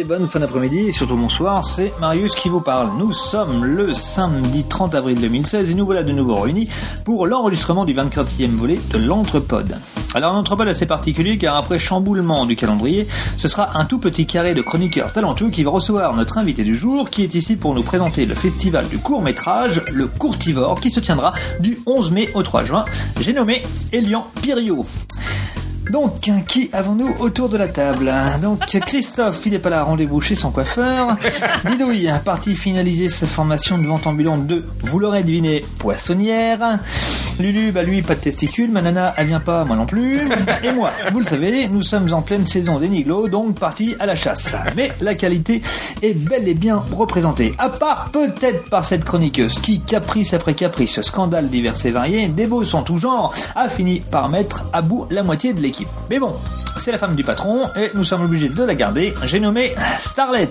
bonne fin d'après-midi et surtout bonsoir, c'est Marius qui vous parle. Nous sommes le samedi 30 avril 2016 et nous voilà de nouveau réunis pour l'enregistrement du 24e volet de l'Entrepode. Alors l'Entrepode est assez particulier car après chamboulement du calendrier, ce sera un tout petit carré de chroniqueurs talentueux qui va recevoir notre invité du jour qui est ici pour nous présenter le festival du court-métrage, le Courtivore, qui se tiendra du 11 mai au 3 juin. J'ai nommé Elian Pirio. Donc, qui avons-nous autour de la table? Donc, Christophe, il n'est pas là, rendez-vous chez son coiffeur. Didouille, parti finaliser sa formation de vente ambulante de, vous l'aurez deviné, poissonnière. Lulu, lui, pas de testicules. Ma nana, elle vient pas, moi non plus. Et moi, vous le savez, nous sommes en pleine saison des niglots, donc parti à la chasse. Mais la qualité est bel et bien représentée. À part peut-être par cette chroniqueuse qui, caprice après caprice, scandale divers et variés, débauche en tout genre, a fini par mettre à bout la moitié de l'équipe. Mais bon, c'est la femme du patron et nous sommes obligés de la garder. J'ai nommé Starlet.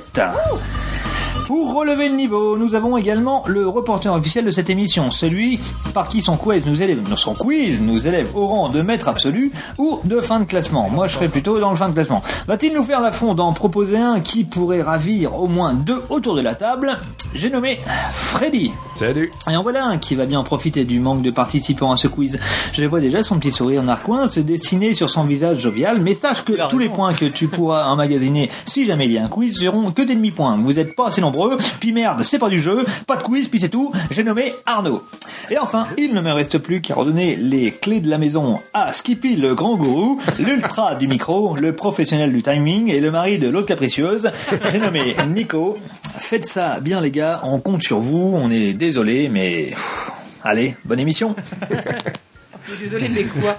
Pour relever le niveau, nous avons également le reporter officiel de cette émission, celui par qui son quiz nous élève au rang de maître absolu ou de fin de classement. Moi, je serais plutôt dans le fin de classement. Va-t-il nous faire l'affront d'en proposer un qui pourrait ravir au moins deux autour de la table? J'ai nommé Freddy. Salut. Et en voilà un qui va bien profiter du manque de participants à ce quiz. Je vois déjà son petit sourire narquois se dessiner sur son visage jovial, mais sache que tous les points que tu pourras emmagasiner si jamais il y a un quiz seront que des demi-points. Vous êtes pas assez nombreux, puis merde, c'est pas du jeu, pas de quiz, puis c'est tout. J'ai nommé Arnaud. Et enfin, il ne me reste plus qu'à redonner les clés de la maison à Skippy, le grand gourou, l'ultra du micro, le professionnel du timing et le mari de l'autre capricieuse. J'ai nommé Nico. Faites ça bien les gars, on compte sur vous, on est désolé, mais allez, bonne émission. Désolé, mais quoi?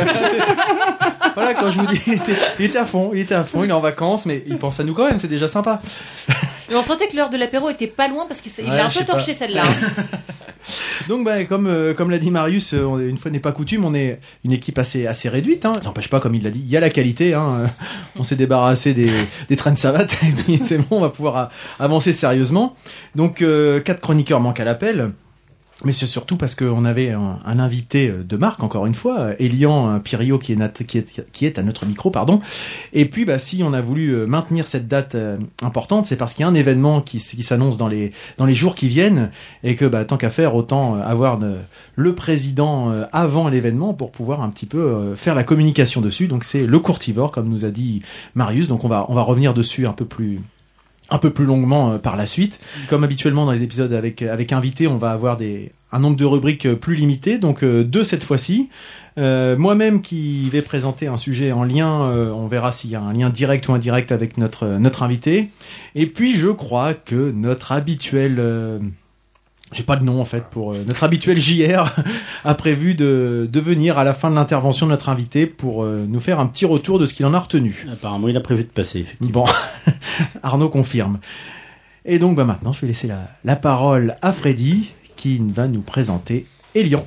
Voilà, quand je vous dis, il était à fond, il est en vacances, mais il pense à nous quand même, c'est déjà sympa. Mais on sentait que l'heure de l'apéro était pas loin parce qu'il a un peu torché celle-là. Donc, comme l'a dit Marius, une fois n'est pas coutume, on est une équipe assez réduite. Ça n'empêche pas, comme il l'a dit, il y a la qualité. On s'est débarrassé des traînes savates, et puis c'est bon, on va pouvoir avancer sérieusement. Donc, 4 chroniqueurs manquent à l'appel. Mais c'est surtout parce qu'on avait un invité de marque, encore une fois, Elian Pirio, qui est à notre micro, pardon. Et puis, si on a voulu maintenir cette date importante, c'est parce qu'il y a un événement qui s'annonce dans les jours qui viennent, et que, tant qu'à faire, autant avoir le président avant l'événement pour pouvoir un petit peu faire la communication dessus. Donc, c'est le Courtivore, comme nous a dit Marius. Donc, on va revenir dessus un peu plus longuement par la suite. Comme habituellement dans les épisodes avec invités, on va avoir un nombre de rubriques plus limité, donc 2 cette fois-ci. Moi-même qui vais présenter un sujet en lien, on verra s'il y a un lien direct ou indirect avec notre invité. Et puis je crois que notre habituel... j'ai pas de nom en fait pour notre habituel JR a prévu de venir à la fin de l'intervention de notre invité pour nous faire un petit retour de ce qu'il en a retenu. Apparemment, il a prévu de passer, effectivement. Bon, Arnaud confirme. Et donc maintenant, je vais laisser la parole à Freddy qui va nous présenter Elian.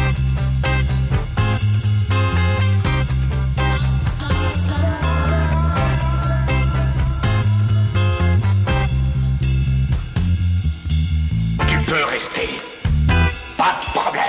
Pas de problème.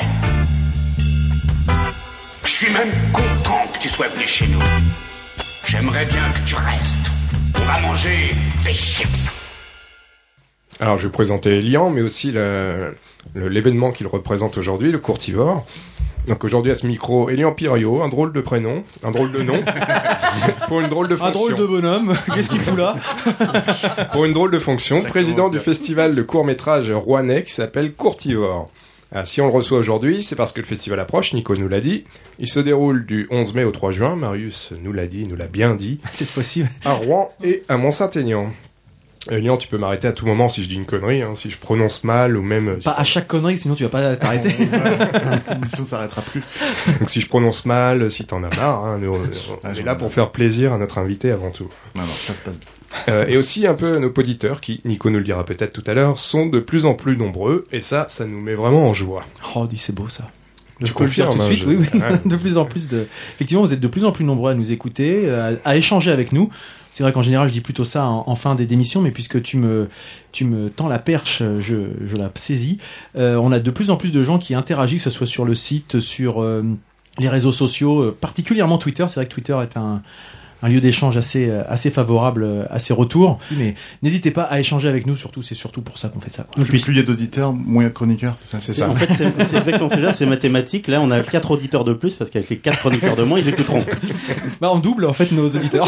Je suis même content que tu sois venu chez nous. J'aimerais bien que tu restes. On va manger des chips. Alors je vais présenter Elian, mais aussi l'événement qu'il représente aujourd'hui, le Courtivore. Donc aujourd'hui à ce micro, Elian Pirio, un drôle de prénom, un drôle de nom, pour une drôle de fonction. Un drôle de bonhomme, qu'est-ce qu'il fout là? Pour une drôle de fonction, président du festival de court-métrage rouennais qui s'appelle Courtivore. Alors, si on le reçoit aujourd'hui, c'est parce que le festival approche, Nico nous l'a dit. Il se déroule du 11 mai au 3 juin, Marius nous l'a dit, nous l'a bien dit. Cette fois-ci. À Rouen et à Mont-Saint-Aignan. Elian, tu peux m'arrêter à tout moment si je dis une connerie, si je prononce mal ou même... Pas à chaque connerie, sinon tu vas pas t'arrêter. Sinon ça s'arrêtera plus. Donc si je prononce mal, si t'en as marre, on est là pour faire plaisir à notre invité avant tout. Non, ça se passe bien. Et aussi un peu à nos auditeurs qui, Nico nous le dira peut-être tout à l'heure, sont de plus en plus nombreux, et ça nous met vraiment en joie. Oh, dis, c'est beau ça. Je peux le dire tout de suite, oui. De plus en plus effectivement, vous êtes de plus en plus nombreux à nous écouter, à échanger avec nous. C'est vrai qu'en général, je dis plutôt ça en fin d'émission, mais puisque tu me tends la perche, je la saisis. On a de plus en plus de gens qui interagissent, que ce soit sur le site, sur les réseaux sociaux, particulièrement Twitter. C'est vrai que Twitter est un lieu d'échange assez favorable à ces retours. Mais n'hésitez pas à échanger avec nous, c'est surtout pour ça qu'on fait ça. Plus il y a d'auditeurs, moins il y a de chroniqueurs, c'est ça. C'est ça. En fait, c'est exactement ça, c'est mathématique. Là, on a 4 auditeurs de plus, parce qu'avec les 4 chroniqueurs de moins, ils écouteront. On double, en fait, nos auditeurs.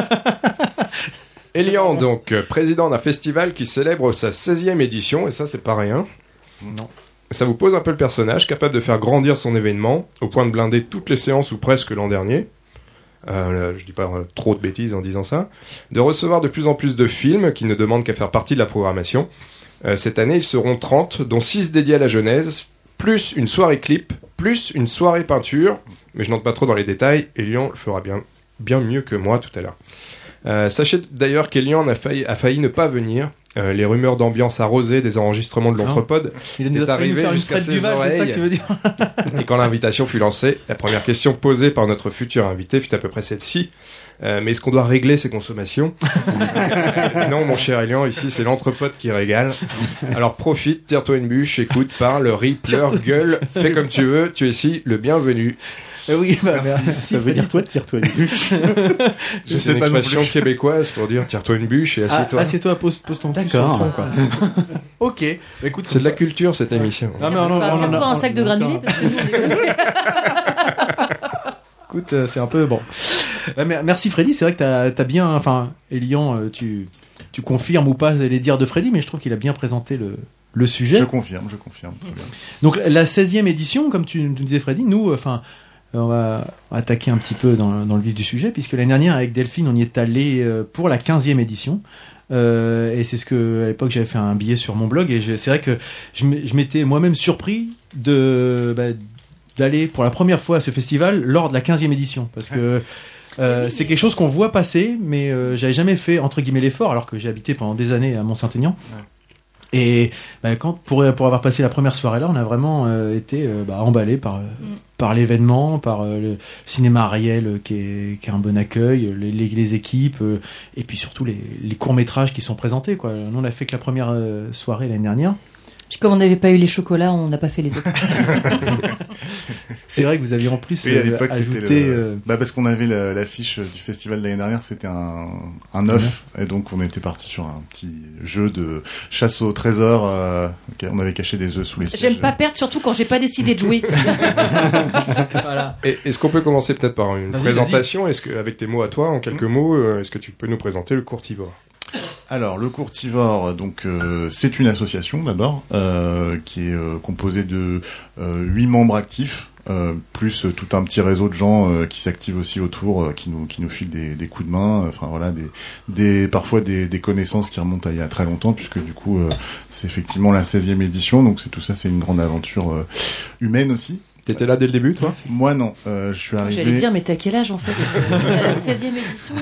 Elian, donc, président d'un festival qui célèbre sa 16e édition, et ça, c'est pas rien. Non. Ça vous pose un peu le personnage, capable de faire grandir son événement, au point de blinder toutes les séances ou presque l'an dernier. Je dis pas trop de bêtises en disant ça. De recevoir de plus en plus de films qui ne demandent qu'à faire partie de la programmation. Cette année, ils seront 30, dont 6 dédiés à la Genèse, plus une soirée clip, plus une soirée peinture. Mais je n'entre pas trop dans les détails, Elian le fera bien mieux que moi tout à l'heure. Sachez d'ailleurs qu'Elian a failli ne pas venir. Les rumeurs d'ambiance arrosée des enregistrements de l'Entrepode est arrivé jusqu'à ses oreilles. C'est ça que tu veux dire. Et quand l'invitation fut lancée, la première question posée par notre futur invité fut à peu près celle-ci. Mais est-ce qu'on doit régler ses consommations? Non, mon cher Elian, ici c'est l'Entrepode qui régale. Alors profite, tire-toi une bûche, écoute, parle, ris, pleure, gueule, fais comme tu veux, tu es ici le bienvenu. Oui, Ça veut dire quoi, tire-toi une bûche? C'est une expression québécoise pour dire tire-toi une bûche et assieds-toi. Assieds-toi, pose ton cul sur le tronc, quoi. Ok. Écoute, c'est de la culture cette émission. Tire-toi un sac de granulés parce que nous, on est passé. Écoute, c'est un peu bon. Merci Freddy, c'est vrai que t'as bien, enfin, Elian, tu confirmes ou pas les dires de Freddy, mais je trouve qu'il a bien présenté le sujet. Je confirme. Très bien. Donc la 16e édition, comme tu nous disais Freddy, nous, on va attaquer un petit peu dans le vif du sujet, puisque l'année dernière, avec Delphine, on y est allé pour la 15e édition. Et c'est ce que, à l'époque, j'avais fait un billet sur mon blog, et c'est vrai que je m'étais moi-même surpris d'aller pour la première fois à ce festival lors de la 15e édition. Parce que c'est quelque chose qu'on voit passer, mais j'avais jamais fait, entre guillemets, l'effort, alors que j'ai habité pendant des années à Mont-Saint-Aignan. Ouais. Et pour avoir passé la première soirée là, on a vraiment été emballé par l'événement, par le cinéma Ariel qui est un bon accueil, les équipes, et puis surtout les courts-métrages qui sont présentés, quoi. Nous, on a fait que la première soirée l'année dernière. Puis comme on n'avait pas eu les chocolats, on n'a pas fait les autres. C'est vrai que vous aviez en plus à l'époque, ajouté... parce qu'on avait l'affiche du festival de l'année dernière, c'était un œuf, et donc on était parti sur un petit jeu de chasse au trésor. On avait caché des œufs sous les sièges. J'aime pas perdre, surtout quand j'ai pas décidé de jouer. Voilà. Est-ce qu'on peut commencer peut-être par une présentation? Est-ce que, avec tes mots à toi, en quelques mots, est-ce que tu peux nous présenter le Courtivore? Alors, le Courtivore, donc c'est une association d'abord qui est composée de 8 membres actifs, plus tout un petit réseau de gens qui s'activent aussi autour, qui nous filent des coups de main. Enfin voilà, parfois des connaissances qui remontent à il y a très longtemps, puisque du coup c'est effectivement la 16e édition, donc c'est une grande aventure humaine aussi. T'étais là dès le début, toi? Moi, non. Je suis arrivé... J'allais dire, mais t'as quel âge, en fait? La 16e édition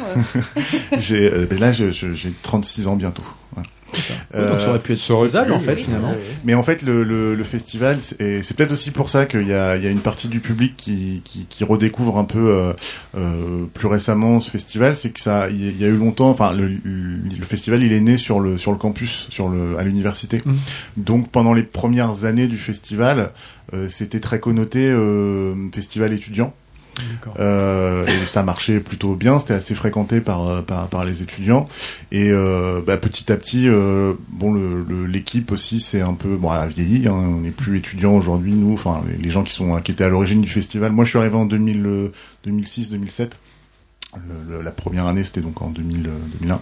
J'ai 36 ans bientôt. Ouais. Donc ça aurait pu être faisable, en fait, finalement. Mais en fait, le festival, c'est peut-être aussi pour ça qu'il y a une partie du public qui redécouvre un peu plus récemment ce festival. C'est que il y a eu longtemps, enfin, le festival, il est né sur le campus, à l'université. Donc, pendant les premières années du festival, c'était très connoté festival étudiant. Et ça marchait plutôt bien, c'était assez fréquenté par les étudiants, et petit à petit l'équipe aussi c'est un peu a vieilli, hein, on n'est plus étudiants aujourd'hui, nous, enfin les gens qui étaient à l'origine du festival. Moi je suis arrivé en 2006-2007. La première année c'était donc en 2001.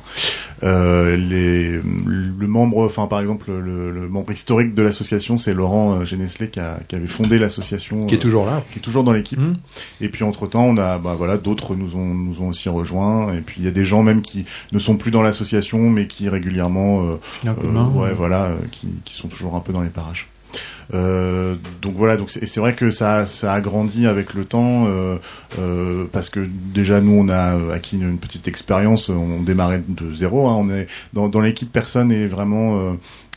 Le membre, enfin par exemple le membre historique de l'association, c'est Laurent Genesley qui avait fondé l'association, qui est toujours là, qui est toujours dans l'équipe. Et puis entre temps on a d'autres nous ont aussi rejoints, et puis il y a des gens même qui ne sont plus dans l'association mais qui régulièrement qui sont toujours un peu dans les parages. Donc voilà, c'est vrai que ça a grandi avec le temps, parce que déjà nous on a acquis une petite expérience, on démarrait de zéro, hein, on est dans l'équipe, personne est vraiment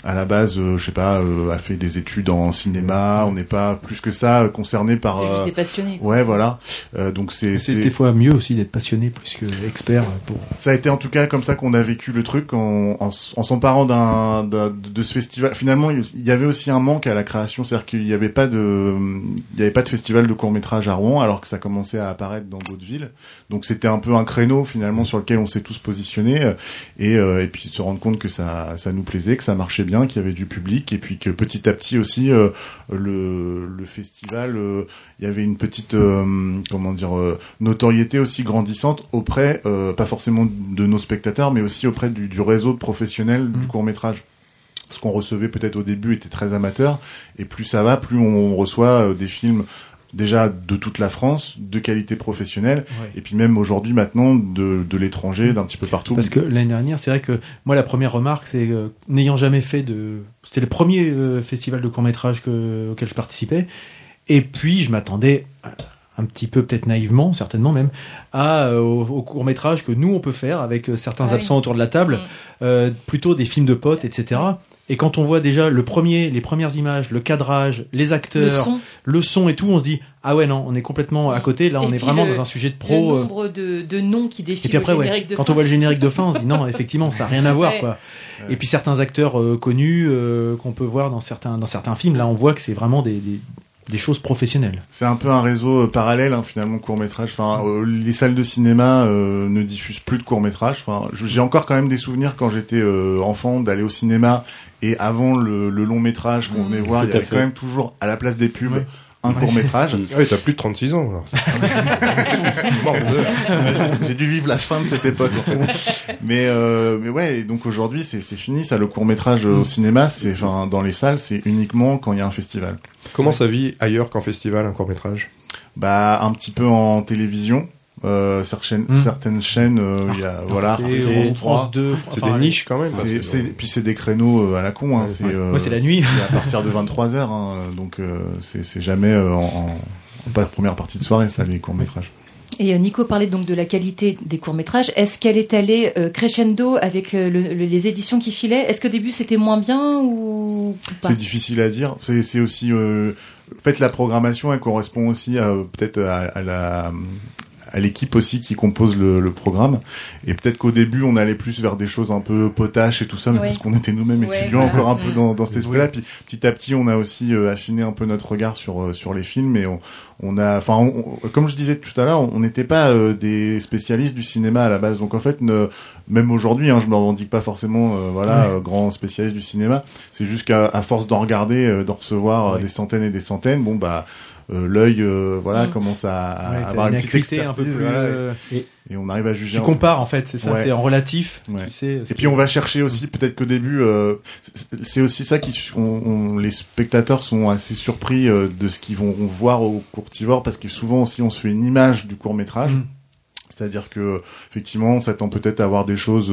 à la base, je sais pas, a fait des études en cinéma. On n'est pas plus que ça concerné par. C'est juste des passionnés. Ouais, voilà. Donc c'est des fois mieux aussi d'être passionné plus que expert pour. Ça a été en tout cas comme ça qu'on a vécu le truc en s'emparant de ce festival. Finalement, il y avait aussi un manque à la création, c'est-à-dire qu'il n'y avait pas de festival de court-métrage à Rouen, alors que ça commençait à apparaître dans d'autres villes. Donc c'était un peu un créneau finalement sur lequel on s'est tous positionnés et puis de se rendre compte que ça nous plaisait, que ça marchait bien, qu'il y avait du public et puis que petit à petit aussi le festival, il y avait une petite notoriété aussi grandissante auprès pas forcément de nos spectateurs, mais aussi auprès du réseau de professionnels du court-métrage. Ce qu'on recevait peut-être au début était très amateur, et plus ça va, plus on reçoit des films déjà de toute la France, de qualité professionnelle, et puis même aujourd'hui maintenant de l'étranger, d'un petit peu partout. Parce que l'année dernière, c'est vrai que moi la première remarque, c'est n'ayant jamais fait c'était le premier festival de court-métrage auquel je participais, et puis je m'attendais un petit peu peut-être naïvement, certainement même, au court-métrage que nous on peut faire avec certains absents autour de la table, plutôt des films de potes, etc. Et quand on voit déjà les premières images, le cadrage, les acteurs, le son et tout, on se dit ah ouais non, on est complètement à côté. Là, on est vraiment dans un sujet de pro. Le nombre de noms qui défilent. Et puis après, au générique de quand fin. on voit le générique de fin, on se dit non, effectivement, ça a rien à voir, quoi. Et puis certains acteurs connus qu'on peut voir dans certains films, là, on voit que c'est vraiment des choses professionnelles. C'est un peu un réseau parallèle, finalement, court-métrage. Enfin, les salles de cinéma ne diffusent plus de court-métrage. Enfin, j'ai encore quand même des souvenirs quand j'étais enfant d'aller au cinéma, et avant le long-métrage qu'on venait voir, il y avait quand même toujours à la place des pubs un court-métrage. Ah oui, t'as plus de 36 ans, alors. J'ai dû vivre la fin de cette époque. Mais ouais, et donc aujourd'hui, c'est fini, ça, le court-métrage au cinéma, dans les salles, c'est uniquement quand il y a un festival. Comment ça vit ailleurs qu'en festival, un court-métrage? Un petit peu en télévision. Certaines chaînes, il y a France 2, c'est des niches quand même. Puis c'est des créneaux à la con. C'est la nuit. C'est à partir de 23h, donc c'est jamais en première partie de soirée, ça, les courts métrages. Et Nico parlait donc de la qualité des courts-métrages. Est-ce qu'elle est allée crescendo avec les éditions qui filaient? Est-ce qu'au début c'était moins bien ou pas? C'est difficile à dire. C'est aussi en fait, la programmation, elle correspond aussi peut-être à l'équipe aussi qui compose le programme, et peut-être qu'au début on allait plus vers des choses un peu potaches et tout ça, mais parce qu'on était nous-mêmes étudiants encore un peu dans cet esprit-là, puis petit à petit on a aussi affiné un peu notre regard sur les films, et on a, comme je disais tout à l'heure, on n'était pas des spécialistes du cinéma à la base, donc en fait même aujourd'hui, je me revendique pas forcément grand spécialiste du cinéma, c'est juste qu'à force d'en regarder, d'en recevoir des centaines et des centaines, l'œil commence à avoir une petite expertise, un peu plus, et on arrive à juger. Tu compares en fait, c'est ça, c'est en relatif, tu sais. Et puis on va chercher aussi, peut-être qu'au début, c'est aussi ça les spectateurs sont assez surpris de ce qu'ils vont voir au Courtivore, parce que souvent aussi on se fait une image du court métrage. C'est-à-dire que effectivement on s'attend peut-être à avoir des choses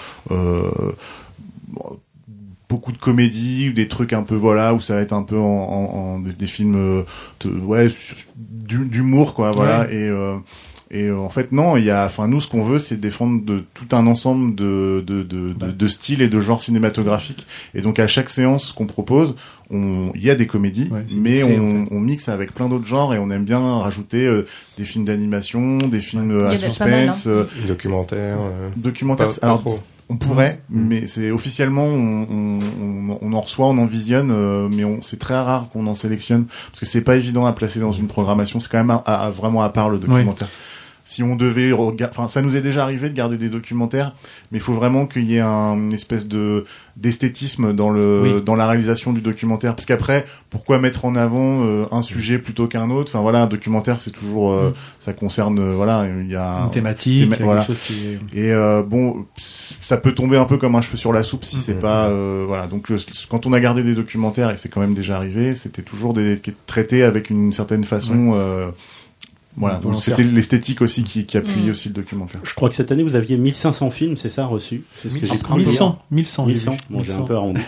beaucoup de comédies ou des trucs un peu où ça va être un peu en des films d'humour, quoi, et en fait non, nous ce qu'on veut, c'est défendre tout un ensemble de styles et de genres cinématographiques, et donc à chaque séance qu'on propose, il y a des comédies, mais on mixe avec plein d'autres genres, et on aime bien rajouter des films d'animation, des films à suspense, documentaires. Alors on pourrait, mais c'est officiellement on en reçoit, on en visionne, mais c'est très rare qu'on en sélectionne, parce que c'est pas évident à placer dans une programmation. C'est quand même vraiment à part le documentaire. Si on devait ça nous est déjà arrivé de garder des documentaires, mais il faut vraiment qu'il y ait une espèce d'esthétisme dans la réalisation du documentaire, parce qu'après, pourquoi mettre en avant un sujet plutôt qu'un autre? Un documentaire, c'est toujours ça concerne il y a une thématique, quelque chose qui est... Et ça peut tomber un peu comme un cheveu sur la soupe si c'est pas donc quand on a gardé des documentaires, et c'est quand même déjà arrivé, c'était toujours traités avec une certaine façon. Donc c'était l'esthétique aussi qui appuyait aussi le documentaire. Je crois que cette année vous aviez 1500 films, c'est ça, reçus? C'est ce que j'ai cru. 1100. Bon, j'ai un peu arrondi.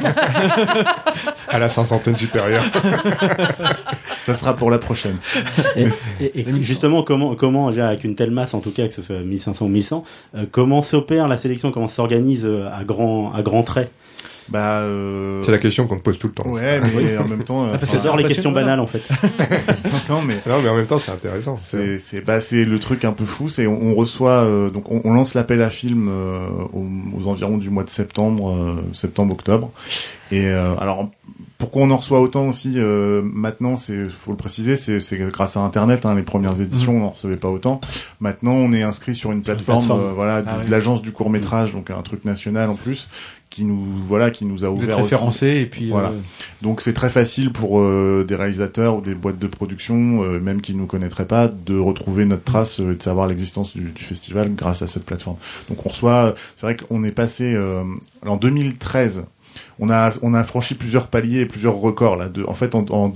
À la 500e supérieure. Ça sera pour la prochaine. Et justement, comment, avec une telle masse, en tout cas, que ce soit 1500 ou 1100, comment s'opère la sélection, comment s'organise à grands traits? C'est la question qu'on te pose tout le temps. Ouais, mais en même temps, parce que j'adore les questions banales en fait. Non, mais en même temps, c'est intéressant. C'est le truc un peu fou, c'est on reçoit donc on lance l'appel à film aux environs du mois de septembre-octobre. Et alors pourquoi on en reçoit autant aussi maintenant, faut le préciser, c'est grâce à Internet. Les premières éditions, on n'en recevait pas autant. Maintenant, on est inscrit sur une plateforme, de l'agence du court métrage, donc un truc national en plus, qui nous a ouvert. Vous êtes référencé et puis voilà. Donc c'est très facile pour des réalisateurs ou des boîtes de production, même qui nous connaîtraient pas, de retrouver notre trace et de savoir l'existence du festival grâce à cette plateforme. Donc on reçoit, c'est vrai qu'on est passé en 2013. On a franchi plusieurs paliers et plusieurs records là. En fait, en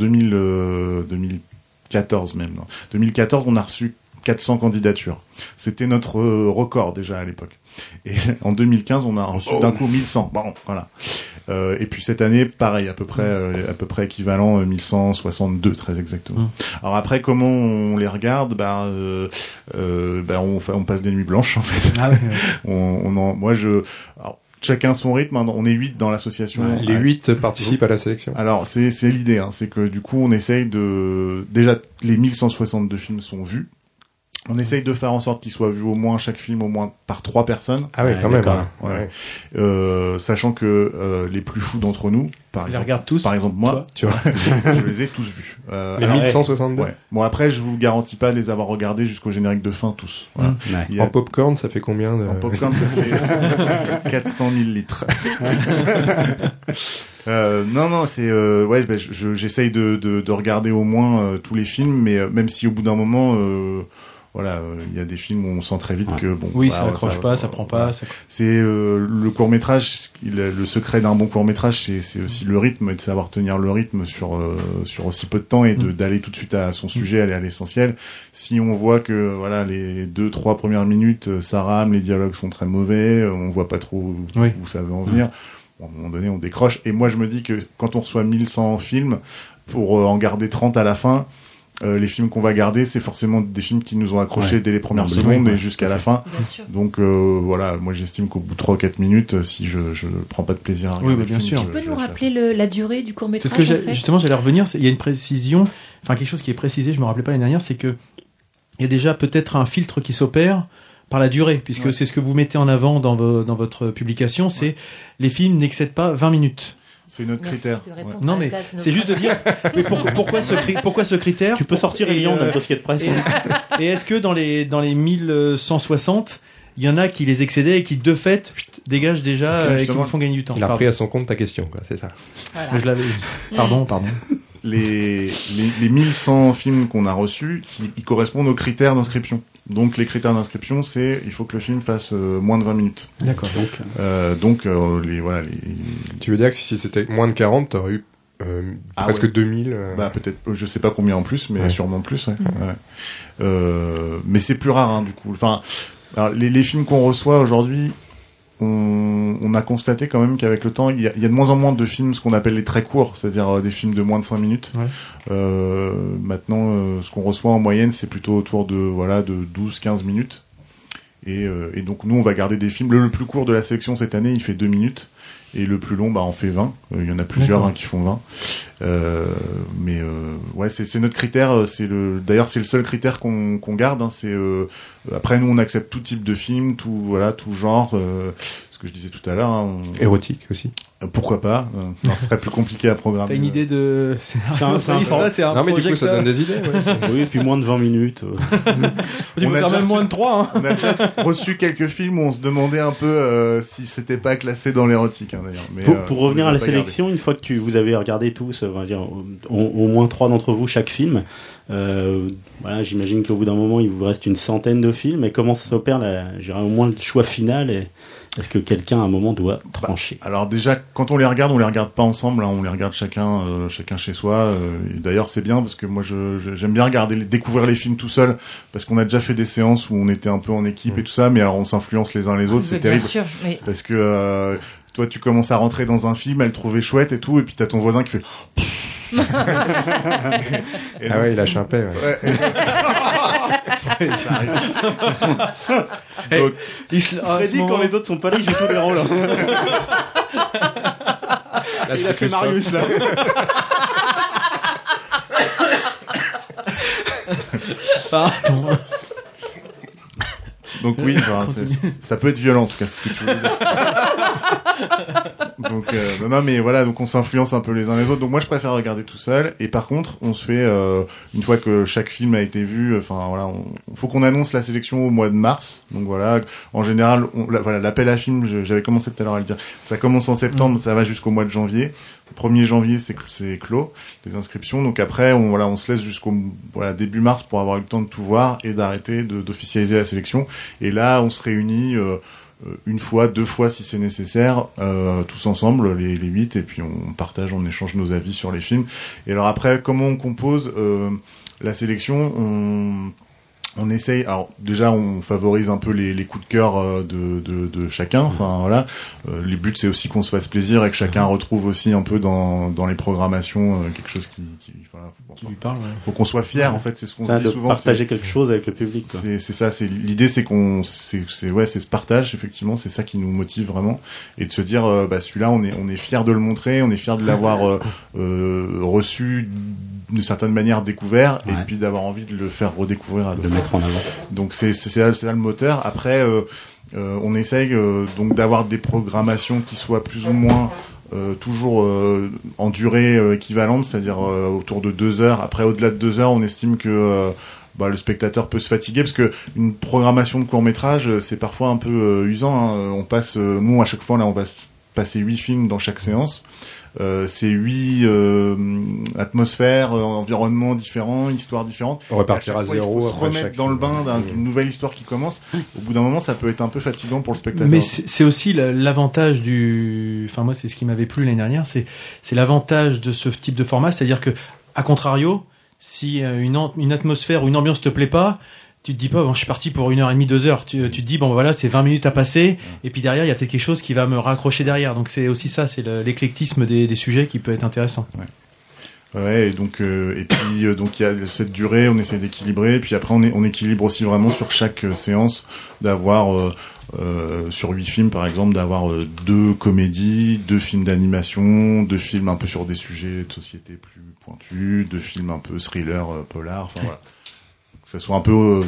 2014 même. Non. 2014, on a reçu 400 candidatures. C'était notre record déjà à l'époque. Et en 2015, on a reçu d'un coup 1100. Bon, voilà. Et puis cette année, pareil, à peu près équivalent, 1162 très exactement. Alors après, comment on les regarde? On passe des nuits blanches en fait. Ah ouais. Alors, chacun son rythme. On est 8 dans l'association. Ouais, les 8 participent à la sélection. Alors c'est l'idée, c'est que du coup on essaye déjà les 1162 films sont vus. On essaye de faire en sorte qu'ils soient vus chaque film au moins par 3 personnes. Ah oui, quand même. Ouais. Sachant que les plus fous d'entre nous, par exemple moi, tu vois, je les ai tous vus. Les 1162. Ouais. Bon après, je vous garantis pas de les avoir regardés jusqu'au générique de fin tous. Voilà. En popcorn, ça fait combien En popcorn, ça fait 400 000 litres. Non, c'est j'essaye de regarder au moins tous les films, mais même si au bout d'un moment il y a des films où on sent très vite que ça accroche pas, ça prend pas. C'est le court métrage, le secret d'un bon court métrage, c'est aussi le rythme et de savoir tenir le rythme sur aussi peu de temps et d'aller tout de suite à son sujet, aller à l'essentiel. Si on voit que les 2-3 premières minutes ça rame, les dialogues sont très mauvais, on voit pas trop où ça veut en venir. À un moment donné, on décroche. Et moi, je me dis que quand on reçoit 1100 films, pour en garder 30 à la fin, les films qu'on va garder, c'est forcément des films qui nous ont accrochés dès les premières secondes et jusqu'à la fin. Donc moi j'estime qu'au bout de 3 ou 4 minutes, si je prends pas de plaisir à regarder bien sûr. Tu peux nous rappeler la durée du court-métrage? Parce que justement, j'allais revenir, il y a une précision, quelque chose qui est précisé, je me rappelais pas l'année dernière, c'est que il y a déjà peut-être un filtre qui s'opère par la durée, puisque c'est ce que vous mettez en avant dans votre publication, c'est les films n'excèdent pas 20 minutes. C'est notre critère. Non, mais c'est juste de dire, mais pourquoi ce critère? Tu peux sortir Elion d'un dossier de presse. Et est-ce que dans les 1160, il y en a qui les excédaient et qui, de fait, dégagent déjà et qui nous font gagner du temps? Il a pris à son compte ta question, quoi, c'est ça. Voilà. Je l'avais. Pardon. Les 1100 films qu'on a reçus, ils correspondent aux critères d'inscription. Donc les critères d'inscription, il faut que le film fasse moins de 20 minutes. D'accord. Tu veux dire que si c'était moins de 40, t'aurais eu presque 2000 peut-être, je sais pas combien en plus, mais sûrement plus. Mais c'est plus rare, du coup. Alors, les films qu'on reçoit aujourd'hui, on a constaté quand même qu'avec le temps, il y a de moins en moins de films, ce qu'on appelle les très courts, c'est-à-dire des films de moins de 5 minutes. Maintenant, ce qu'on reçoit en moyenne, c'est plutôt autour de 12-15 minutes. Et donc nous, on va garder des films. Le plus court de la sélection cette année, il fait 2 minutes. Et le plus long, en fait 20. Il y en a plusieurs qui font 20. C'est notre critère. D'ailleurs, c'est le seul critère qu'on garde. Après, nous, on accepte tout type de film, tout genre. Ce que je disais tout à l'heure. Érotique aussi. Pourquoi pas? Ce serait plus compliqué à programmer. T'as une idée de... C'est un non, mais du coup, ça donne des idées. Oui, puis moins de 20 minutes. On a même moins de 3. On a déjà reçu quelques films où on se demandait un peu si c'était pas classé dans l'érotique, d'ailleurs. Mais, pour revenir à la sélection, une fois que vous avez regardé tous, on va dire, au moins 3 d'entre vous chaque film, j'imagine qu'au bout d'un moment, il vous reste une centaine de films. Et comment s'opère au moins le choix final est-ce que quelqu'un à un moment doit trancher? Alors déjà, quand on les regarde pas ensemble, on les regarde chacun chez soi. Et d'ailleurs, c'est bien parce que moi, j'aime bien découvrir les films tout seul, parce qu'on a déjà fait des séances où on était un peu en équipe et tout ça, mais alors on s'influence les uns les autres, c'est terrible. Bien sûr, mais... Parce que toi, tu commences à rentrer dans un film, à le trouver chouette et tout, et puis t'as ton voisin qui fait... il lâche un paix. Ça arrive. Donc, Freddy, quand les autres sont pas là, il joue tous les rôles. Il a fait Marius là. Pardon. Donc oui, ça peut être violent en tout cas, c'est ce que tu veux dire. Donc non mais voilà, donc on s'influence un peu les uns les autres. Donc moi je préfère regarder tout seul. Et par contre, on se fait une fois que chaque film a été vu, enfin voilà, faut qu'on annonce la sélection au mois de mars. Donc voilà, en général, voilà, l'appel à film, j'avais commencé tout à l'heure à le dire. Ça commence en septembre, ça va jusqu'au mois de janvier. Le 1er janvier, c'est clos les inscriptions. Donc après, on se laisse jusqu'au début mars pour avoir eu le temps de tout voir et d'arrêter d'officialiser la sélection. Et là, on se réunit une fois, 2 fois si c'est nécessaire, tous ensemble, les 8, et puis on partage, on échange nos avis sur les films. Et alors après, comment on compose la sélection? On essaye, alors déjà on favorise un peu les coups de cœur de chacun, enfin voilà. Les buts c'est aussi qu'on se fasse plaisir et que chacun retrouve aussi un peu dans les programmations quelque chose qui lui parle. Ouais. Faut qu'on soit fier en fait, c'est ce qu'on se dit souvent. Partager quelque chose avec le public. Quoi. C'est ça, l'idée c'est c'est ce partage effectivement, c'est ça qui nous motive vraiment et de se dire celui-là on est fier de le montrer, on est fier de l'avoir reçu d'une certaine manière découvert et puis d'avoir envie de le faire redécouvrir à d'autres. De mettre en avant. Donc c'est là le moteur. Après on essaye donc d'avoir des programmations qui soient plus ou moins toujours en durée équivalente, c'est-à-dire autour de 2 heures. Après au-delà de 2 heures, on estime que le spectateur peut se fatiguer parce que une programmation de court-métrage c'est parfois un peu usant, hein. On passe nous à chaque fois là on va passer 8 films dans chaque séance. C'est 8 atmosphères, environnements différents, histoires différentes. On repartira à zéro. Il faut se remettre dans le bain d'une nouvelle histoire qui commence. Au bout d'un moment, ça peut être un peu fatigant pour le spectateur. Mais c'est aussi l'avantage enfin moi c'est ce qui m'avait plu l'année dernière, c'est l'avantage de ce type de format, c'est-à-dire que à contrario, si une atmosphère ou une ambiance te plaît pas, tu te dis pas, je suis parti pour 1h30, 2 heures. Tu te dis, voilà, c'est 20 minutes à passer. Et puis derrière, il y a peut-être quelque chose qui va me raccrocher derrière. Donc c'est aussi ça, c'est l'éclectisme des sujets qui peut être intéressant. Ouais, et donc il y a cette durée, on essaie d'équilibrer. Et puis après, on équilibre aussi vraiment sur chaque séance d'avoir sur 8 films par exemple, d'avoir 2 comédies, 2 films d'animation, 2 films un peu sur des sujets de société plus pointus, 2 films un peu thriller, polar. Enfin voilà. Que ça soit un peu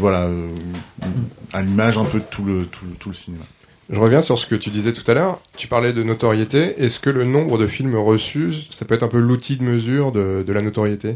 à l'image un peu de tout le cinéma. Je reviens sur ce que tu disais tout à l'heure. Tu parlais de notoriété. Est-ce que le nombre de films reçus, ça peut être un peu l'outil de mesure de la notoriété?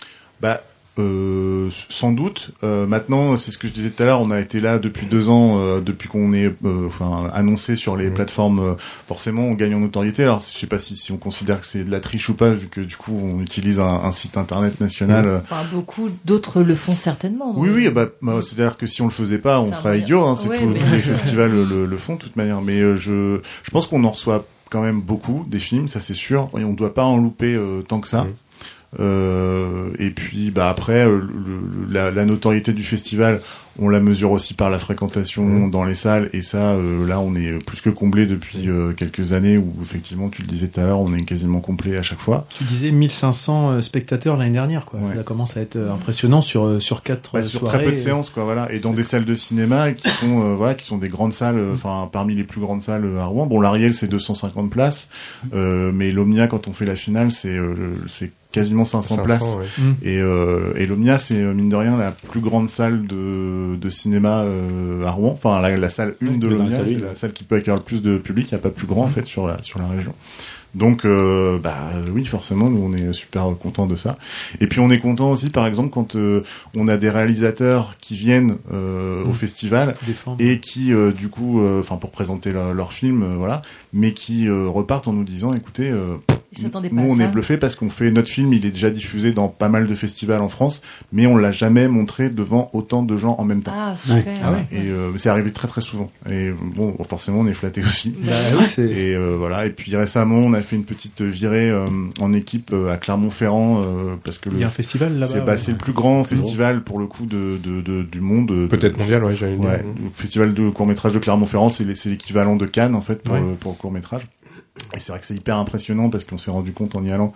Sans doute. Maintenant, c'est ce que je disais tout à l'heure, on a été là depuis 2 ans, depuis qu'on est annoncé sur les plateformes. Forcément, on gagne en notoriété. Alors, je sais pas si on considère que c'est de la triche ou pas, vu que du coup, on utilise un site internet national. Beaucoup d'autres le font certainement. Non? Oui, c'est-à-dire que si on le faisait pas, on serait idiot. Hein, tous les festivals le font de toute manière. Mais je pense qu'on en reçoit quand même beaucoup des films, ça c'est sûr. Et on doit pas en louper tant que ça. Et puis après la notoriété du festival, on la mesure aussi par la fréquentation dans les salles, et ça là on est plus que comblé depuis quelques années, où effectivement tu le disais tout à l'heure, on est quasiment complet à chaque fois. Tu disais 1500 spectateurs l'année dernière quoi. Ça commence à être impressionnant sur 4 sur soirées, très peu de séances quoi, voilà, et dans des salles de cinéma qui sont qui sont des grandes salles, parmi les plus grandes salles à Rouen. Bon, l'Ariel c'est 250 places, mais l'Omnia quand on fait la finale c'est quasiment 500 places. Et l'Omnia c'est mine de rien la plus grande salle de cinéma à Rouen, enfin la salle 1 de l'Omnia, c'est la salle qui peut accueillir le plus de public, il n'y a pas plus grand en fait sur la région. Donc oui, forcément nous on est super contents de ça. Et puis on est content aussi par exemple quand on a des réalisateurs qui viennent au festival et qui du coup pour présenter leur film, voilà, mais qui repartent en nous disant écoutez, nous on est bluffés parce qu'on fait notre film, il est déjà diffusé dans pas mal de festivals en France, mais on l'a jamais montré devant autant de gens en même temps. Ah super. Et c'est arrivé très très souvent. Et bon, forcément on est flattés aussi. Et voilà. Et puis récemment on a fait une petite virée en équipe à Clermont-Ferrand parce que il y a un festival là-bas. C'est le plus grand festival pour le coup du monde. Peut-être mondial, j'allais dire. Le festival de court-métrage de Clermont-Ferrand, c'est l'équivalent de Cannes en fait pour le court-métrage. Et c'est vrai que c'est hyper impressionnant parce qu'on s'est rendu compte en y allant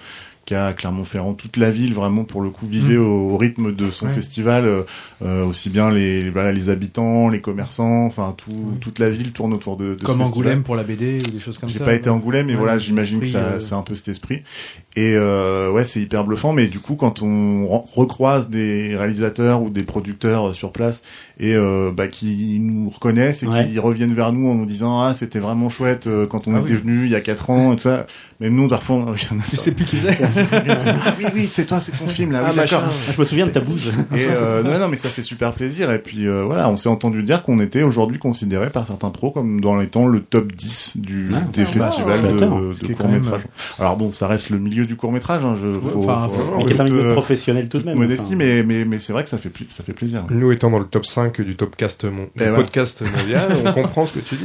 jusqu'à Clermont-Ferrand, toute la ville vraiment pour le coup vivait au rythme de son festival, aussi bien les habitants, les commerçants, enfin toute la ville tourne autour de comme ce Angoulême festival. pour la BD ou des choses comme ça. J'ai pas été à Angoulême, mais voilà, mais j'imagine que l'esprit, c'est un peu cet esprit. Et c'est hyper bluffant, mais du coup quand on recroise des réalisateurs ou des producteurs sur place et qui nous reconnaissent et qui reviennent vers nous en nous disant c'était vraiment chouette quand on était venu il y a 4 ans et tout ça. Même nous parfois tu sais plus qui c'est. oui c'est toi, c'est ton film là. Ah, d'accord. Je me souviens de ta bouse. Et non mais ça fait super plaisir. Et puis on s'est entendu dire qu'on était aujourd'hui considéré par certains pros comme dans les temps le top 10 des festivals de court-métrage. Alors bon, ça reste le milieu du court-métrage, qui est un milieu professionnel tout de même. Modestie, mais c'est vrai que ça fait plaisir. Nous étant dans le top 5 du podcast mondial, on comprend ce que tu dis.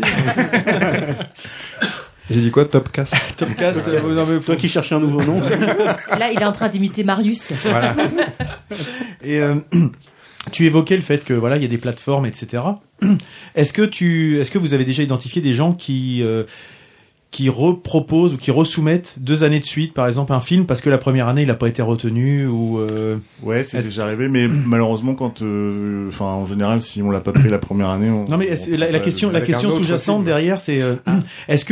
J'ai dit quoi, Topcast? Topcast, non, mais toi qui cherchais un nouveau nom. Là, il est en train d'imiter Marius. Voilà. Et tu évoquais le fait que voilà, il y a des plateformes, etc. Est-ce que vous avez déjà identifié des gens qui reproposent ou qui resoumettent 2 années de suite, par exemple, un film parce que la première année il n'a pas été retenu ou Ouais, c'est déjà arrivé, mais malheureusement en général, si on l'a pas pris la première année, non mais la question sous-jacente derrière, c'est est-ce que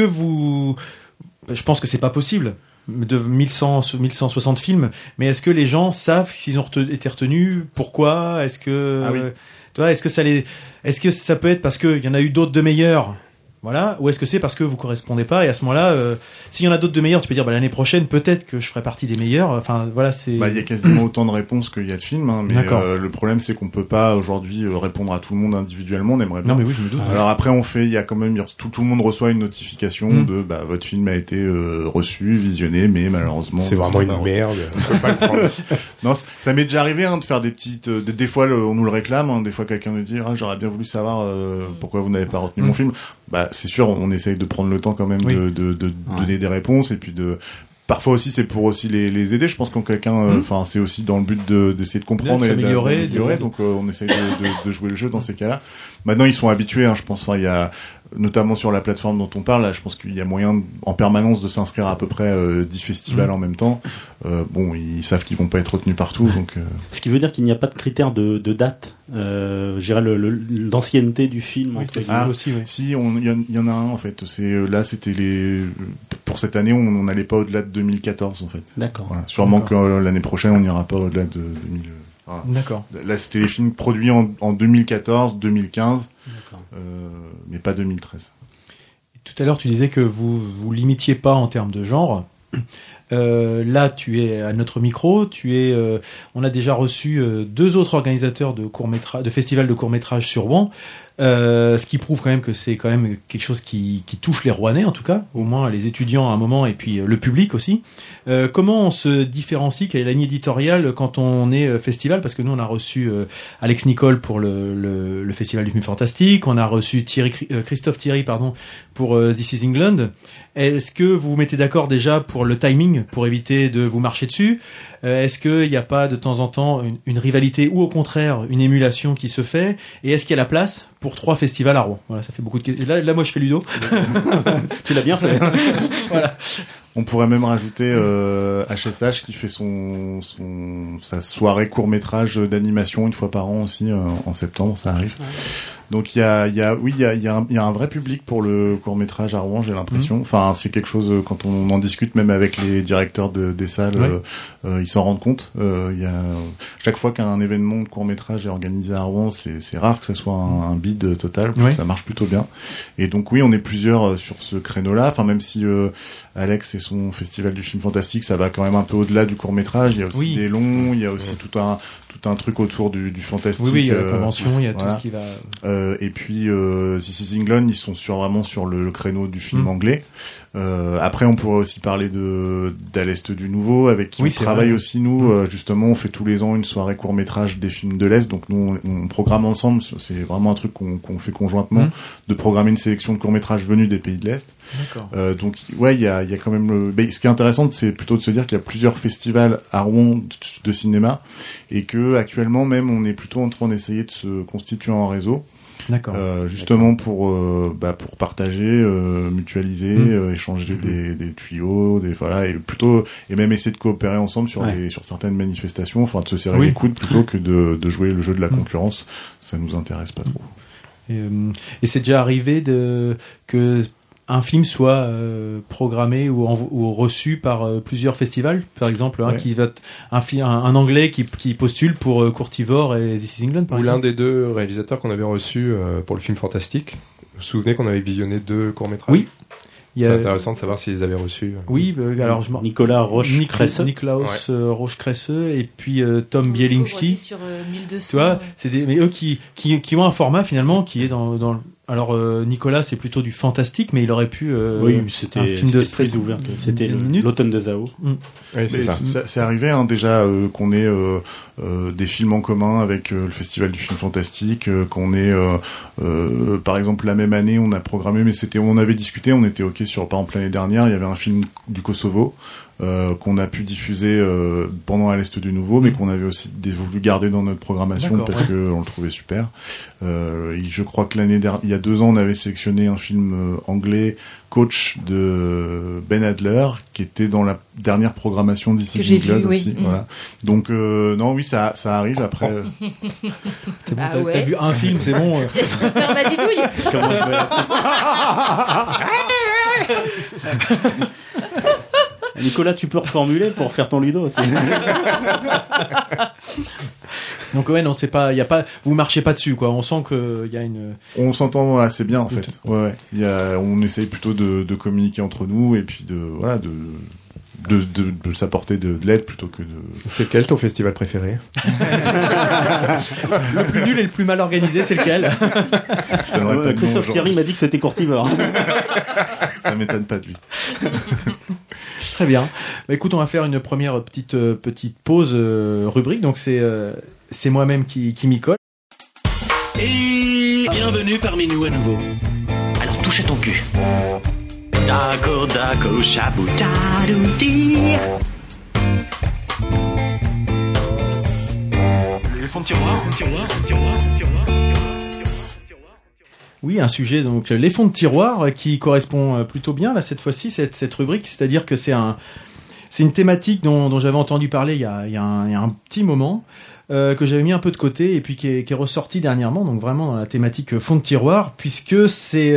je pense que c'est pas possible de 1160 films, mais est-ce que les gens savent s'ils ont été retenus, pourquoi, est-ce que est-ce que ça peut être parce qu'il y en a eu d'autres de meilleurs? Voilà, ou est-ce que c'est parce que vous correspondez pas et à ce moment-là, s'il y en a d'autres de meilleurs, tu peux dire l'année prochaine peut-être que je ferai partie des meilleurs. Enfin voilà, c'est. Il y a quasiment autant de réponses qu'il y a de films, mais le problème c'est qu'on peut pas aujourd'hui répondre à tout le monde individuellement. On aimerait bien. Non mais oui, je me doute. Alors après il y a quand même tout le monde reçoit une notification de votre film a été reçu, visionné, mais malheureusement c'est vraiment une merde. On peut pas le prendre. Non, ça m'est déjà arrivé de faire des petites. Des fois on nous le réclame, des fois quelqu'un nous dit j'aurais bien voulu savoir pourquoi vous n'avez pas retenu mon film. C'est sûr, on essaye de prendre le temps quand même de donner des réponses et puis parfois aussi c'est pour aussi les aider. Je pense quand quelqu'un, c'est aussi dans le but d'essayer de comprendre et d'améliorer. Donc on essaye de jouer le jeu dans ces cas-là. Maintenant ils sont habitués, je pense. Il y a notamment sur la plateforme dont on parle, là, je pense qu'il y a moyen en permanence de s'inscrire à peu près 10 festivals en même temps. Ils savent qu'ils vont pas être retenus partout, donc. Ce qui veut dire qu'il n'y a pas de critère de date. Je dirais d'ancienneté du film. Aussi, oui. Si, il y en a un en fait. C'était pour cette année, on n'allait pas au-delà de 2014 en fait. D'accord. Voilà. Sûrement que l'année prochaine, on n'ira pas au-delà de 2000. D'accord. Là, c'était les films produits en 2014, 2015, mais pas 2013. Tout à l'heure, tu disais que vous limitiez pas en termes de genre. Là, tu es à notre micro. On a déjà reçu 2 autres organisateurs de festivals de court-métrage sur Rouen. Ce qui prouve quand même que c'est quand même quelque chose qui touche les Rouennais, en tout cas, au moins les étudiants à un moment et puis le public aussi. Comment on se différencie? Quelle est la ligne éditoriale quand on est festival? Parce que nous on a reçu Alex Nicole pour le festival du film fantastique, on a reçu Christophe Thierry pour This is England. Est-ce que vous vous mettez d'accord déjà pour le timing, pour éviter de vous marcher dessus? Est-ce qu'il n'y a pas de temps en temps une rivalité ou au contraire une émulation qui se fait? Et est-ce qu'il y a la place pour 3 festivals à Rouen? Voilà, ça fait beaucoup de questions. Là, moi, je fais Ludo. Tu l'as bien fait. Voilà. On pourrait même rajouter HSH qui fait sa soirée court-métrage d'animation une fois par an aussi en septembre, ça arrive. Ouais. Donc il y a un vrai public pour le court-métrage à Rouen, j'ai l'impression. Enfin, c'est quelque chose quand on en discute même avec les directeurs des salles, ils s'en rendent compte. Chaque fois qu'un événement de court-métrage est organisé à Rouen, c'est rare que ça soit un bide total, ça marche plutôt bien. Et donc oui, on est plusieurs sur ce créneau-là. Enfin, même si Alex et son festival du film fantastique, ça va quand même un peu au-delà du court-métrage. Il y a aussi des longs, il y a aussi tout un truc autour du fantastique. Oui, il y a la convention, il y a tout ce qui va. Et puis This is England, ils sont vraiment sur le créneau du film anglais. Après, on pourrait aussi parler d'À l'Est du Nouveau, avec qui on travaille aussi nous. Justement, on fait tous les ans une soirée court-métrage des films de l'Est. Donc nous, on programme ensemble. C'est vraiment un truc qu'on fait conjointement, de programmer une sélection de courts-métrages venus des pays de l'Est. D'accord. Donc ouais, il y a quand même ce qui est intéressant, c'est plutôt de se dire qu'il y a plusieurs festivals à Rouen de cinéma et que actuellement même on est plutôt en train d'essayer de se constituer en réseau. D'accord. Justement pour partager, mutualiser, échanger des tuyaux, et même essayer de coopérer ensemble sur certaines manifestations, enfin de se serrer les coudes plutôt que de jouer le jeu de la concurrence. Ça nous intéresse pas trop. Et c'est déjà arrivé que un film soit programmé ou reçu par plusieurs festivals, par exemple, un Anglais qui postule pour Courtivore et This is England, par exemple. L'un des deux réalisateurs qu'on avait reçu pour le film Fantastique. Vous vous souvenez qu'on avait visionné 2 courts-métrages? Oui. C'est intéressant de savoir s'ils avaient reçu. Oui, alors Nicolas Roche-Cresseux. Niklaus Roche-Cresseux et puis Tom Bielinski. Sur 1200. Tu vois, mais eux qui ont un format finalement qui est dans alors Nicolas c'est plutôt du fantastique, mais il aurait pu c'était un film de plus ouvert. C'était l'automne de Zao. Oui, c'est ça. C'est arrivé déjà qu'on ait des films en commun avec le Festival du film fantastique, qu'on ait par exemple la même année on a programmé, mais on avait discuté, on était ok sur, par exemple l'année dernière il y avait un film du Kosovo qu'on a pu diffuser pendant À l'Est du Nouveau, mais qu'on avait aussi voulu garder dans notre programmation parce que on le trouvait super. Je crois que il y a 2 ans, on avait sélectionné un film anglais, Coach, de Ben Adler, qui était dans la dernière programmation d'Ici England aussi. Voilà. Donc non, oui, ça arrive après. C'est bon, t'as vu un film, c'est bon. Je peux faire ma didouille. Nicolas, tu peux reformuler pour faire ton Ludo aussi. Donc non, c'est pas, vous marchez pas dessus quoi. On sent que il y a on s'entend assez bien en fait. Ouais. On essaye plutôt de communiquer entre nous et puis de s'apporter de l'aide plutôt que de... C'est quel ton festival préféré? Le plus nul et le plus mal organisé, c'est lequel? Christophe Thierry m'a dit que c'était Courtivore. Ça m'étonne pas de lui. Très bien. Bah, écoute, on va faire une première petite pause rubrique. Donc c'est moi-même qui m'y colle. Et bienvenue parmi nous à nouveau. Alors touche à ton cul. Dago dago shaboutadoudi. Le fond de tiroir. Oui, un sujet, donc les fonds de tiroir, qui correspond plutôt bien là cette fois-ci, cette rubrique, c'est-à-dire que c'est une thématique dont j'avais entendu parler il y a un petit moment, que j'avais mis un peu de côté et puis qui est ressorti dernièrement, donc vraiment dans la thématique fonds de tiroir, puisque c'est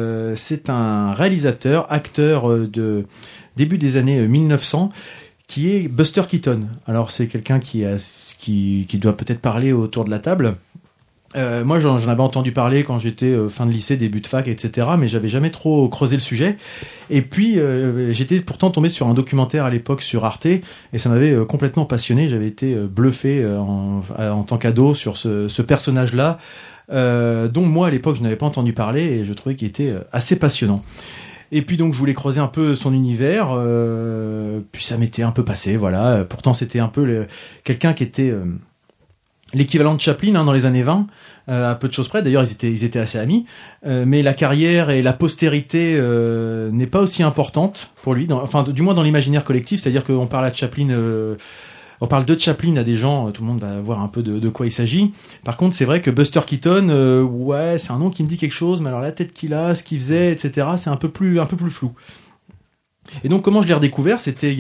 un réalisateur, acteur de début des années 1900, qui est Buster Keaton. Alors c'est quelqu'un qui doit peut-être parler autour de la table. Moi, j'en avais entendu parler quand j'étais fin de lycée, début de fac, etc. Mais j'avais jamais trop creusé le sujet. Et puis, j'étais pourtant tombé sur un documentaire à l'époque sur Arte, et ça m'avait complètement passionné. J'avais été bluffé en tant qu'ado sur ce personnage-là, dont moi, à l'époque, je n'avais pas entendu parler, et je trouvais qu'il était assez passionnant. Et puis donc, je voulais creuser un peu son univers, puis ça m'était un peu passé, voilà. Pourtant, c'était un peu quelqu'un qui était... l'équivalent de Chaplin dans les années 20, à peu de choses près. D'ailleurs, ils étaient assez amis. Mais la carrière et la postérité n'est pas aussi importante pour lui. Du moins dans l'imaginaire collectif. C'est-à-dire qu'on parle à Chaplin, on parle de Chaplin à des gens, tout le monde va voir un peu de quoi il s'agit. Par contre, c'est vrai que Buster Keaton, c'est un nom qui me dit quelque chose, mais alors la tête qu'il a, ce qu'il faisait, etc., c'est un peu plus flou. Et donc, comment je l'ai redécouvert? C'était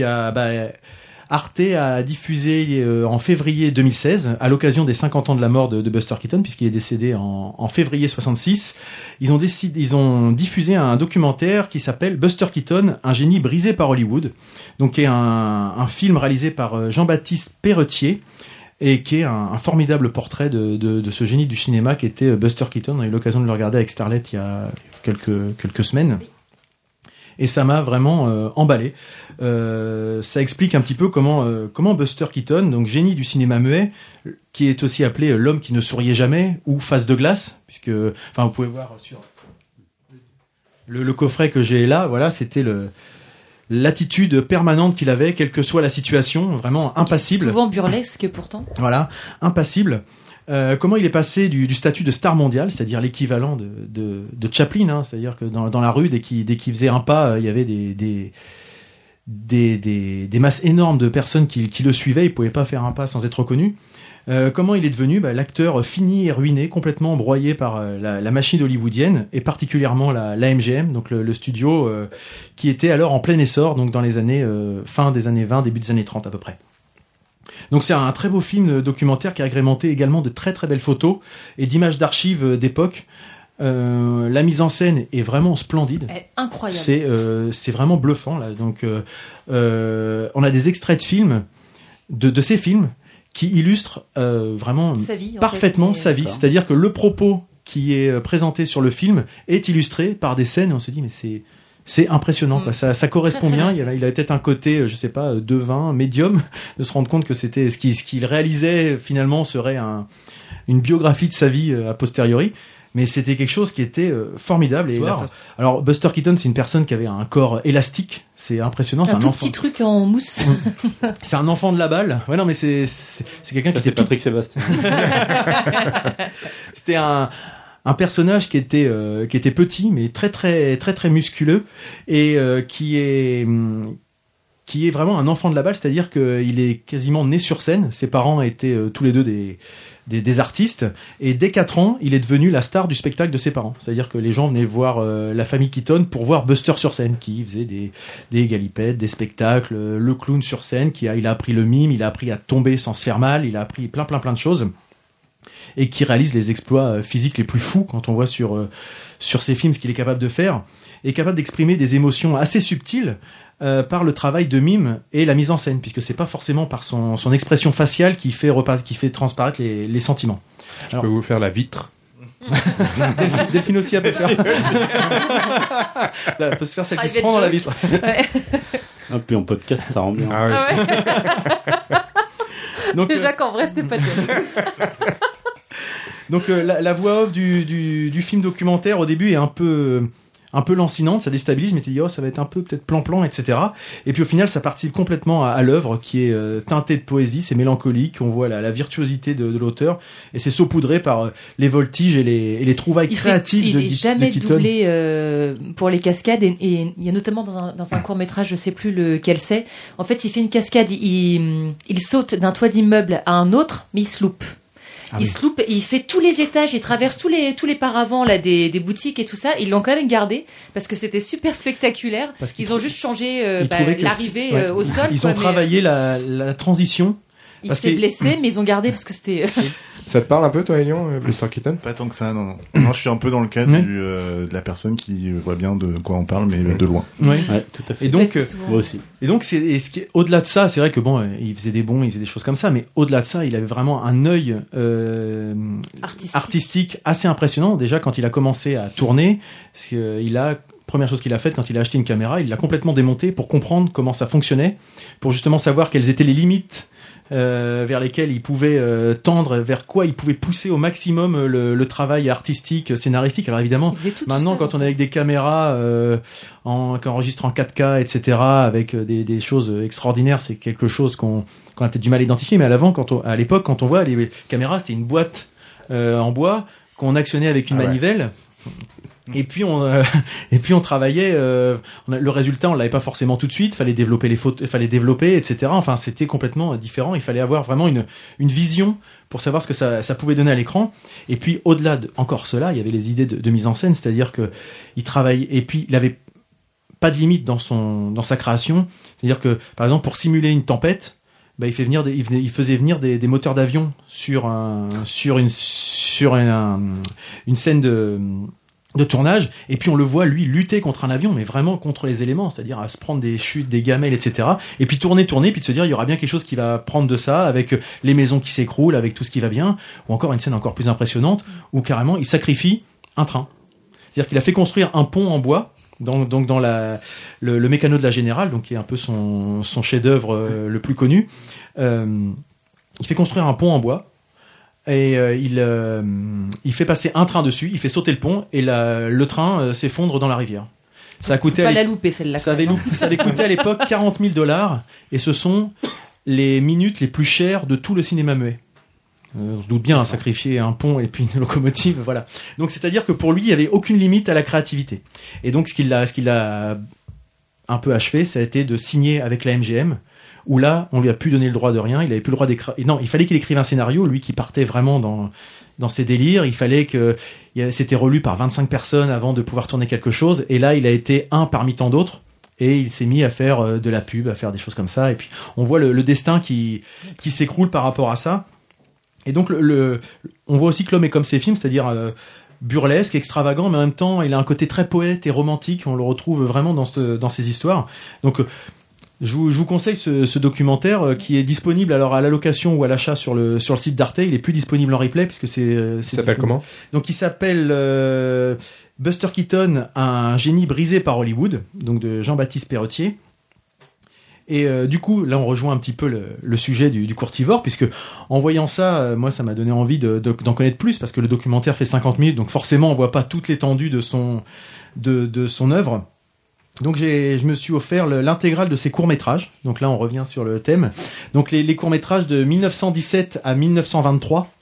Arte a diffusé en février 2016, à l'occasion des 50 ans de la mort de Buster Keaton, puisqu'il est décédé en février 66. Ils ont diffusé un documentaire qui s'appelle Buster Keaton, un génie brisé par Hollywood, donc qui est un film réalisé par Jean-Baptiste Perretier, et qui est un formidable portrait de ce génie du cinéma qui était Buster Keaton. On a eu l'occasion de le regarder avec Starlet il y a quelques semaines. Et ça m'a vraiment emballé. Ça explique un petit peu comment Buster Keaton, donc génie du cinéma muet, qui est aussi appelé l'homme qui ne souriait jamais, ou face de glace, puisque, vous pouvez voir sur le coffret que j'ai là, voilà, c'était l'attitude permanente qu'il avait, quelle que soit la situation, vraiment impassible. Souvent burlesque pourtant. Voilà, impassible. Comment il est passé du statut de star mondial, c'est-à-dire l'équivalent de Chaplin, c'est-à-dire que dans la rue, dès qu'il faisait un pas, il y avait des des masses énormes de personnes qui le suivaient. Il pouvait pas faire un pas sans être reconnu. Comment il est devenu l'acteur fini et ruiné, complètement broyé par la machine hollywoodienne, et particulièrement la MGM, donc le studio qui était alors en plein essor, donc dans les années fin des années 20, début des années 30 à peu près. Donc c'est un très beau film documentaire qui est agrémenté également de très très belles photos et d'images d'archives d'époque. La mise en scène est vraiment splendide. Incroyable. C'est vraiment bluffant là. Donc on a des extraits de films de ces films qui illustre vraiment parfaitement sa vie. C'est-à-dire que le propos qui est présenté sur le film est illustré par des scènes et on se dit mais c'est impressionnant quoi. Ça correspond très, très bien. Il avait peut-être un côté je sais pas devin, médium, de se rendre compte que c'était ce qu'il réalisait finalement serait une biographie de sa vie a posteriori. Mais c'était quelque chose qui était formidable. Alors Buster Keaton, c'est une personne qui avait un corps élastique, c'est impressionnant. C'est un tout petit truc en mousse. C'est un enfant de la balle. Ouais, non, mais c'est quelqu'un qui était Patrick Sébastien. C'était un personnage qui était petit, mais très très très très musculeux et qui est vraiment un enfant de la balle, c'est-à-dire qu'il est quasiment né sur scène. Ses parents étaient tous les deux des artistes, et dès 4 ans, il est devenu la star du spectacle de ses parents. C'est-à-dire que les gens venaient voir la famille Keaton pour voir Buster sur scène, qui faisait des galipettes, des spectacles, le clown sur scène, il a appris le mime, il a appris à tomber sans se faire mal, il a appris plein de choses, et qui réalise les exploits physiques les plus fous quand on voit sur ses films ce qu'il est capable de faire, est capable d'exprimer des émotions assez subtiles par le travail de mime et la mise en scène, puisque c'est pas forcément par son expression faciale qui fait transparaître les sentiments. Je peux vous faire la vitre. Delphine aussi, elle peut faire. Là, elle peut se faire celle qui se prend dans la vitre. Ouais. Ah, puis en podcast, ça rend bien. Ah ouais. Donc, déjà qu'en vrai, c'était pas terrible. Donc la voix off du film documentaire au début est un peu lancinante, ça déstabilise, mais tu dis ça va être un peu peut-être plan-plan, etc. Et puis au final ça participe complètement à l'œuvre qui est teintée de poésie, c'est mélancolique, on voit la virtuosité de l'auteur, et c'est saupoudré par les voltiges et les trouvailles créatives de Keaton. Il est jamais doublé pour les cascades, et il y a notamment dans un court-métrage, je sais plus lequel c'est, en fait il fait une cascade, il saute d'un toit d'immeuble à un autre, mais il se loupe. Il se loupe, il fait tous les étages, il traverse tous les paravents là des boutiques et tout ça. Ils l'ont quand même gardé parce que c'était super spectaculaire. Ils ont juste changé l'arrivée au sol. Ils ont travaillé la transition. Il s'est blessé, mais ils ont gardé parce que c'était. Ça te parle un peu, toi, Elion, Buster Keaton ? Pas tant que ça, non. Non, je suis un peu dans le cas de la personne qui voit bien de quoi on parle, mais de loin. Oui, tout à fait. Et donc, moi aussi. Et donc, au-delà de ça, c'est vrai que il faisait des bons, il faisait des choses comme ça, mais au-delà de ça, il avait vraiment un œil artistique assez impressionnant. Déjà, quand il a commencé à tourner, première chose qu'il a faite quand il a acheté une caméra, il l'a complètement démontée pour comprendre comment ça fonctionnait, pour justement savoir quelles étaient les limites vers lesquels il pouvait tendre, vers quoi il pouvait pousser au maximum le travail artistique, scénaristique. Alors évidemment, maintenant, quand on est avec des caméras qui enregistrent en 4K, etc., avec des choses extraordinaires, c'est quelque chose qu'on a peut-être du mal à identifier. Mais à l'époque, quand on voit les caméras, c'était une boîte en bois qu'on actionnait avec une manivelle. Et puis on travaillait. Le résultat, on l'avait pas forcément tout de suite. Fallait développer les photos, fallait développer, etc. Enfin, c'était complètement différent. Il fallait avoir vraiment une vision pour savoir ce que ça pouvait donner à l'écran. Et puis au-delà de encore cela, il y avait les idées de mise en scène, c'est-à-dire que il travaillait. Et puis il avait pas de limite dans sa création. C'est-à-dire que par exemple, pour simuler une tempête, il faisait venir des moteurs d'avion sur une scène de tournage, et puis on le voit lui lutter contre un avion, mais vraiment contre les éléments, c'est-à-dire à se prendre des chutes, des gamelles, etc. Et puis tourner, puis de se dire il y aura bien quelque chose qui va prendre de ça, avec les maisons qui s'écroulent, avec tout ce qui va bien, ou encore une scène encore plus impressionnante où carrément il sacrifie un train. C'est-à-dire qu'il a fait construire un pont en bois, donc dans le mécano de la Générale, donc qui est un peu son chef-d'œuvre le plus connu. Il fait construire un pont en bois. Et il fait passer un train dessus, il fait sauter le pont, et le train s'effondre dans la rivière. Ça a coûté pas la louper celle-là. Ça avait coûté à l'époque $40 000, et ce sont les minutes les plus chères de tout le cinéma muet. On se doute bien, sacrifier un pont et puis une locomotive, voilà. Donc c'est-à-dire que pour lui, il n'y avait aucune limite à la créativité. Et donc ce qui l'a un peu achevé, ça a été de signer avec la MGM, où là, on lui a plus donné le droit de rien, il avait plus le droit d'écrire. Non, il fallait qu'il écrive un scénario, lui qui partait vraiment dans ses délires, il fallait que c'était relu par 25 personnes avant de pouvoir tourner quelque chose, et là, il a été un parmi tant d'autres. Et il s'est mis à faire de la pub, à faire des choses comme ça. Et puis, on voit le destin qui s'écroule par rapport à ça. Et donc, on voit aussi que l'homme est comme ses films, c'est-à-dire burlesque, extravagant, mais en même temps, il a un côté très poète et romantique. On le retrouve vraiment dans ses histoires. Donc, je vous conseille ce documentaire qui est disponible alors à la location ou à l'achat sur le site d'Arte. Il est plus disponible en replay puisque c'est s'appelle comment ? Donc, il s'appelle Buster Keaton, un génie brisé par Hollywood, donc de Jean-Baptiste Perretier. Et du coup, là, on rejoint un petit peu le sujet du courtivore, puisque en voyant ça, moi, ça m'a donné envie d'en connaître plus, parce que le documentaire fait 50 minutes, donc forcément, on voit pas toute l'étendue de son œuvre. Donc, je me suis offert l'intégrale de ses courts-métrages. Donc là, on revient sur le thème. Donc, les courts-métrages de 1917 à 1923.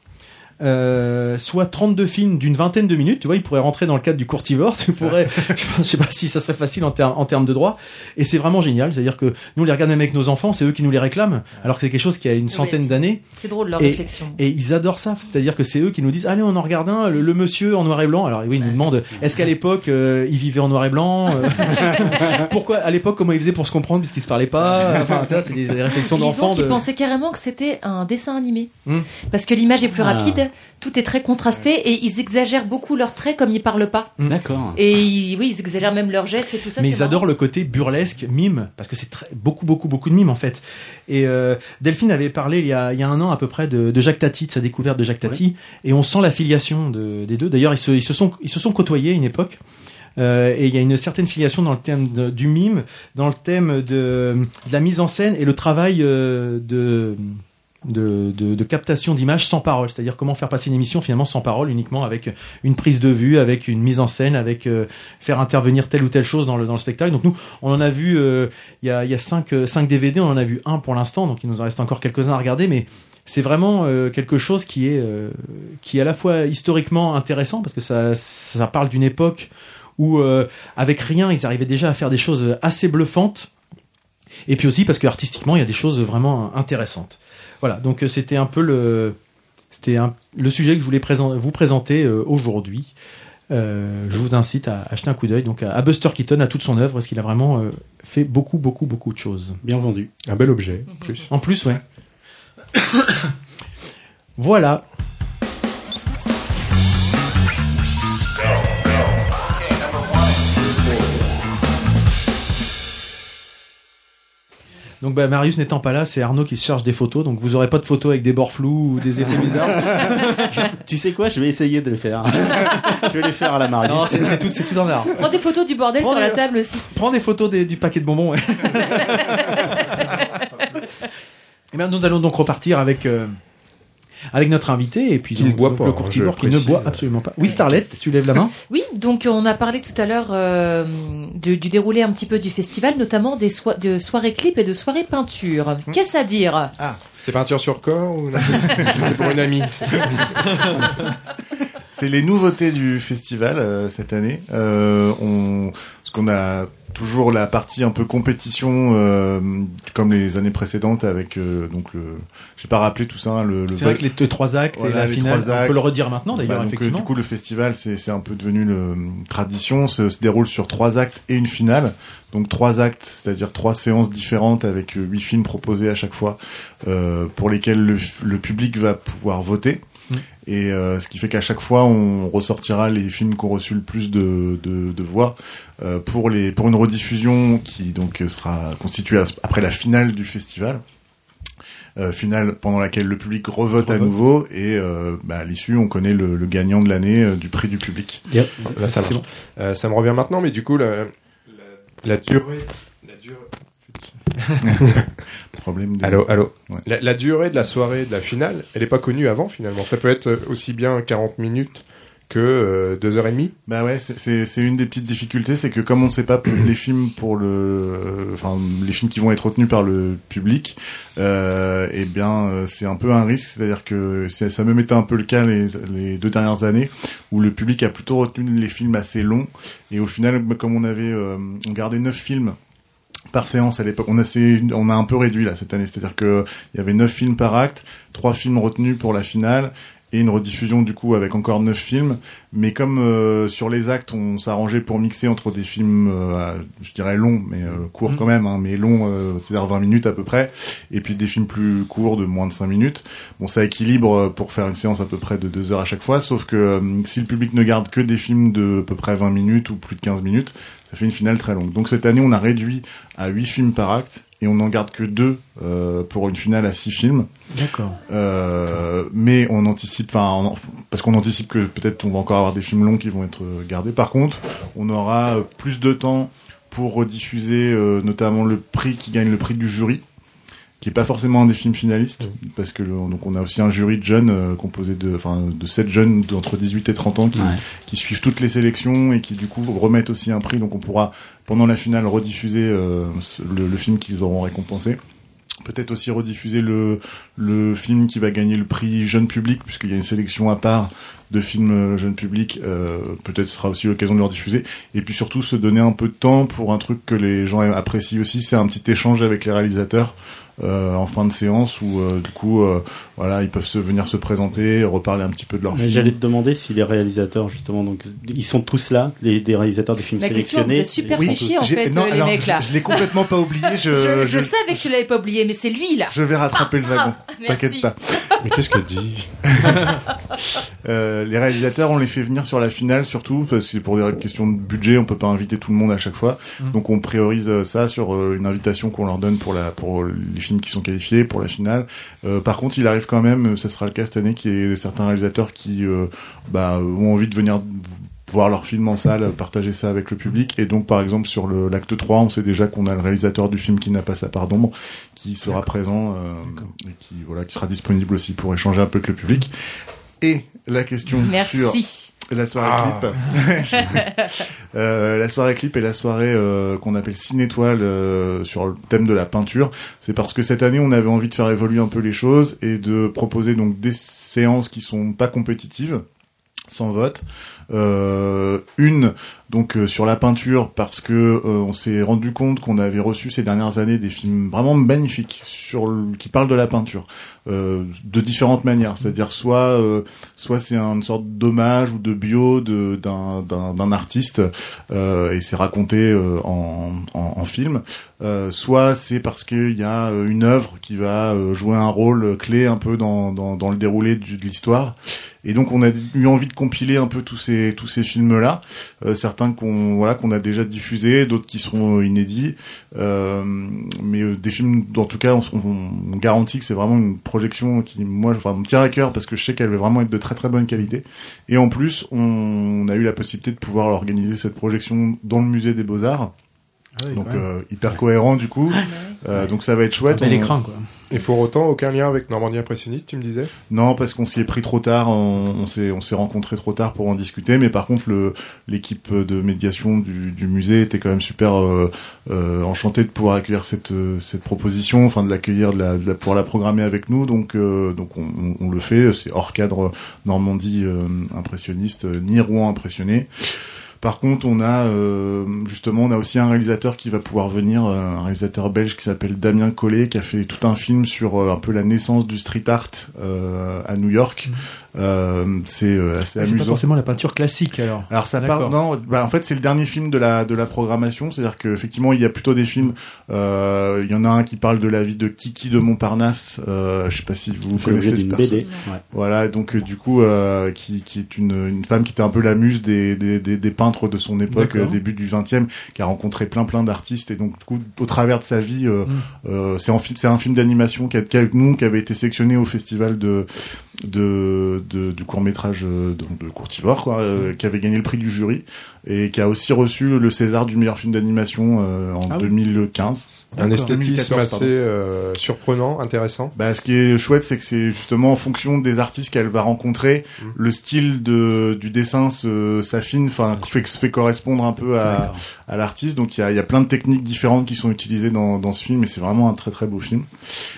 Soit 32 films d'une vingtaine de minutes, tu vois, il pourrait rentrer dans le cadre du courtivore, je sais pas si ça serait facile en termes de droit, et c'est vraiment génial, c'est-à-dire que nous on les regarde même avec nos enfants, c'est eux qui nous les réclament, alors que c'est quelque chose qui a une centaine d'années. C'est drôle leur réflexion. Et ils adorent ça, c'est-à-dire que c'est eux qui nous disent, allez on en regarde un, le monsieur en noir et blanc, alors oui, ils nous demandent, est-ce qu'à l'époque il vivait en noir et blanc, pourquoi, à l'époque, comment il faisait pour se comprendre puisqu'ils se parlaient pas, enfin, c'est des réflexions d'enfants. Ils pensaient carrément que c'était un dessin animé, parce que l'image est plus rapide. Tout est très contrasté et ils exagèrent beaucoup leurs traits comme ils parlent pas. D'accord. Et ils exagèrent même leurs gestes et tout ça. Mais ils adorent le côté burlesque, mime, parce que c'est beaucoup de mime en fait. Et Delphine avait parlé il y a un an à peu près de Jacques Tati, de sa découverte de Jacques Tati, et on sent l'affiliation des deux. D'ailleurs, ils se sont côtoyés à une époque. Et il y a une certaine filiation dans le thème du mime, dans le thème de la mise en scène et le travail de captation d'images sans parole, c'est-à-dire comment faire passer une émission finalement sans parole, uniquement avec une prise de vue, avec une mise en scène, avec faire intervenir telle ou telle chose dans le spectacle. Donc nous, on en a vu, il y a 5 DVD, on en a vu un pour l'instant, donc il nous en reste encore quelques-uns à regarder, mais c'est vraiment quelque chose qui est à la fois historiquement intéressant, parce que ça parle d'une époque où avec rien, ils arrivaient déjà à faire des choses assez bluffantes, et puis aussi parce que artistiquement, il y a des choses vraiment intéressantes. Voilà, donc c'était un peu le sujet que je voulais vous présenter aujourd'hui. Je vous incite à acheter un coup d'œil donc à Buster Keaton, à toute son œuvre, parce qu'il a vraiment fait beaucoup de choses. Bien vendu. Un bel objet, en plus. En plus, ouais. Voilà. Donc Marius n'étant pas là, c'est Arnaud qui se charge des photos, donc vous aurez pas de photos avec des bords flous ou des effets bizarres. Tu sais quoi, je vais essayer de le faire. Je vais les faire à la Marius. Non, c'est tout en art. Prends des photos du bordel sur la table aussi. Prends des photos du paquet de bonbons. Ouais. Et bien nous allons donc repartir avec notre invité et puis qui ne boit pas, le courtivore qui ne boit absolument pas. Oui, Starlet, tu lèves la main. Oui, donc on a parlé tout à l'heure du déroulé un petit peu du festival, notamment de soirées clips et de soirées peinture. Qu'est-ce à dire ? C'est peinture sur corps ou c'est pour une amie? C'est les nouveautés du festival cette année. Parce qu'on a toujours la partie un peu compétition comme les années précédentes avec donc j'ai pas rappelé tout ça c'est vrai que les 3 actes et la finale on peut le redire maintenant d'ailleurs. Donc, effectivement du coup le festival c'est un peu devenu une tradition, se déroule sur 3 actes et une finale, donc 3 actes, c'est-à-dire 3 séances différentes avec 8 films proposés à chaque fois pour lesquels le public va pouvoir voter. Et ce qui fait qu'à chaque fois on ressortira les films qui ont reçu le plus de voix pour une rediffusion qui donc sera constituée après la finale du festival, finale pendant laquelle le public revote à nouveau et à l'issue on connaît le gagnant de l'année du prix du public. Yep. Là, ça marche. Bon. Ça me revient maintenant, mais du coup la durée problème de... Allô. Ouais. La durée de la soirée de la finale, elle est pas connue avant finalement. Ça peut être aussi bien 40 minutes que 2h30. Bah ouais, c'est une des petites difficultés, c'est que comme on sait pas les films les films qui vont être retenus par le public, eh bien c'est un peu un risque, c'est-à-dire que ça a même été un peu le cas les 2 dernières années où le public a plutôt retenu les films assez longs et au final comme on gardait 9 films par séance à l'époque. On a un peu réduit là cette année, c'est-à-dire que il y avait 9 films par acte, 3 films retenus pour la finale et une rediffusion du coup avec encore 9 films. Mais comme sur les actes, on s'arrangeait pour mixer entre des films, je dirais longs, mais courts quand même, hein, mais longs, c'est-à-dire 20 minutes à peu près, et puis des films plus courts de moins de 5 minutes. Bon, ça équilibre pour faire une séance à peu près de 2 heures à chaque fois, sauf que si le public ne garde que des films de à peu près 20 minutes ou plus de 15 minutes, ça fait une finale très longue. Donc cette année, on a réduit à 8 films par acte, et on n'en garde que 2 pour une finale à 6 films. D'accord. Mais on anticipe, parce qu'on anticipe que peut-être on va encore avoir des films longs qui vont être gardés. Par contre, on aura plus de temps pour rediffuser notamment le prix qui gagne le prix du jury, qui est pas forcément un des films finalistes, parce que donc on a aussi un jury de jeunes composé de 7 jeunes d'entre 18 et 30 ans qui suivent toutes les sélections et qui du coup remettent aussi un prix. Donc on pourra pendant la finale rediffuser le film qu'ils auront récompensé. Peut-être aussi rediffuser le film qui va gagner le prix jeune public, puisqu'il y a une sélection à part de films jeune public. Peut-être ce sera aussi l'occasion de le rediffuser. Et puis surtout se donner un peu de temps pour un truc que les gens apprécient aussi, c'est un petit échange avec les réalisateurs en fin de séance où du coup voilà, ils peuvent venir se présenter, reparler un petit peu de leur film. J'allais te demander si les réalisateurs justement, donc ils sont tous là, des réalisateurs des films sélectionnés. La question, vous êtes super fichés en fait, les mecs là. Je l'ai complètement pas oublié. Je savais que tu l'avais pas oublié, mais c'est lui là. Je vais rattraper le wagon. T'inquiète pas. Mais qu'est-ce qu'elle dit? Les réalisateurs, on les fait venir sur la finale surtout parce que c'est pour des questions de budget, on peut pas inviter tout le monde à chaque fois. Donc on priorise ça sur une invitation qu'on leur donne pour les films qui sont qualifiés pour la finale. Par contre, il arrive quand même, ça sera le cas cette année, qu'il y ait certains réalisateurs qui ont envie de venir voir leur film en salle, partager ça avec le public. Et donc, par exemple, sur l'acte 3, on sait déjà qu'on a le réalisateur du film Qui n'a pas sa part d'ombre, qui sera présent, et qui sera disponible aussi pour échanger un peu avec le public. Et la question sur la soirée clip. La soirée clip et la soirée qu'on appelle Ciné-Étoile sur le thème de la peinture. C'est parce que cette année, on avait envie de faire évoluer un peu les choses et de proposer donc des séances qui sont pas compétitives, sans vote. Sur la peinture, parce que on s'est rendu compte qu'on avait reçu ces dernières années des films vraiment magnifiques qui parlent de la peinture de différentes manières, c'est-à-dire soit c'est une sorte d'hommage ou de bio d'un artiste et c'est raconté en film, soit c'est parce qu'il y a une œuvre qui va jouer un rôle clé un peu dans le déroulé de l'histoire. Et donc on a eu envie de compiler un peu tous ces films-là, certains qu'on a déjà diffusés, d'autres qui seront inédits, mais des films, en tout cas, on garantit que c'est vraiment une projection qui, moi, me tient à cœur parce que je sais qu'elle va vraiment être de très très bonne qualité. Et en plus, on a eu la possibilité de pouvoir organiser cette projection dans le musée des Beaux-Arts. Oui, donc hyper cohérent du coup. Donc ça va être chouette. Un bel écran quoi. Et pour autant, aucun lien avec Normandie Impressionniste, tu me disais? Non, parce qu'on s'y est pris trop tard, on s'est rencontrés trop tard pour en discuter, mais par contre, l'équipe de médiation du musée était quand même super enchantée de pouvoir accueillir cette proposition, enfin de l'accueillir, de pouvoir la programmer avec nous, donc on le fait, c'est hors cadre Normandie Impressionniste, ni Rouen Impressionné. Par contre, on a aussi un réalisateur qui va pouvoir venir, un réalisateur belge qui s'appelle Damien Collet, qui a fait tout un film sur un peu la naissance du street art à New York. C'est assez amusant. C'est pas forcément la peinture classique alors. Alors ça part, non, en fait c'est le dernier film de la programmation, c'est-à-dire que effectivement il y a plutôt des films. Il y en a un qui parle de la vie de Kiki de Montparnasse. Je sais pas si vous connaissez cette personne. Voilà, donc du coup qui est une femme qui était un peu la muse des peintres de son époque, début du 20e, qui a rencontré plein d'artistes et donc du coup au travers de sa vie, c'est un film d'animation qui avait été sélectionné au festival du court-métrage de Courtivore, qui avait gagné le prix du jury et qui a aussi reçu le César du meilleur film d'animation en 2015. Un esthétisme 2014, assez surprenant, intéressant. Bah, ce qui est chouette, c'est que c'est justement en fonction des artistes qu'elle va rencontrer, le style du dessin s'affine, enfin, se fait correspondre un peu à l'artiste. Donc il y a plein de techniques différentes qui sont utilisées dans ce film, et c'est vraiment un très très beau film.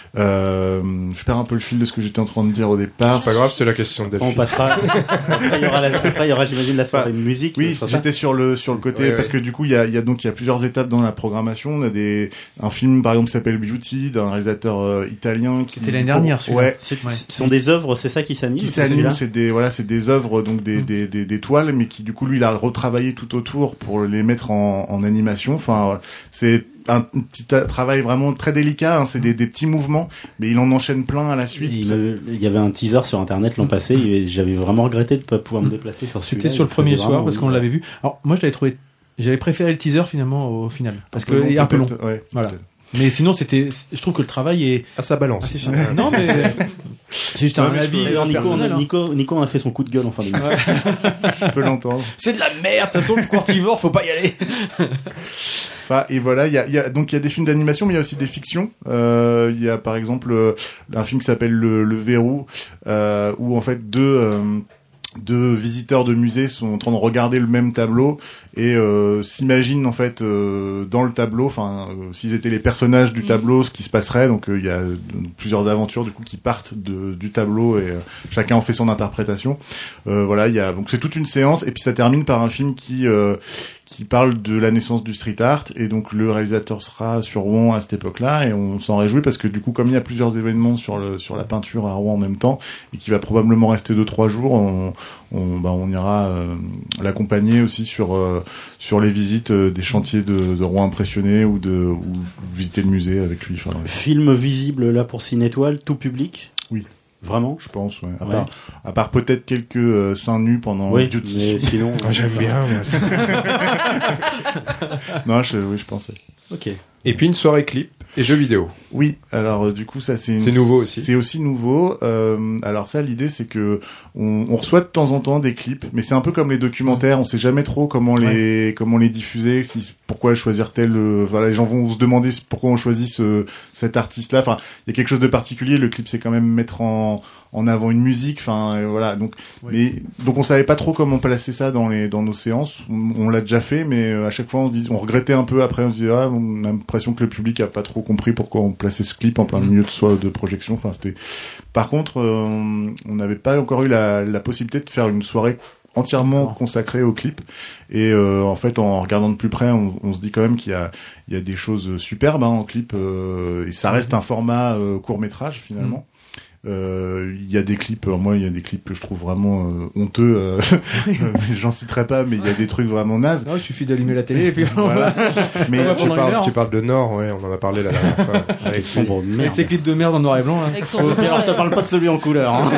Je perds un peu le fil de ce que j'étais en train de dire au départ. C'est pas grave, c'était la question de On passera. Après, il y aura, j'imagine, la soirée musique. Oui, j'étais sur le côté, parce que du coup, il y a plusieurs étapes dans la programmation. On a un film, par exemple, qui s'appelle Beauty, d'un réalisateur italien qui... C'était l'année dernière, celui-là. Ouais. Ce sont des œuvres, c'est ça qui s'animent? Qui s'animent, c'est des œuvres, donc des toiles, mais qui, du coup, lui, il a retravaillé tout autour pour les mettre en animation. Enfin, c'est un petit travail vraiment très délicat, hein, c'est des petits mouvements, mais il en enchaîne plein à la suite. Il y avait un teaser sur internet l'an passé, et j'avais vraiment regretté de ne pas pouvoir me déplacer sur celui-là. C'était sur le premier soir, parce qu'on l'avait vu. Alors, moi, j'avais préféré le teaser finalement au final, parce qu'il est un peu long. Ouais, voilà. Mais sinon, je trouve que le travail est... Ah, ça balance. Non, mais... C'est juste un avis personnel. Nico a fait son coup de gueule en fin d'émission. Je peux l'entendre. C'est de la merde, de toute façon, le Courtivore, faut pas y aller. Enfin, et voilà, il y a des films d'animation, mais il y a aussi des fictions. Il y a par exemple un film qui s'appelle Le Verrou, où en fait deux visiteurs de musée sont en train de regarder le même tableau et s'imaginent en fait dans le tableau, enfin s'ils étaient les personnages du tableau, ce qui se passerait. Donc il y a plusieurs aventures du coup qui partent du tableau, et chacun en fait son interprétation. Voilà, donc c'est toute une séance, et puis ça termine par un film qui parle de la naissance du street art, et donc le réalisateur sera sur Rouen à cette époque-là, et on s'en réjouit parce que du coup, comme il y a plusieurs événements sur la peinture à Rouen en même temps, et qui va probablement rester 2-3 jours, on ira l'accompagner aussi sur les visites des chantiers de Rouen impressionné, ou visiter le musée avec lui. Enfin, Film visible là pour Cinétoile, tout public? Oui. Vraiment? Je pense, ouais. À part peut-être quelques seins nus pendant Duty. Mais sinon... J'aime bien. Non, je pensais. Ok. Et puis une soirée clip et jeux vidéo. Oui, alors du coup ça c'est nouveau aussi. C'est aussi nouveau. Alors ça, l'idée c'est que on reçoit de temps en temps des clips, mais c'est un peu comme les documentaires, on sait jamais trop comment les diffuser, pourquoi choisir tel. Voilà, les gens vont se demander pourquoi on choisit cet artiste-là. Enfin, il y a quelque chose de particulier. Le clip, c'est quand même mettre en avant une musique. Enfin, voilà. Donc on savait pas trop comment placer ça dans nos séances. On l'a déjà fait, mais à chaque fois on regrettait un peu. Après, on se disait on a l'impression que le public a pas trop compris pourquoi on plaçait ce clip en plein milieu de projection. Enfin, c'était. Par contre, on n'avait pas encore eu la possibilité de faire une soirée entièrement consacrée au clip, et en fait en regardant de plus près on se dit quand même qu'il y a des choses superbes en clip, et ça reste un format court-métrage finalement. Il y a des clips, moi il y a des clips que je trouve vraiment honteux, j'en citerai pas, mais il y a des trucs vraiment nazes. Non, il suffit d'allumer la télé et puis voilà. Mais tu parles de Nord, ouais, on en a parlé la dernière fois. Avec son bon merde. Et ces clips de merde en noir et blanc là. Avec son Alors, je te parle pas de celui en couleur. Hein.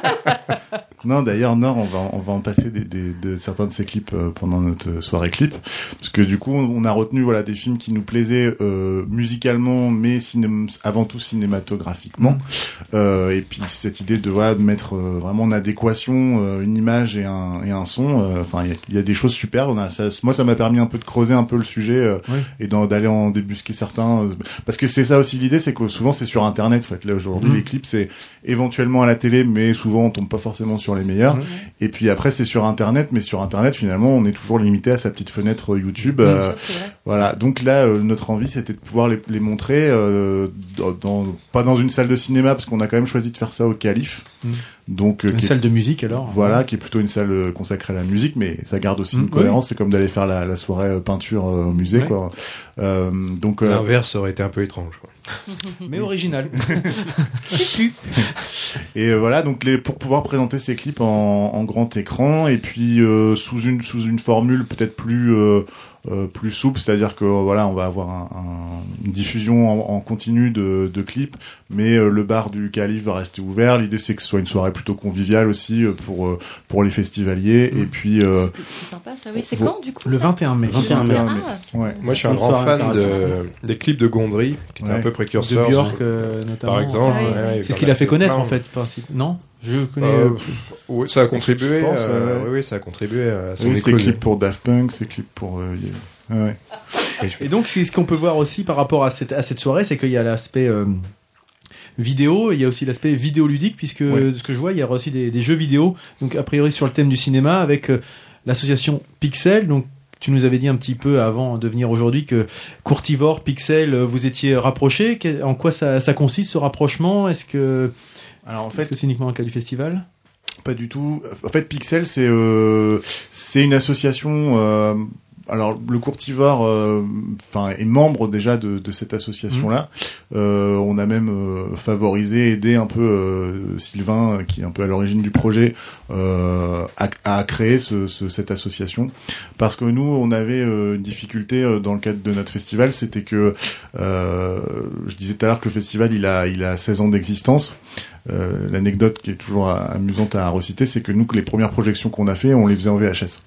Non, d'ailleurs, Nord, on va en passer de certains de ces clips pendant notre soirée clip, parce que du coup, on a retenu des films qui nous plaisaient musicalement, mais avant tout cinématographiquement. Et puis cette idée de mettre vraiment en adéquation une image et un son. Enfin, il y a des choses superbes. Moi, ça m'a permis un peu de creuser un peu le sujet et d'aller en débusquer certains. Parce que c'est ça aussi l'idée, c'est que souvent c'est sur Internet. En fait, là aujourd'hui, les clips c'est éventuellement à la télé, mais souvent on tombe pas forcément sur les meilleurs. Et puis après c'est sur Internet, mais sur Internet finalement on est toujours limité à sa petite fenêtre YouTube. Voilà. Donc là notre envie c'était de pouvoir les montrer pas dans une salle de cinéma, parce qu'on a quand même choisi de faire ça au Calife. Donc une salle de musique alors. Voilà, qui est plutôt une salle consacrée à la musique, mais ça garde aussi une cohérence. C'est comme d'aller faire la soirée peinture au musée, quoi. Donc l'inverse aurait été un peu étrange, quoi. Mais original. C'est plus. Et voilà, donc pour pouvoir présenter ces clips en grand écran, et puis sous une formule peut-être plus souple, c'est-à-dire que on va avoir une diffusion en continu de clips, mais le bar du Calife va rester ouvert. L'idée c'est que ce soit une soirée plutôt conviviale aussi pour les festivaliers. Et puis c'est sympa ça, oui. C'est quand du coup? Le 21 mai. 21 mai. Ouais. Moi je suis un grand fan des clips de Gondry, qui était un peu précurseur de Björk notamment. par exemple. C'est ce qu'il a fait connaître en fait. Non, je connais. Oui, ça a contribué. Je pense, oui, ça a contribué à son c'est éclosion. clips pour Daft Punk, c'est clips pour. Ouais. Et donc, ce qu'on peut voir aussi par rapport à cette soirée, c'est qu'il y a l'aspect vidéo, et il y a aussi l'aspect vidéoludique, puisque de ce que je vois, il y a aussi des jeux vidéo, donc a priori sur le thème du cinéma, avec l'association Pixel. Donc, tu nous avais dit un petit peu avant de venir aujourd'hui que Courtivore, Pixel, vous étiez rapprochés. En quoi ça consiste, ce rapprochement? Est-ce que c'est uniquement un cas du festival? Pas du tout. En fait, Pixel, c'est une association. Alors, le Courtivore, est membre déjà de cette association-là. On a même favorisé, aidé un peu Sylvain, qui est un peu à l'origine du projet, à créer cette association. Parce que nous, on avait une difficulté dans le cadre de notre festival, c'était que je disais tout à l'heure que le festival, il a 16 ans d'existence. L'anecdote qui est toujours amusante à reciter, c'est que nous, les premières projections qu'on a fait, on les faisait en VHS.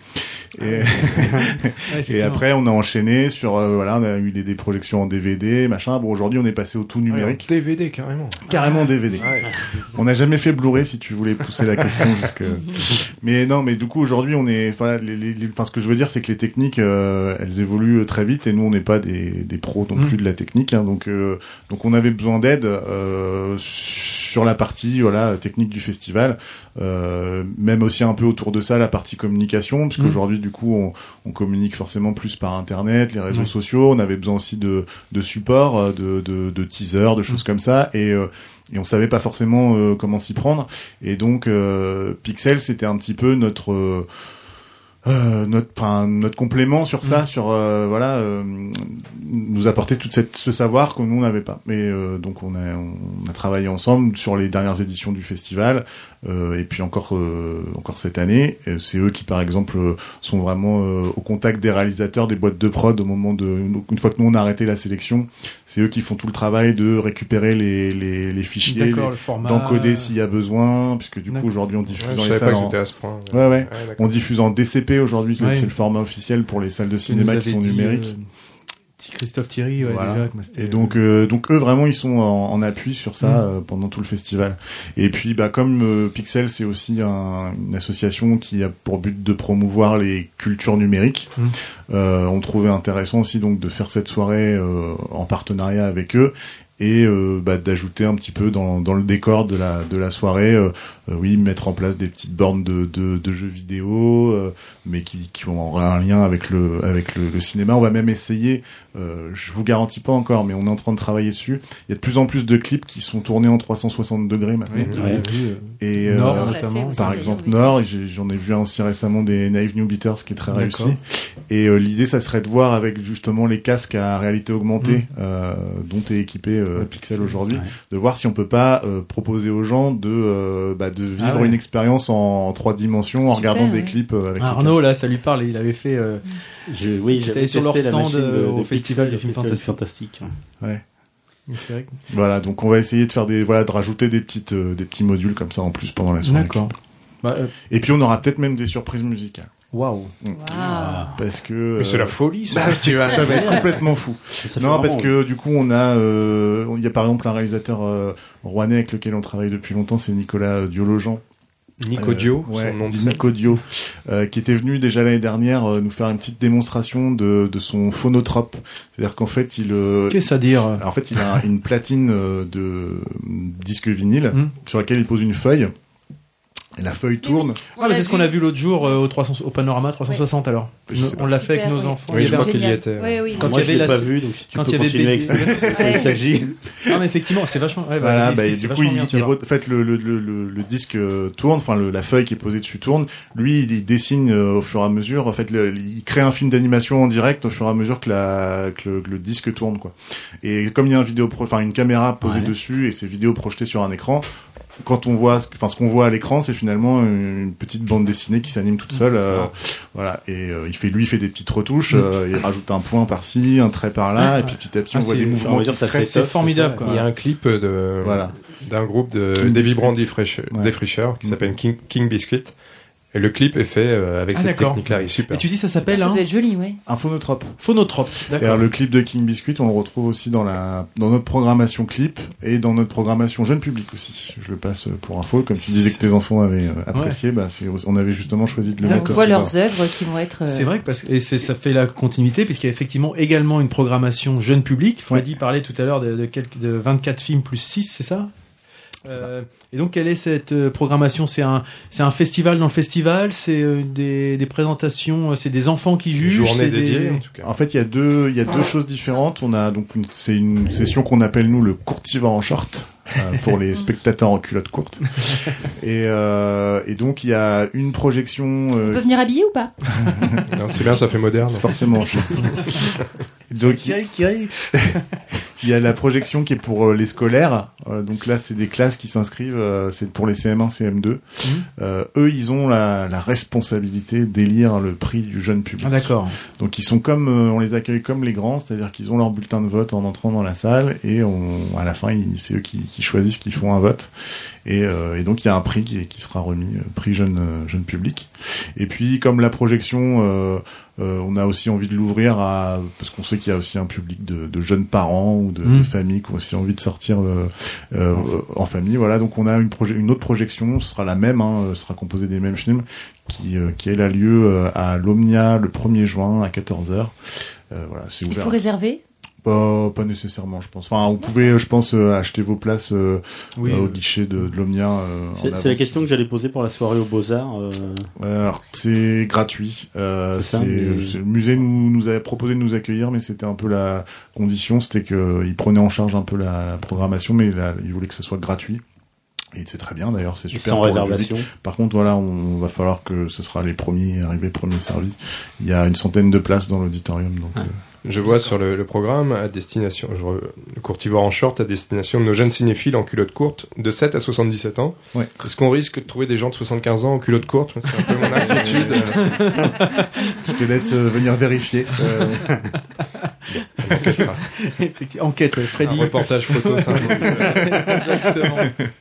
Et après, on a enchaîné sur, on a eu des projections en DVD, machin. Bon, aujourd'hui, on est passé au tout numérique. DVD, carrément. Carrément DVD. Ouais. On n'a jamais fait Blu-ray, si tu voulais pousser la question jusque. Mais non, mais du coup, aujourd'hui, on est, ce que je veux dire, c'est que les techniques, elles évoluent très vite, et nous, on n'est pas des pros non plus de la technique, hein. Donc on avait besoin d'aide, sur la partie, technique du festival, même aussi un peu autour de ça, la partie communication, parce qu'aujourd'hui, du coup, on communique forcément plus par internet, les réseaux sociaux. On avait besoin aussi de support, de teasers, de choses comme ça, et on savait pas forcément comment s'y prendre. Et donc Pixel, c'était un petit peu notre complément sur ça, sur nous apporter tout ce savoir que nous on n'avait pas. Mais donc on a travaillé ensemble sur les dernières éditions du festival, et puis encore cette année. Et c'est eux qui, par exemple, sont vraiment au contact des réalisateurs, des boîtes de prod au moment une fois que nous on a arrêté la sélection. C'est eux qui font tout le travail de récupérer les fichiers, d'encoder s'il y a besoin, puisque du coup aujourd'hui on diffuse dans les salles. C'était à ce point. On diffuse en DCP aujourd'hui, c'est le format officiel pour les salles de cinéma qui sont numériques. Christophe Thierry, voilà. Déjà, et donc eux vraiment ils sont en appui sur ça pendant tout le festival. Et puis comme Pixel, c'est aussi une association qui a pour but de promouvoir les cultures numériques. On trouvait intéressant aussi donc de faire cette soirée en partenariat avec eux. Et d'ajouter un petit peu dans le décor de la soirée, mettre en place des petites bornes de jeux vidéo, mais qui ont un lien avec le cinéma. On va même essayer, je vous garantis pas encore, mais on est en train de travailler dessus. Il y a de plus en plus de clips qui sont tournés en 360 degrés maintenant. Et Nord notamment, par exemple Nord, j'en ai vu un aussi récemment, des Naive New Beaters, qui est très réussi. Et l'idée, ça serait de voir avec justement les casques à réalité augmentée dont est équipé Pixel aujourd'hui, de voir si on peut pas proposer aux gens de vivre une expérience en 3 dimensions en regardant des clips avec Arnaud, là, ça lui parle, il avait fait j'étais sur leur stand au festival de films fantastiques. Voilà, donc on va essayer de faire de rajouter des petits modules comme ça en plus pendant la soirée. D'accord. Et puis on aura peut-être même des surprises musicales. Waouh. Parce que mais c'est la folie, ça. Ça va être complètement fou. Parce que du coup il y a par exemple un réalisateur rouennais avec lequel on travaille depuis longtemps, c'est Nicolas Diologen. Nico Dio, son nom de scène. Nico Dio, qui était venu déjà l'année dernière nous faire une petite démonstration de son phonotrope. C'est-à-dire qu'en fait, qu'est-ce à dire? Alors, en fait, il a une platine de disque vinyle sur laquelle il pose une feuille. Et la feuille tourne. Mais c'est ce qu'on a vu l'autre jour au Panorama 360 alors. On l'a fait avec nos enfants. Oui, je crois qu'il y était. Quand moi, je l'ai pas vu, donc si tu peux continuer à expliquer il s'agit. Non, mais effectivement, c'est vachement. Du coup, en fait, le disque tourne, la feuille qui est posée dessus tourne. Lui, il dessine au fur et à mesure. En fait, il crée un film d'animation en direct au fur et à mesure que le disque tourne, quoi. Et comme il y a une caméra posée dessus et ces vidéos projetées sur un écran, quand on voit, ce qu'on voit à l'écran, c'est finalement une petite bande dessinée qui s'anime toute seule, et il fait des petites retouches, il rajoute un point par-ci, un trait par-là, et puis petit à petit on voit des mouvements qui se créent. C'est formidable, quoi. Il y a un clip d'un groupe des vibrants défricheurs qui s'appelle King Biscuit. Et le clip est fait avec cette technique-là, il est super. Et tu dis ça s'appelle Ça doit être joli, ouais. Un phonotrope. Phonotrope. Et alors, le clip de King Biscuit, on le retrouve aussi dans notre programmation clip et dans notre programmation jeune public aussi. Je le passe pour info. Comme tu disais que tes enfants avaient apprécié, on avait justement choisi de le mettre. On voit leurs œuvres qui vont être. C'est vrai que ça fait la continuité puisqu'il y a effectivement également une programmation jeune public. Freddy parlait tout à l'heure de 24 films plus 6, c'est ça? Et donc, quelle est cette programmation? C'est un festival dans le festival, c'est des présentations, c'est des enfants qui jugent. Journée dédiée, en tout cas. En fait, il y a deux choses différentes. On a donc c'est une session qu'on appelle nous le courtivore en short. Pour les spectateurs en culotte courte. Et donc il y a une projection. On peut venir habiller ou pas? Non, c'est bien, ça fait moderne. Forcément. Donc il y a la projection qui est pour les scolaires. Donc là, c'est des classes qui s'inscrivent. C'est pour les CM1, CM2. Eux, ils ont la responsabilité d'élire le prix du jeune public. Ah, d'accord. Donc ils sont on les accueille comme les grands, c'est-à-dire qu'ils ont leur bulletin de vote en entrant dans la salle et à la fin, c'est eux qui choisissent, qui font un vote. Et donc il y a un prix qui sera remis, prix jeune public. Et puis comme la projection, on a aussi envie de l'ouvrir parce qu'on sait qu'il y a aussi un public de jeunes parents ou de familles qui ont aussi envie de sortir en famille. Voilà, donc on a une autre projection, ce sera la même, ce sera composé des mêmes films, qui a lieu à l'Omnia le 1er juin à 14h. Voilà, c'est ouvert. Il faut réserver? Pas nécessairement, je pense. Enfin, vous pouvez, je pense, acheter vos places au guichet de l'Omnia. C'est la question que j'allais poser pour la soirée aux Beaux-Arts. Alors, c'est gratuit. Le musée nous avait proposé de nous accueillir, mais c'était un peu la condition, c'était qu'ils prenaient en charge un peu la programmation, mais ils voulaient que ça soit gratuit. Et c'est très bien d'ailleurs, c'est super. Sans réservation. Par contre, voilà, on va falloir que ce sera les premiers arrivés, premiers servis. Il y a une centaine de places dans l'auditorium, donc. Je vois sur le programme à destination, le courtivore en short à destination de nos jeunes cinéphiles en culotte courte de 7 à 77 ans. Ouais. Est-ce qu'on risque de trouver des gens de 75 ans en culotte courte? C'est un peu mon inquiétude. Je te laisse venir vérifier. Enquête, Freddy. Un reportage photo, ça. Exactement.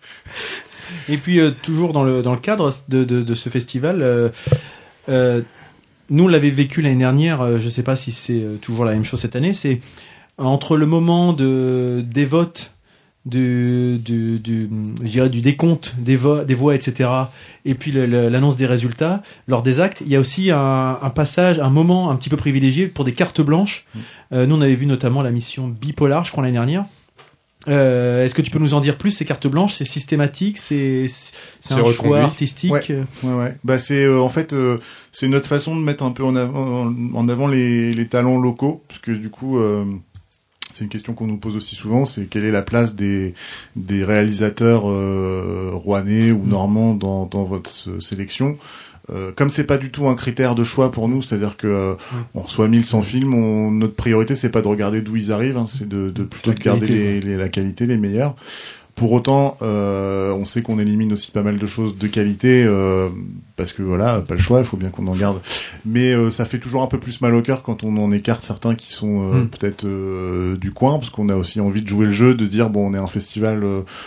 Et puis toujours dans le cadre de ce festival. Nous, on l'avait vécu l'année dernière, je ne sais pas si c'est toujours la même chose cette année, c'est entre le moment des votes, je dirais du décompte des voix, etc., et puis l'annonce des résultats, lors des actes, il y a aussi un passage, un moment un petit peu privilégié pour des cartes blanches. Nous, on avait vu notamment la mission Bipolar, je crois, l'année dernière. Est-ce que tu peux nous en dire plus? Ces cartes blanches, c'est systématique, c'est un choix artistique. Ouais. Bah c'est en fait c'est notre façon de mettre un peu en avant les talents locaux, parce que du coup c'est une question qu'on nous pose aussi souvent, c'est quelle est la place des réalisateurs rouennais ou normands dans votre sélection. Comme c'est pas du tout un critère de choix pour nous, c'est-à-dire que on reçoit 1100 films, notre priorité c'est pas de regarder d'où ils arrivent, c'est de plutôt de garder la qualité, les meilleurs. Pour autant, on sait qu'on élimine aussi pas mal de choses de qualité, parce que voilà, pas le choix, il faut bien qu'on en garde. Mais ça fait toujours un peu plus mal au cœur quand on en écarte certains qui sont peut-être du coin, parce qu'on a aussi envie de jouer le jeu, de dire bon, on est un festival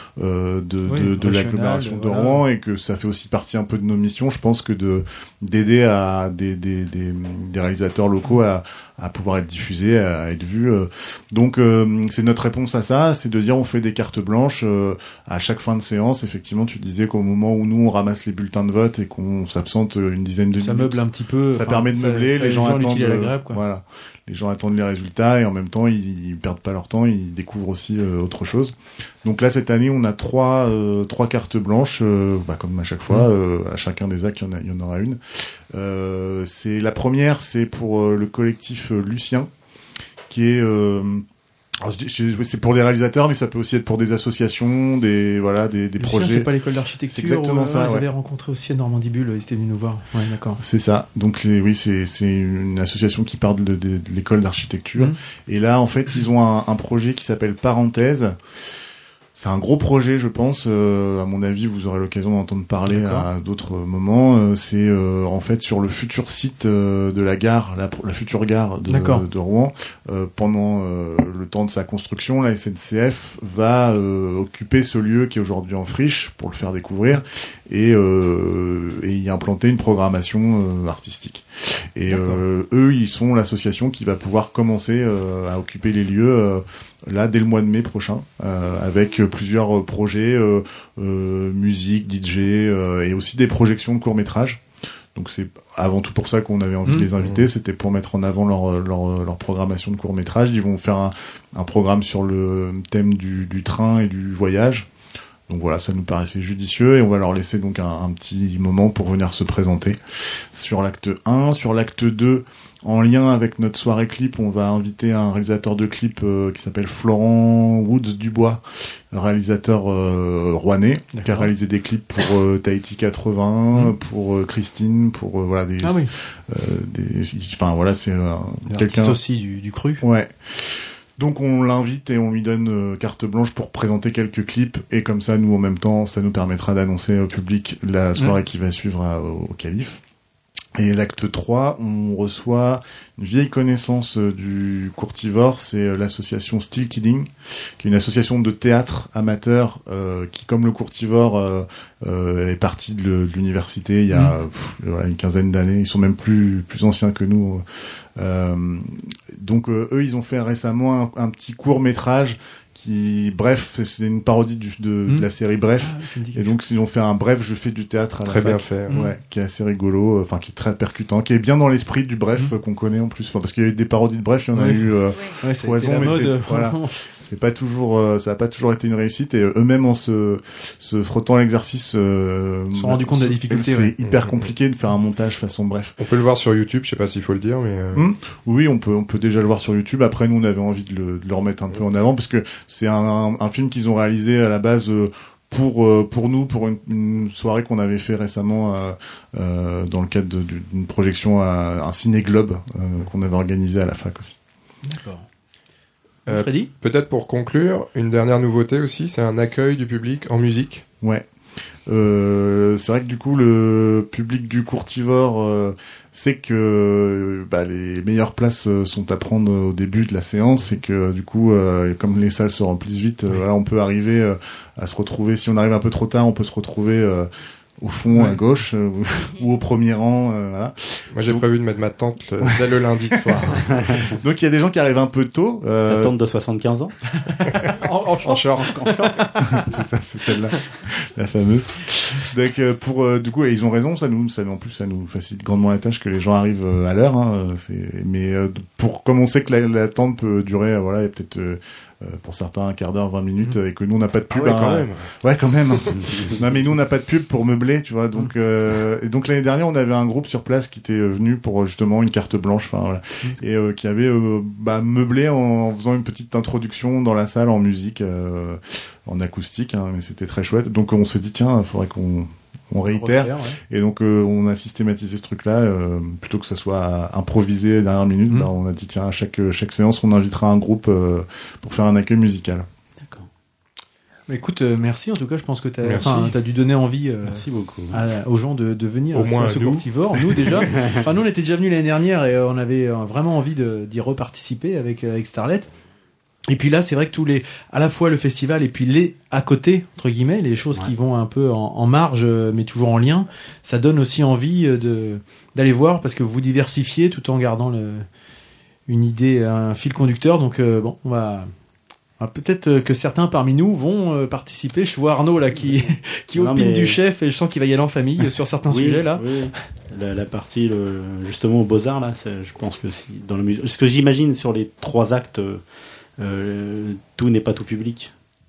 de l'agglomération de Rouen, et que ça fait aussi partie un peu de nos missions. Je pense que d'aider à des réalisateurs locaux à pouvoir être diffusés, à être vus. Donc c'est notre réponse à ça, c'est de dire on fait des cartes blanches à chaque fin de séance. Effectivement, tu disais qu'au moment où nous on ramasse les bulletins de vote et qu'on s'absente une dizaine de minutes, ça meuble un petit peu. Ça permet de meubler. Les gens attendent la grève, quoi. Voilà. Les gens attendent les résultats et en même temps ils perdent pas leur temps, ils découvrent aussi autre chose. Donc là cette année on a trois cartes blanches, comme à chaque fois, à chacun des actes il y en aura une. C'est la première, c'est pour le collectif Lucien, qui est c'est pour des réalisateurs, mais ça peut aussi être pour des associations, des projets. C'est pas l'école d'architecture. C'est exactement ça. Ils avaient rencontré aussi à Normandie Bulle, ils étaient venus nous voir. Ouais, d'accord. C'est ça. Donc c'est une association qui parle de l'école d'architecture. Et là, en fait, ils ont un projet qui s'appelle Parenthèse. C'est un gros projet, je pense. À mon avis, vous aurez l'occasion d'entendre parler à d'autres moments. C'est en fait sur le futur site de la gare, la future gare de Rouen. Pendant le temps de sa construction, la SNCF va occuper ce lieu qui est aujourd'hui en friche pour le faire découvrir et y implanter une programmation artistique. Et eux, ils sont l'association qui va pouvoir commencer à occuper les lieux là dès le mois de mai prochain, avec plusieurs projets musique, DJ et aussi des projections de courts-métrages. Donc c'est avant tout pour ça qu'on avait envie de les inviter, c'était pour mettre en avant leur programmation de courts-métrages. Ils vont faire un programme sur le thème du train et du voyage. Donc voilà, ça nous paraissait judicieux et on va leur laisser donc un petit moment pour venir se présenter sur l'acte 1. Sur l'acte 2, en lien avec notre soirée clip, on va inviter un réalisateur de clip qui s'appelle Florent Woods Dubois, réalisateur rouennais, qui a réalisé des clips pour Tahiti 80, pour Christine, pour voilà des enfin voilà, c'est quelqu'un aussi du cru. Ouais. Donc on l'invite et on lui donne carte blanche pour présenter quelques clips et comme ça nous en même temps ça nous permettra d'annoncer au public la soirée qui va suivre au Calife. Et l'acte 3, on reçoit une vieille connaissance du Courtivore, c'est l'association Still Kidding, qui est une association de théâtre amateur qui, comme le Courtivore, est partie de l'université il y a une quinzaine d'années. Ils sont même plus anciens que nous. Donc eux, ils ont fait récemment un petit court-métrage Bref, c'est une parodie de la série Bref. Et donc, ils ont fait un Bref, je fais du théâtre à la fac. Très bien fait. Ouais, qui est assez rigolo, enfin, qui est très percutant, qui est bien dans l'esprit du Bref qu'on connaît en plus. Enfin, parce qu'il y a eu des parodies de Bref, il y en a eu foison, mais voilà. C'est pas toujours, ça a pas toujours été une réussite et eux-mêmes en se frottant l'exercice, se sont rendus compte de la difficulté. C'est hyper compliqué de faire un montage façon Bref. On peut le voir sur YouTube, je sais pas s'il faut le dire, mais oui, on peut déjà le voir sur YouTube. Après, nous, on avait envie de le remettre un peu en avant parce que c'est un film qu'ils ont réalisé à la base pour nous, pour une soirée qu'on avait fait récemment dans le cadre d'une projection à un ciné-globe qu'on avait organisé à la fac aussi. D'accord. Freddy ? Peut-être pour conclure, une dernière nouveauté aussi, c'est un accueil du public en musique. Ouais. C'est vrai que du coup le public du Courtivore sait que les meilleures places sont à prendre au début de la séance et que du coup comme les salles se remplissent vite, voilà, on peut arriver à se retrouver, si on arrive un peu trop tard, on peut se retrouver au fond à gauche ou au premier rang, voilà. Moi j'ai prévu de mettre ma tente dès le lundi soir. Donc il y a des gens qui arrivent un peu tôt. Ta tante de 75 ans en short. C'est ça, c'est celle-là, la fameuse. Donc du coup, et ils ont raison, ça nous facilite grandement la tâche que les gens arrivent à l'heure. Comme on sait que la tente peut durer, voilà, il y a peut-être pour certains un quart d'heure, 20 minutes, et que nous on n'a pas de pub. Quand même. Non mais nous on n'a pas de pub pour meubler, tu vois. Donc et donc l'année dernière on avait un groupe sur place qui était venu pour justement une carte blanche, enfin voilà, et qui avait meublé en faisant une petite introduction dans la salle en musique, en acoustique, mais c'était très chouette. Donc on s'est dit tiens, il faudrait qu'on réitère, et donc on a systématisé ce truc-là, plutôt que ça soit improvisé à la dernière minute. On a dit tiens, à chaque séance on invitera un groupe pour faire un accueil musical. D'accord. Mais écoute, merci en tout cas, je pense que t'as dû donner envie merci beaucoup. Aux gens de venir au moins à ce Courtivore. Nous déjà, nous on était déjà venus l'année dernière et on avait vraiment envie d'y reparticiper avec Starlet. Et puis là, c'est vrai que à la fois le festival et puis les à côté, entre guillemets, les choses qui vont un peu en marge, mais toujours en lien, ça donne aussi envie d'aller voir parce que vous diversifiez tout en gardant une idée, un fil conducteur. Donc on va peut-être que certains parmi nous vont participer. Je vois Arnaud là qui opine du chef et je sens qu'il va y aller en famille sur certains sujets là. Oui. La partie justement aux Beaux-Arts là, je pense que si dans le ce que j'imagine sur les 3 actes. Tout n'est pas tout public.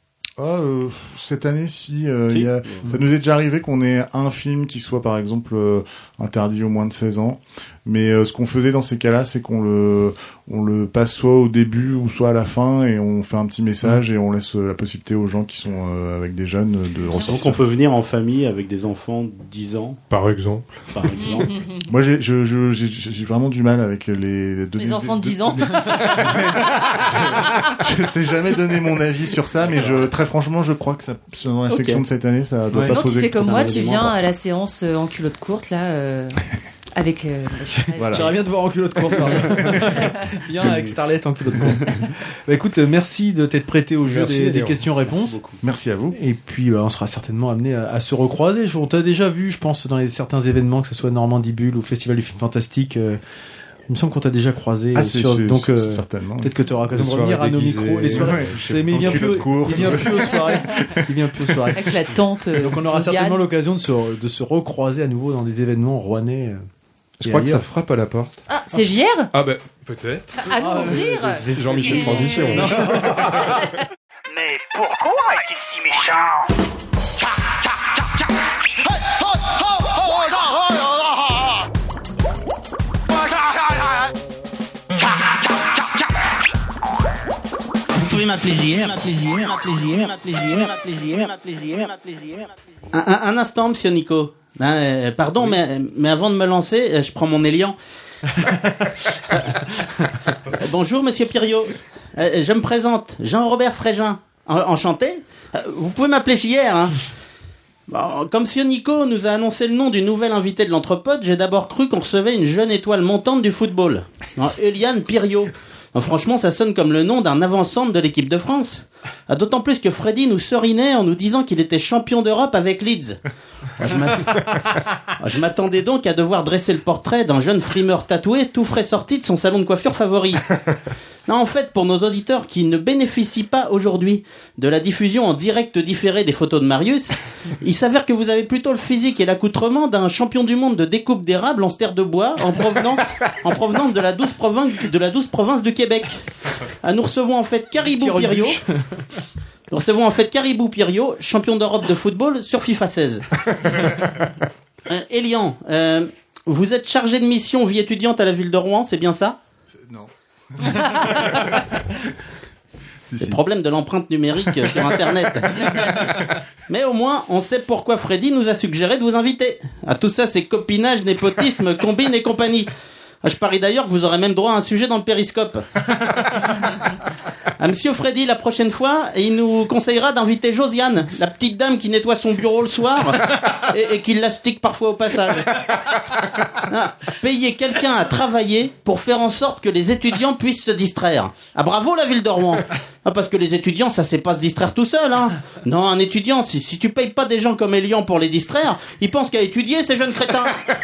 Cette année, ça nous est déjà arrivé qu'on ait un film qui soit par exemple interdit aux moins de 16 ans. Mais ce qu'on faisait dans ces cas-là, c'est qu'on le passe soit au début ou soit à la fin, et on fait un petit message et on laisse la possibilité aux gens qui sont avec des jeunes de Donc ressortir. on peut venir en famille avec des enfants de 10 ans, Par exemple. par exemple. Moi, j'ai vraiment du mal avec Les enfants de 10 ans. Je sais jamais donner mon avis sur ça, mais très franchement, je crois que ça, dans la section de cette année, ça doit pas Sinon, tu poser fais comme moi, problème. tu viens à la séance en culotte courte, là, avec... Voilà. J'aimerais bien te voir en culotte courte. Bien avec Starlet en culotte courte. Bah, écoute, merci de t'être prêté au jeu Merci, des Léon. questions-réponses. Merci à vous. Et puis, on sera certainement amené à se recroiser. On t'a déjà vu, je pense, dans certains événements, que ce soit Normandie Bulle ou Festival du film fantastique. Il me semble qu'on t'a déjà croisé. Donc, certainement. peut-être que tu auras l'occasion de Les revenir à nos soirées micros. Les soirées. Ouais, je sais Mais il pas, vient en plus culotte courte. il vient plus aux soirées. Il vient plus aux soirées. Avec la tante. Donc, on aura Josiane. certainement l'occasion de se recroiser à nouveau dans des événements rouennais. Je crois que ça frappe à la porte. Ah, c'est JR. Ah bah, peut-être. À nous ouvrir. C'est Jean-Michel Transition. Mais pourquoi est-il si méchant? Vous pouvez m'appeler JR. Un instant, monsieur Nico. Pardon, mais avant de me lancer, je prends mon élian. Bonjour, monsieur Piriot. Je me présente, Jean-Robert Frégin. Enchanté. Vous pouvez m'appeler JR, hein. Bon, comme monsieur Nico nous a annoncé le nom du nouvel invité de l'Entrepode, j'ai d'abord cru qu'on recevait une jeune étoile montante du football. Eliane Piriot. Franchement, ça sonne comme le nom d'un avant-centre de l'équipe de France. D'autant plus que Freddy nous serinait en nous disant qu'il était champion d'Europe avec Leeds. Je m'attendais donc à devoir dresser le portrait d'un jeune frimeur tatoué tout frais sorti de son salon de coiffure favori. Non, en fait, pour nos auditeurs qui ne bénéficient pas aujourd'hui de la diffusion en direct différé des photos de Marius, il s'avère que vous avez plutôt le physique et l'accoutrement d'un champion du monde de découpe d'érable en ster de bois en provenance de la douce province du Québec. Nous recevons en fait Caribou Piriot, champion d'Europe de football sur FIFA 16. Elian, vous êtes chargé de mission vie étudiante à la ville de Rouen, c'est bien ça? Non. C'est le problème de l'empreinte numérique sur Internet. Mais au moins, on sait pourquoi Freddy nous a suggéré de vous inviter. Tout ça, c'est copinage, népotisme, combine et compagnie. Je parie d'ailleurs que vous aurez même droit à un sujet dans le périscope. Monsieur Freddy, la prochaine fois, il nous conseillera d'inviter Josiane, la petite dame qui nettoie son bureau le soir et qui l'astique parfois au passage. Payer quelqu'un à travailler pour faire en sorte que les étudiants puissent se distraire. Bravo la ville de Rouen. Parce que les étudiants, ça sait pas se distraire tout seul, hein. Non, un étudiant, si tu payes pas des gens comme Elian pour les distraire, ils pensent qu'à étudier, ces jeunes crétins.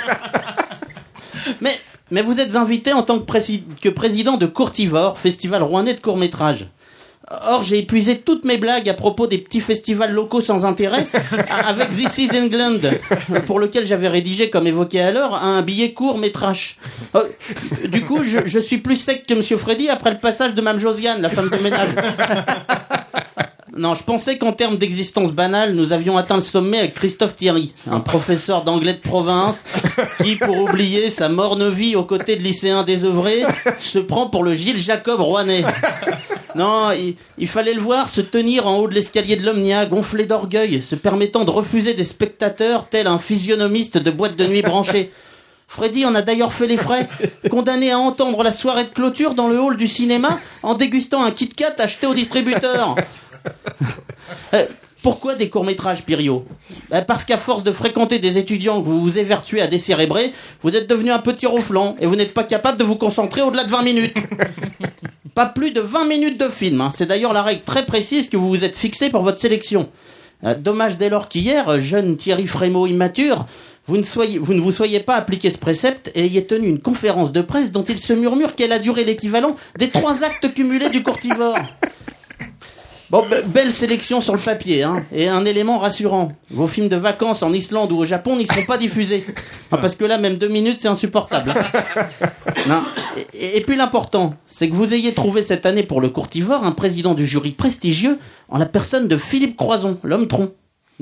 Mais vous êtes invité en tant que président de Courtivore, festival rouennais de court-métrage. Or, j'ai épuisé toutes mes blagues à propos des petits festivals locaux sans intérêt avec This is England, pour lequel j'avais rédigé, comme évoqué à l'heure, un billet court-métrage. Du coup, je suis plus sec que Monsieur Freddy après le passage de Mme Josiane, la femme de ménage. Non, je pensais qu'en termes d'existence banale, nous avions atteint le sommet avec Christophe Thierry, un professeur d'anglais de province qui, pour oublier sa morne vie aux côtés de lycéens désœuvrés, se prend pour le Gilles Jacob rouennais. Non, il fallait le voir se tenir en haut de l'escalier de l'Omnia, gonflé d'orgueil, se permettant de refuser des spectateurs tel un physionomiste de boîte de nuit branchée. Freddy en a d'ailleurs fait les frais, condamné à entendre la soirée de clôture dans le hall du cinéma en dégustant un Kit Kat acheté au distributeur. Pourquoi des courts-métrages, Piriot? Parce qu'à force de fréquenter des étudiants que vous vous évertuez à décérébrer, vous êtes devenu un petit ronflant et vous n'êtes pas capable de vous concentrer au-delà de 20 minutes. Pas plus de 20 minutes de film, hein. C'est d'ailleurs la règle très précise que vous vous êtes fixée pour votre sélection. Dommage dès lors qu'hier, jeune Thierry Frémaux immature, vous ne vous soyez pas appliqué ce précepte et ayez tenu une conférence de presse dont il se murmure qu'elle a duré l'équivalent des 3 actes cumulés du Courtivore. Bon, belle sélection sur le papier, hein, et un élément rassurant. Vos films de vacances en Islande ou au Japon n'y seront pas diffusés. Parce que là, même 2 minutes, c'est insupportable. Non. Et puis l'important, c'est que vous ayez trouvé cette année pour le Courtivore un président du jury prestigieux en la personne de Philippe Croison, l'homme tronc. Non?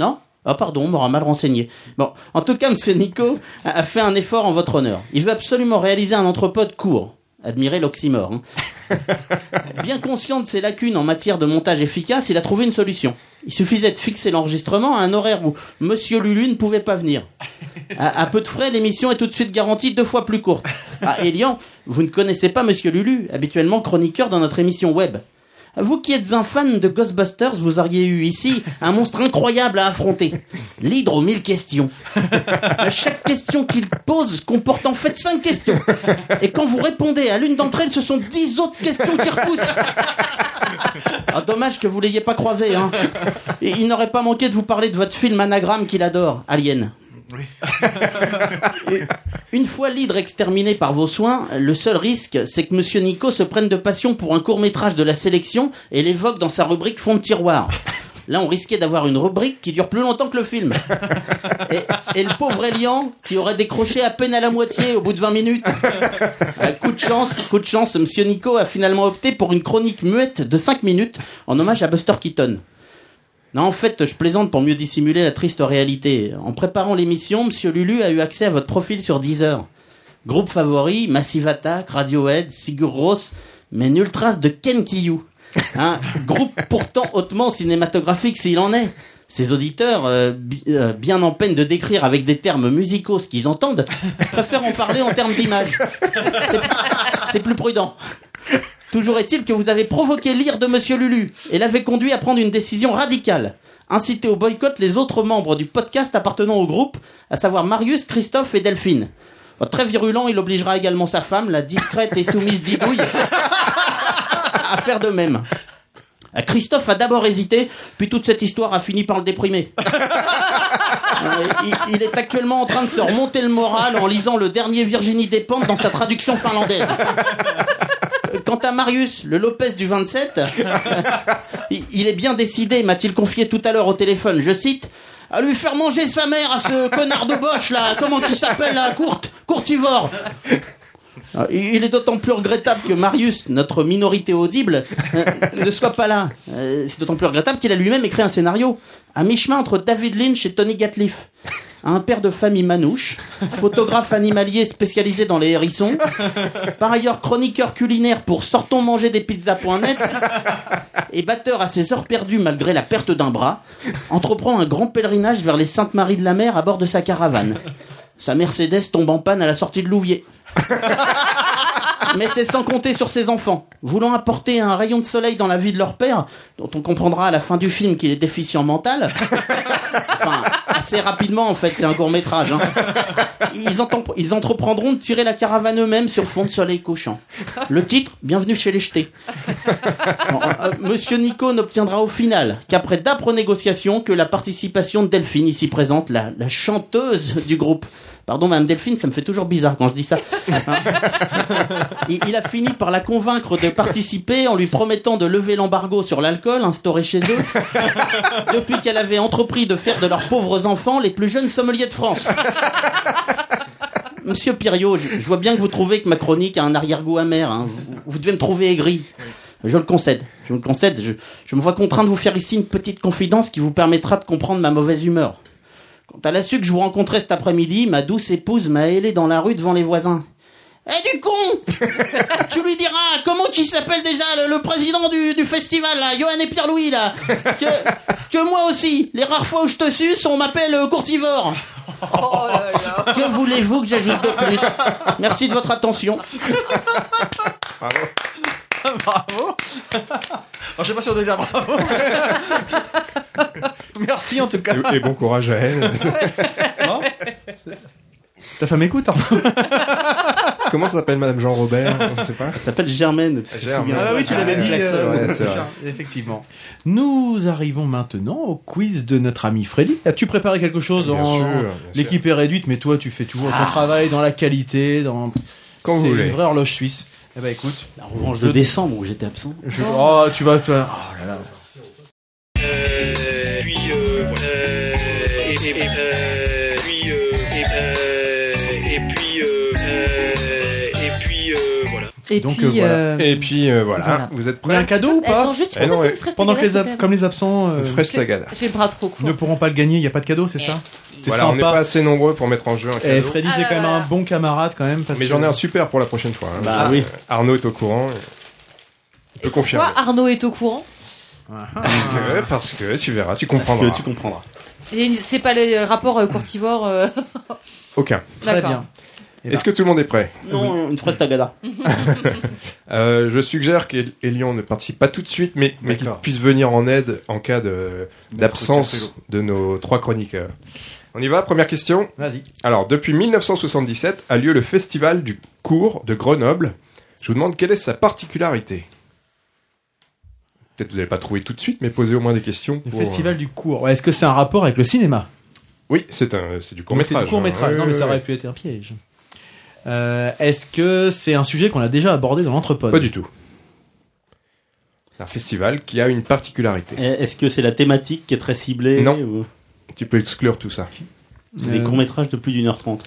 Ah pardon, on m'aura mal renseigné. Bon, en tout cas, Monsieur Nico a fait un effort en votre honneur. Il veut absolument réaliser un entrepode court. Admirez l'oxymore. Hein. Bien conscient de ses lacunes en matière de montage efficace, il a trouvé une solution. Il suffisait de fixer l'enregistrement à un horaire où Monsieur Lulu ne pouvait pas venir. À peu de frais, l'émission est tout de suite garantie 2 fois plus courte. Ah, Elian, vous ne connaissez pas Monsieur Lulu, habituellement chroniqueur dans notre émission web. Vous qui êtes un fan de Ghostbusters, vous auriez eu ici un monstre incroyable à affronter. L'hydre aux 1000 questions. Chaque question qu'il pose comporte en fait 5 questions. Et quand vous répondez à l'une d'entre elles, ce sont 10 autres questions qui repoussent. Ah, dommage que vous l'ayez pas croisé, hein. Et il n'aurait pas manqué de vous parler de votre film anagramme qu'il adore, Alien. Oui. Une fois l'hydre exterminé par vos soins, le seul risque, c'est que Monsieur Nico se prenne de passion pour un court-métrage de la sélection et l'évoque dans sa rubrique fond de tiroir. Là, on risquait d'avoir une rubrique qui dure plus longtemps que le film. Et le pauvre Elian, qui aurait décroché à peine à la moitié au bout de 20 minutes. Coup de chance, Monsieur Nico a finalement opté pour une chronique muette de 5 minutes en hommage à Buster Keaton. Non, en fait, je plaisante pour mieux dissimuler la triste réalité. En préparant l'émission, Monsieur Lulu a eu accès à votre profil sur Deezer. Groupe favori, Massive Attack, Radiohead, Sigur Rós, mais nulle trace de Ken Kiyou. Hein, groupe pourtant hautement cinématographique s'il en est. Ses auditeurs, bien en peine de décrire avec des termes musicaux ce qu'ils entendent, préfèrent en parler en termes d'images. C'est plus prudent. Toujours est-il que vous avez provoqué l'ire de Monsieur Lulu et l'avez conduit à prendre une décision radicale. Inciter au boycott les autres membres du podcast appartenant au groupe, à savoir Marius, Christophe et Delphine. Très virulent, il obligera également sa femme, la discrète et soumise Didouille, à faire de même. Christophe a d'abord hésité, puis toute cette histoire a fini par le déprimer. Il est actuellement en train de se remonter le moral en lisant le dernier Virginie Despentes dans sa traduction finlandaise. Quant à Marius, le Lopez du 27, il est bien décidé, m'a-t-il confié tout à l'heure au téléphone, je cite, à lui faire manger sa mère à ce connard de Bosch là, comment il s'appelle là, Courtivore. Il est d'autant plus regrettable que Marius, notre minorité audible, ne soit pas là. C'est d'autant plus regrettable qu'il a lui-même écrit un scénario à mi-chemin entre David Lynch et Tony Gatliff. Un père de famille manouche, photographe animalier spécialisé dans les hérissons, par ailleurs chroniqueur culinaire pour Sortons manger des pizzas.net et batteur à ses heures perdues malgré la perte d'un bras, entreprend un grand pèlerinage vers les Saintes Maries de la Mer à bord de sa caravane. Sa Mercedes tombe en panne à la sortie de Louviers. Mais c'est sans compter sur ses enfants. Voulant apporter un rayon de soleil dans la vie de leur père, dont on comprendra à la fin du film qu'il est déficient mental. Enfin, assez rapidement en fait, c'est un court-métrage. Hein. Ils entreprendront de tirer la caravane eux-mêmes sur fond de soleil couchant. Le titre, Bienvenue chez les Jetés. Monsieur Nico n'obtiendra au final qu'après d'âpres négociations que la participation de Delphine, ici présente, la chanteuse du groupe. Pardon, Madame Delphine, ça me fait toujours bizarre quand je dis ça. Il a fini par la convaincre de participer en lui promettant de lever l'embargo sur l'alcool instauré chez eux depuis qu'elle avait entrepris de faire de leurs pauvres enfants les plus jeunes sommeliers de France. Monsieur Piriot, je vois bien que vous trouvez que ma chronique a un arrière-goût amer. Hein. Vous devez me trouver aigri. Je le concède. Je me vois contraint de vous faire ici une petite confidence qui vous permettra de comprendre ma mauvaise humeur. Quand elle a su que je vous rencontrais cet après-midi, ma douce épouse m'a hélé dans la rue devant les voisins. Eh du con, tu lui diras comment qu'il s'appelle déjà le président du festival là, Johan et Pierre-Louis là, que moi aussi, les rares fois où je te suce, on m'appelle Courtivore. Oh là là. Que voulez-vous que j'ajoute de plus? Merci de votre attention. Bravo. Bravo. Alors, je sais pas si on doit dire bravo. Merci en tout cas. Et bon courage à elle. Bon. Ta femme écoute, hein. Comment s'appelle Madame Jean-Robert? On sait pas. Elle s'appelle Germaine. Ah oui, tu l'avais dit. Ouais, c'est vrai. Effectivement. Nous arrivons maintenant au quiz de notre ami Freddy. As-tu préparé quelque chose? Bien sûr. L'équipe est réduite, mais toi, tu fais toujours ton travail dans la qualité, Quand vous voulez. C'est une vraie horloge suisse. Eh ben écoute. La revanche de décembre où j'étais absent. Oh, tu vas. Oh là là. Et Donc, puis, voilà. Et puis voilà, vous êtes Il y a un prêts? cadeau ou pas Attends, juste, tu Eh peux non, passer ouais. une fraise Pendant que Tagada, s'il te plaît comme les absents Fraise Sagada. J'ai le bras trop court. ne pourront pas le gagner, il n'y a pas de cadeau, c'est ça? Merci. C'est Voilà, on n'est sympa. pas assez nombreux pour mettre en jeu un Et cadeau. Freddy, Ah c'est là quand même là. un bon camarade quand même. Mais j'en ai un super pour la prochaine fois. hein. Bah oui. Arnaud est au courant. Il peut confirmer. Pourquoi Arnaud est au courant? Parce que tu verras, tu Parce comprendras. que tu comprendras. C'est pas le rapport courtivore. Aucun. Très D'accord. bien. Eh Est-ce que tout le monde est prêt? Non, une fraise tagada. Je suggère qu'Elion ne participe pas tout de suite, mais qu'il D'accord. puisse venir en aide en cas d'absence café. de nos 3 chroniqueurs. On y va, première question. Vas-y. Alors, depuis 1977 a lieu le festival du cours de Grenoble. Je vous demande quelle est sa particularité. Peut-être vous n'allez pas trouver tout de suite, mais posez au moins des questions. Le pour, festival du cours. Ouais, est-ce que c'est un rapport avec le cinéma? Oui, c'est du Donc, court-métrage. c'est du court-métrage. hein. Non, mais ça Ouais, aurait ouais. pu être un piège. Est-ce que c'est un sujet qu'on a déjà abordé dans l'Entrepode? Pas du tout. C'est un festival qui a une particularité. Est-ce que c'est la thématique qui est très ciblée? Non. ou- Tu peux exclure tout ça. C'est des courts-métrages de plus d'1h30.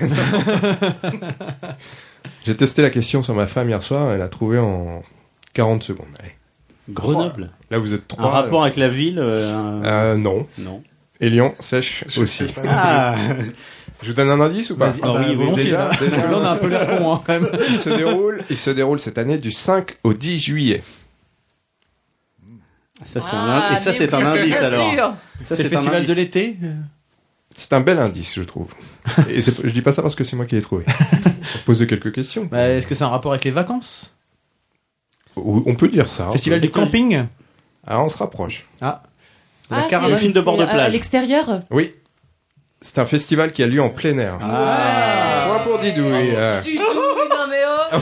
J'ai testé la question sur ma femme hier soir, elle a trouvé en 40 secondes. Allez. Grenoble. Là, vous êtes Un 3. rapport avec la ville Non. Non. Et Lyon, sèche aussi. Ah Je vous donne un indice ou pas? Vas-y. Ah bah, oui, volontiers. déjà, là. Parce que là, on a un peu l'air con, hein, quand même. il se déroule cette année du 5 au 10 juillet. Ça, c'est et ça, c'est un indice alors. Ça, C'est le un festival indice. de l'été? C'est un bel indice, je trouve. Et je dis pas ça parce que c'est moi qui l'ai trouvé. Pour poser quelques questions. Bah, est-ce que c'est un rapport avec les vacances? On peut dire ça. Festival du camping? Ah, on se rapproche. La Ah, caravane. le film de bord de À plage. l'extérieur. Oui. C'est un festival qui a lieu en plein air. Ah. Point pour Didouille. Du tout, non mais oh.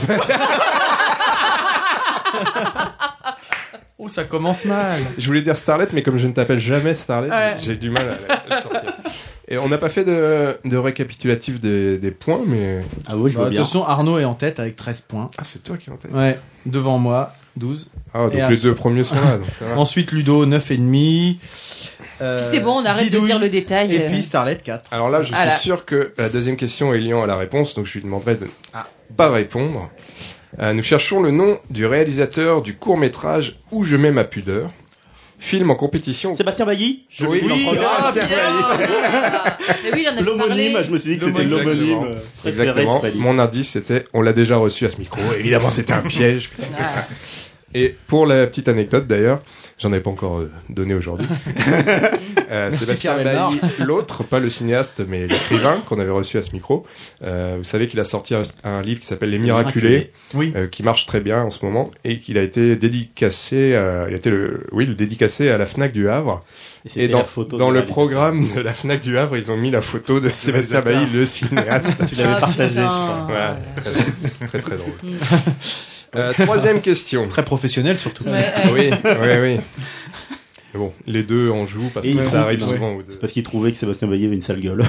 Oh, ça commence mal. Je voulais dire Starlet, mais comme je ne t'appelle jamais Starlet, Ouais. j'ai du mal à le sortir. Et on n'a pas fait de récapitulatif des points, mais... Ah oui, je Bah, vois de bien. toute façon, Arnaud est en tête avec 13 points. Ah, c'est toi qui es en tête. Ouais. Devant moi, 12. Ah, donc Et les un 2 premiers sont là, donc ça va. Ensuite, Ludo, 9,5. Puis c'est bon, on arrête de Didouille. dire le détail. Et puis Starlet, 4. Alors là, je Voilà. suis sûr que la deuxième question, Elian a la réponse, donc je lui demanderai de pas répondre. Nous cherchons le nom du réalisateur du court-métrage Où je mets ma pudeur. Film en compétition. Sébastien Bailly. Oui, Ah, bien. Mais oui, il en avait L'homonyme, parlé. je me suis dit que c'était Exactement. l'homonyme préféré de Exactement. Freddy. Mon indice, c'était on l'a déjà reçu à ce micro. Évidemment, c'était un piège. Ah. Et pour la petite anecdote d'ailleurs, j'en ai pas encore donné aujourd'hui. Sébastien Pierre Bellemare. Bailly, l'autre, pas le cinéaste, mais l'écrivain qu'on avait reçu à ce micro. Vous savez qu'il a sorti un livre qui s'appelle Les Miraculés, Oui. qui marche très bien en ce moment et qu'il a été dédicacé, il a été le dédicacé à la Fnac du Havre. c'était Et la dans, photo dans de le réalisateur. programme de la Fnac du Havre, ils ont mis la photo de Sébastien Bailly, le cinéaste. Tu l'avais Ah, partagé, je putain. crois. Voilà, très très drôle. Troisième question. Très professionnel, surtout. Ouais, Oui. Mais bon, les deux en jouent parce Et que ils ça jouent, arrive ouais. souvent aux deux. C'est parce qu'il trouvait que Sébastien Bailly avait une sale gueule.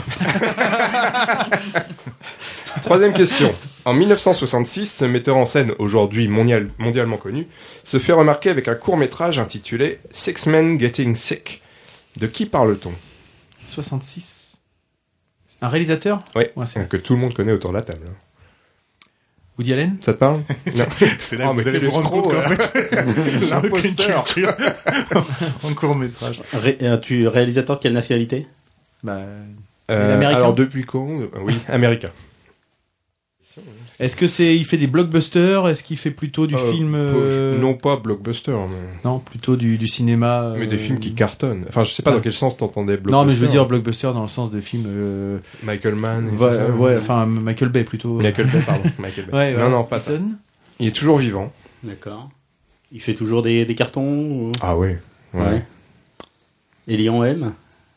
Troisième question. En 1966, ce metteur en scène, aujourd'hui mondialement connu, se fait remarquer avec un court-métrage intitulé Six Men Getting Sick. De qui parle-t-on? 66. Un réalisateur? Oui, Ouais, c'est que tout le monde connaît autour de la table. Woody Allen? Ça te parle? Non. C'est là Oh, que mais vous allez quel vous rendre compte escroc, qu'en fait, L'imposteur. en court-métrage. Tu réalisateur de quelle nationalité? Bah, américain. Alors depuis quand? Oui, américain. est-ce que il fait des blockbusters? Est-ce qu'il fait plutôt du film? Non, pas blockbuster, Non, plutôt du cinéma. mais des films qui cartonnent. Enfin, je sais pas dans quel sens t'entendais blockbuster. Non, mais je veux dire blockbuster dans le sens de film. Michael Mann. et tout Ouais, ça. ouais, enfin Michael Bay plutôt. Michael Bay, pardon. Michael Bay. Ouais, voilà. Non, pas ça. Keaton. Il est toujours vivant. D'accord. Il fait toujours des cartons ou... Ah oui. Ouais. Et Lyon M.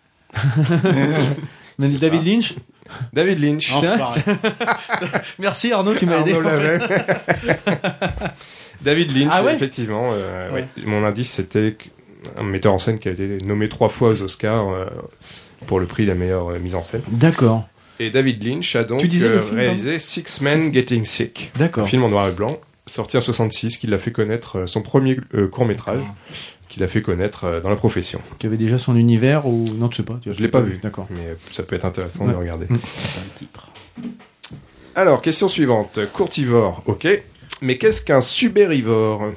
Mais David Lynch. David Lynch. Merci Arnaud, tu m'as aidé. Arnaud l'avait. David Lynch, Ah ouais effectivement. Ouais. Mon indice, c'était un metteur en scène qui a été nommé 3 fois aux Oscars pour le prix de la meilleure mise en scène. D'accord. Et David Lynch a donc Tu disais le film, réalisé Six Men Getting Sick. D'accord. Un film en noir et blanc, sorti en 66, qui l'a fait connaître, son premier court-métrage, qui l'a fait connaître dans la profession. Qui avait déjà son univers ou non, tu sais pas. Je l'ai pas vu, D'accord. mais ça peut être intéressant Ouais. de regarder. C'est un titre. Alors, question suivante. Courtivore, ok. Mais qu'est-ce qu'un subérivore?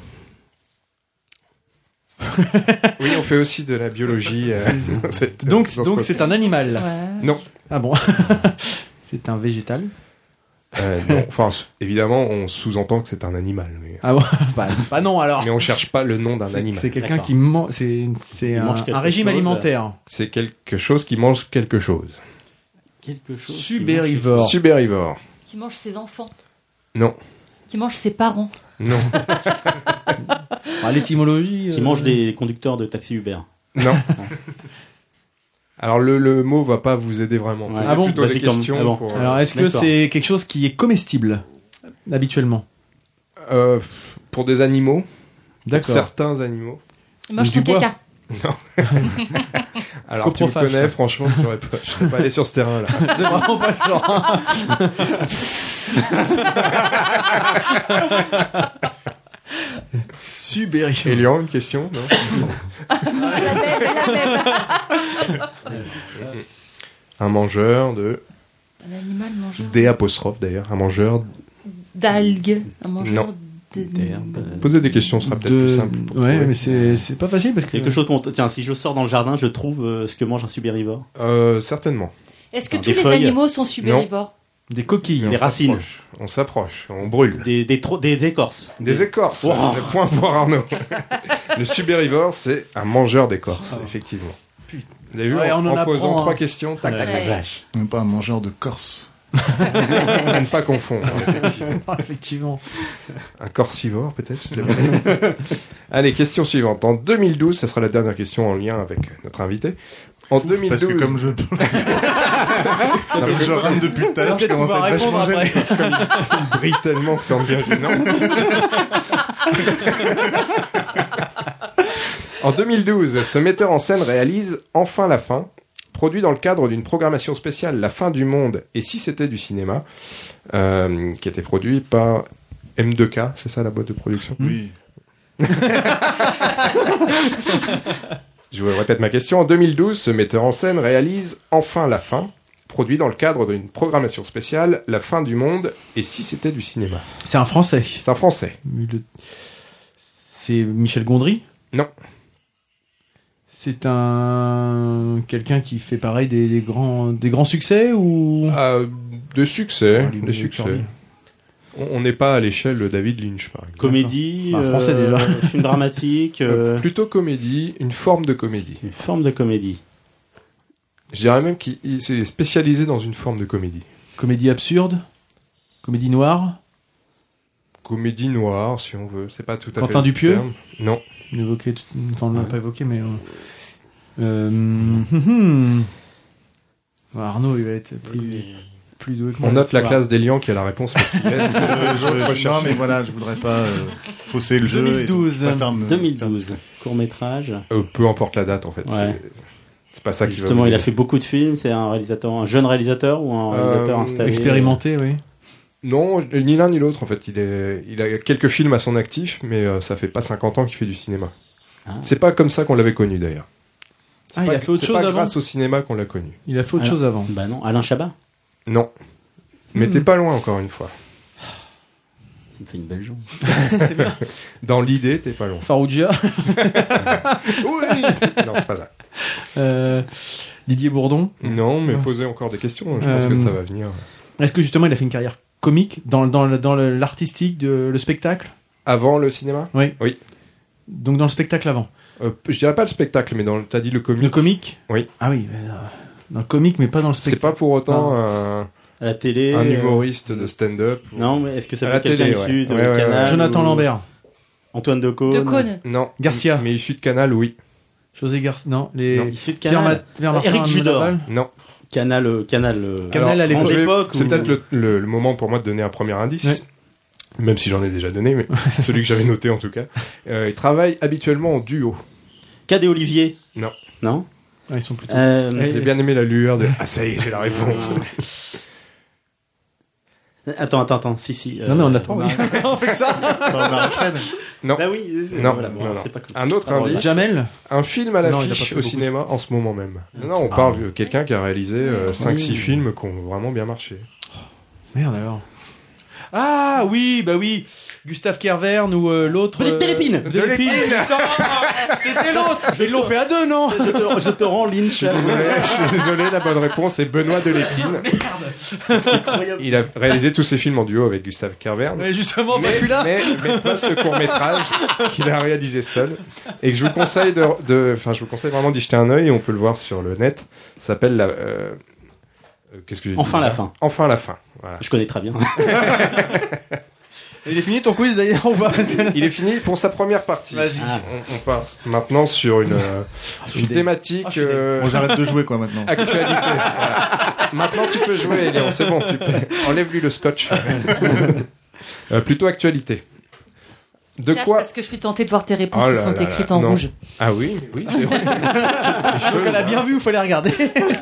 Oui, on fait aussi de la biologie. Donc c'est un animal. Ouais. Non. Ah bon. C'est un végétal. Non. Enfin, évidemment, on sous-entend que c'est un animal. Mais, Ah bon. Bah non alors. mais on cherche pas le nom d'un animal. C'est quelqu'un D'accord. qui mange. C'est mange quelque un régime chose. alimentaire. C'est quelque chose qui mange quelque chose. Quelque chose. qui Subérivore. Subérivore. Qui mange ses enfants. Non. Qui mange ses parents. Non. Ah, l'étymologie. Qui mange des conducteurs de taxi Uber. Non. Alors le mot va pas vous aider vraiment. Ouais. Posez Ah bon, plutôt vas-y, des comme- questions. ah bon. Pour, Alors est-ce que D'accord. c'est quelque chose qui est comestible habituellement? pour des animaux, pour D'accord. certains animaux. Il mange Du son bois. caca. Alors tu me coprophage, connais, ça. franchement, je serais pas allé sur ce terrain-là. C'est vraiment pas le genre. Subérivore. Elian, une question? Non. Un mangeur de Un animal mangeur D apostrophe d'ailleurs, un mangeur. d'algues. Un mangeur Non. de... Posez des questions, ce sera peut-être plus simple. pour Ouais, trouver. mais c'est pas facile parce que. Quelque chose qu'on. Tiens, si je sors dans le jardin, je trouve ce que mange un subérivore. Certainement. Est-ce que Des tous les feuilles. animaux sont subérivores? Des coquilles. Des racines. On s'approche, on brûle. Des écorces. Des écorces. Wow. Le point pour Arnaud. Le subérivore, c'est un mangeur d'écorces, effectivement. Vous avez vu, Ouais, on en en posant apprend, hein. 3 questions, tac, tac, tac, Ouais. tac. Même pas un mangeur de corse. À ne pas confondre, effectivement. Effectivement. Un corsivore, peut-être, je sais pas. Allez, question suivante. En 2012, ça sera la dernière question en lien avec notre invité. En 2012... Parce que comme je... comme je rame depuis tout à l'heure, je Peut-être qu'on commence va à être vachement répondre gêné. après. Il brille tellement que ça en devient gênant. En 2012, ce metteur en scène réalise Enfin la fin, produit dans le cadre d'une programmation spéciale La fin du monde et si c'était du cinéma, qui a été produit par M2K, c'est ça la boîte de production? Oui. Je vous répète ma question. En 2012, ce metteur en scène réalise Enfin la fin, produit dans le cadre d'une programmation spéciale La fin du monde et si c'était du cinéma. C'est un Français. C'est un Français. C'est Michel Gondry. Non. C'est un quelqu'un qui fait pareil des grands succès ou De succès. Oh, De succès. On n'est pas à l'échelle de David Lynch, par exemple. Comédie. Bah, français, déjà. Film dramatique. Plutôt comédie, une forme de comédie. Une forme de comédie. Je dirais même qu'il s'est spécialisé dans une forme de comédie. comédie absurde, comédie noire. Comédie noire, si on veut. C'est pas tout à fait. Quentin le Dupieux terme. Non. Enfin, on l'a pas évoqué, mais Arnaud, il va être plus doué que moi. On note ce la soir. classe d'Elian qui a la réponse pour qu'il laisse les autres Non, rechercher. mais voilà, je voudrais pas fausser le jeu. 2012. Je préfère me- 2012. Court métrage. Peu importe la date, en fait. Ouais. C'est pas ça qui va Justement, vous il a aider. fait beaucoup de films. C'est un jeune réalisateur ou un réalisateur installé. Expérimenté, oui. Non, ni l'un ni l'autre, en fait. Il a quelques films à son actif, mais ça fait pas 50 ans qu'il fait du cinéma. Ah. C'est pas comme ça qu'on l'avait connu, d'ailleurs. Ah, il a fait autre chose C'est pas avant. grâce au cinéma qu'on l'a connu. Il a fait autre Alors- chose avant. Bah non, Alain Chabat. Non. Mais t'es pas loin, encore une fois. Ça me fait une belle jambe. C'est bien. Dans l'idée, t'es pas loin. Farouja. Oui. Non, c'est pas ça. Didier Bourdon. Non, mais posez encore des questions. Je pense que ça va venir. Est-ce que justement il a fait une carrière comique dans l'artistique, le spectacle? Avant le cinéma? Oui. Oui. Donc dans le spectacle avant. Je dirais pas le spectacle, mais t'as dit le comique. Le comique? Oui. Ah oui, dans le comique, mais pas dans le C'est spectacle. pas pour autant À la télé. un humoriste de stand-up. ou- Non, mais est-ce que ça À peut la être quelqu'un télé, issu ouais. de Ouais, ouais, Canal Jonathan ou Lambert. Antoine Decaune. De Cône. Non. Garcia. Mais issu de Canal, oui. José Garcia. Non, les. Non. Issu de Pierre Canal. Martin Éric Judor. Laval. Non. Canal. Canal Alors, à l'époque. je vais- l'époque C'est où- peut-être le moment pour moi de donner un premier indice. Ouais. Même si j'en ai déjà donné, mais celui que j'avais noté en tout cas. Il travaille habituellement en duo. Cadet Olivier. Non. Non. Ah, ils sont plutôt. J'ai bien aimé la lueur de Ah, ça y est, j'ai la réponse. Attends. Si. Non, mais on attend. Omar- oui. On fait que ça. Omar Fred. Non. Bah oui. Non, voilà, bon, non, non. c'est pas comme ça. Un autre Alors, indice. Jamel. Un film à Non, il a pas l'affiche fait au beaucoup. cinéma en ce moment même. Non, on parle de quelqu'un qui a réalisé 5-6 Oui. films qui ont vraiment bien marché. Merde alors. Ah oui, bah oui. Gustave Kervern ou l'autre. Vous dites Delépine. Delépine. Putain, c'était l'autre. Ils l'ont fait à deux, non? Je te rends Lynch. Je suis désolé, la bonne réponse est Benoît Delépine. Il a réalisé tous ses films en duo avec Gustave Kervern. Mais justement, pas celui-là. Mais pas ce court-métrage qu'il a réalisé seul. Et que je vous conseille je vous conseille vraiment d'y jeter un œil, on peut le voir sur le net. Ça s'appelle qu'est-ce que j'ai dit Enfin la fin. Enfin la fin. Voilà. Je connais très bien. Il est fini ton quiz d'ailleurs ou pas? Il est fini pour sa première partie. Vas-y. On passe maintenant sur une thématique. Bon, j'arrête de jouer, quoi, maintenant. Actualité. Voilà. Maintenant, tu peux jouer, Elian. C'est bon. Enlève-lui le scotch. Plutôt actualité. De Cache quoi? Parce que je suis tentée de voir tes réponses Oh qui là sont là écrites là, en non. rouge. Ah oui, c'est vrai. Donc elle a bien vu, il fallait regarder.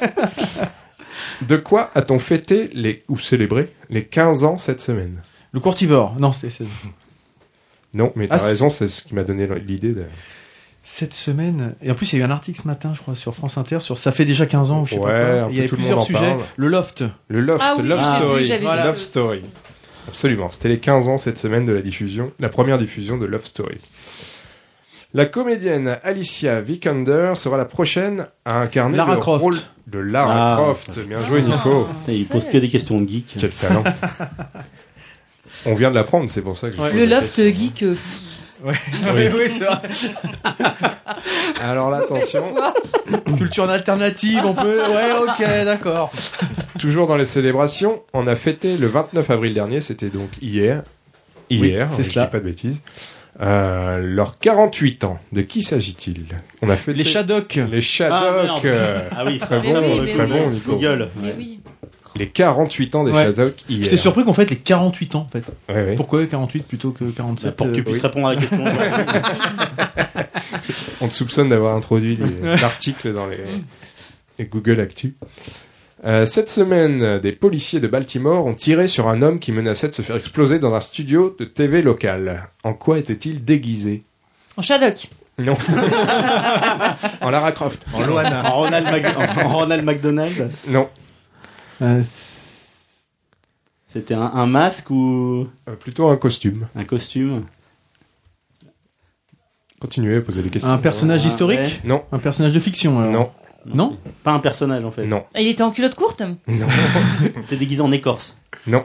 De quoi a-t-on fêté ou célébré les 15 ans cette semaine? Le courtivore. Non, c'est Non, mais t'as Ah, raison, c'est ce qui m'a donné l'idée de... cette semaine. Et en plus, il y a eu un article ce matin, je crois, sur France Inter, sur ça fait déjà 15 ans, ou je sais pas Ouais, quoi. un Il y peu avait tout le plusieurs monde en sujets. parle. Le loft. Le Loft, Ah oui, Love j'ai vu, Story. j'avais vu Love ça aussi. Story. Absolument, c'était les 15 ans cette semaine de la première diffusion de Love Story. La comédienne Alicia Vikander sera la prochaine à incarner Lara le Croft. rôle de Lara Ah. Croft. Bien joué, Nico. Il pose que des questions de geek. Quel talent. On vient de l'apprendre, c'est pour ça que je Ouais. pose Le la loft question. geek. Ouais. Oui, c'est vrai. Alors là, attention, Culture alternative, on peut. Ouais, ok, d'accord. toujours dans les célébrations, on a fêté le 29 avril dernier, c'était donc hier. Hier, c'est je cela. dis pas de bêtises. Leurs 48 ans. De qui s'agit-il? On a fêté Les Shadocks. Les Shadocks. Ah oui, Très Mais bon, oui, mais très oui. bon, Nico. Google. Mais oui. Les 48 ans des Ouais. Shadocks hier. J'étais surpris qu'on fête les 48 ans, en fait. Ouais, ouais. Pourquoi 48 plutôt que 47? Pour que tu puisses oui. répondre à la question. On te soupçonne d'avoir introduit l'article dans les Google Actu. Cette semaine, des policiers de Baltimore ont tiré sur un homme qui menaçait de se faire exploser dans un studio de TV local. En quoi était-il déguisé? En Shadok. Non. En Lara Croft. En Loana. En Ronald McDonald. Non. C'était un masque ou Plutôt un costume. un costume? Continuez à poser les questions. Un personnage Ah, historique? ouais. Non. Un personnage de fiction, alors? Non. Non? Pas un personnage en fait. Non. Il était en culotte courte. Non. T'es déguisé en écorce. Non.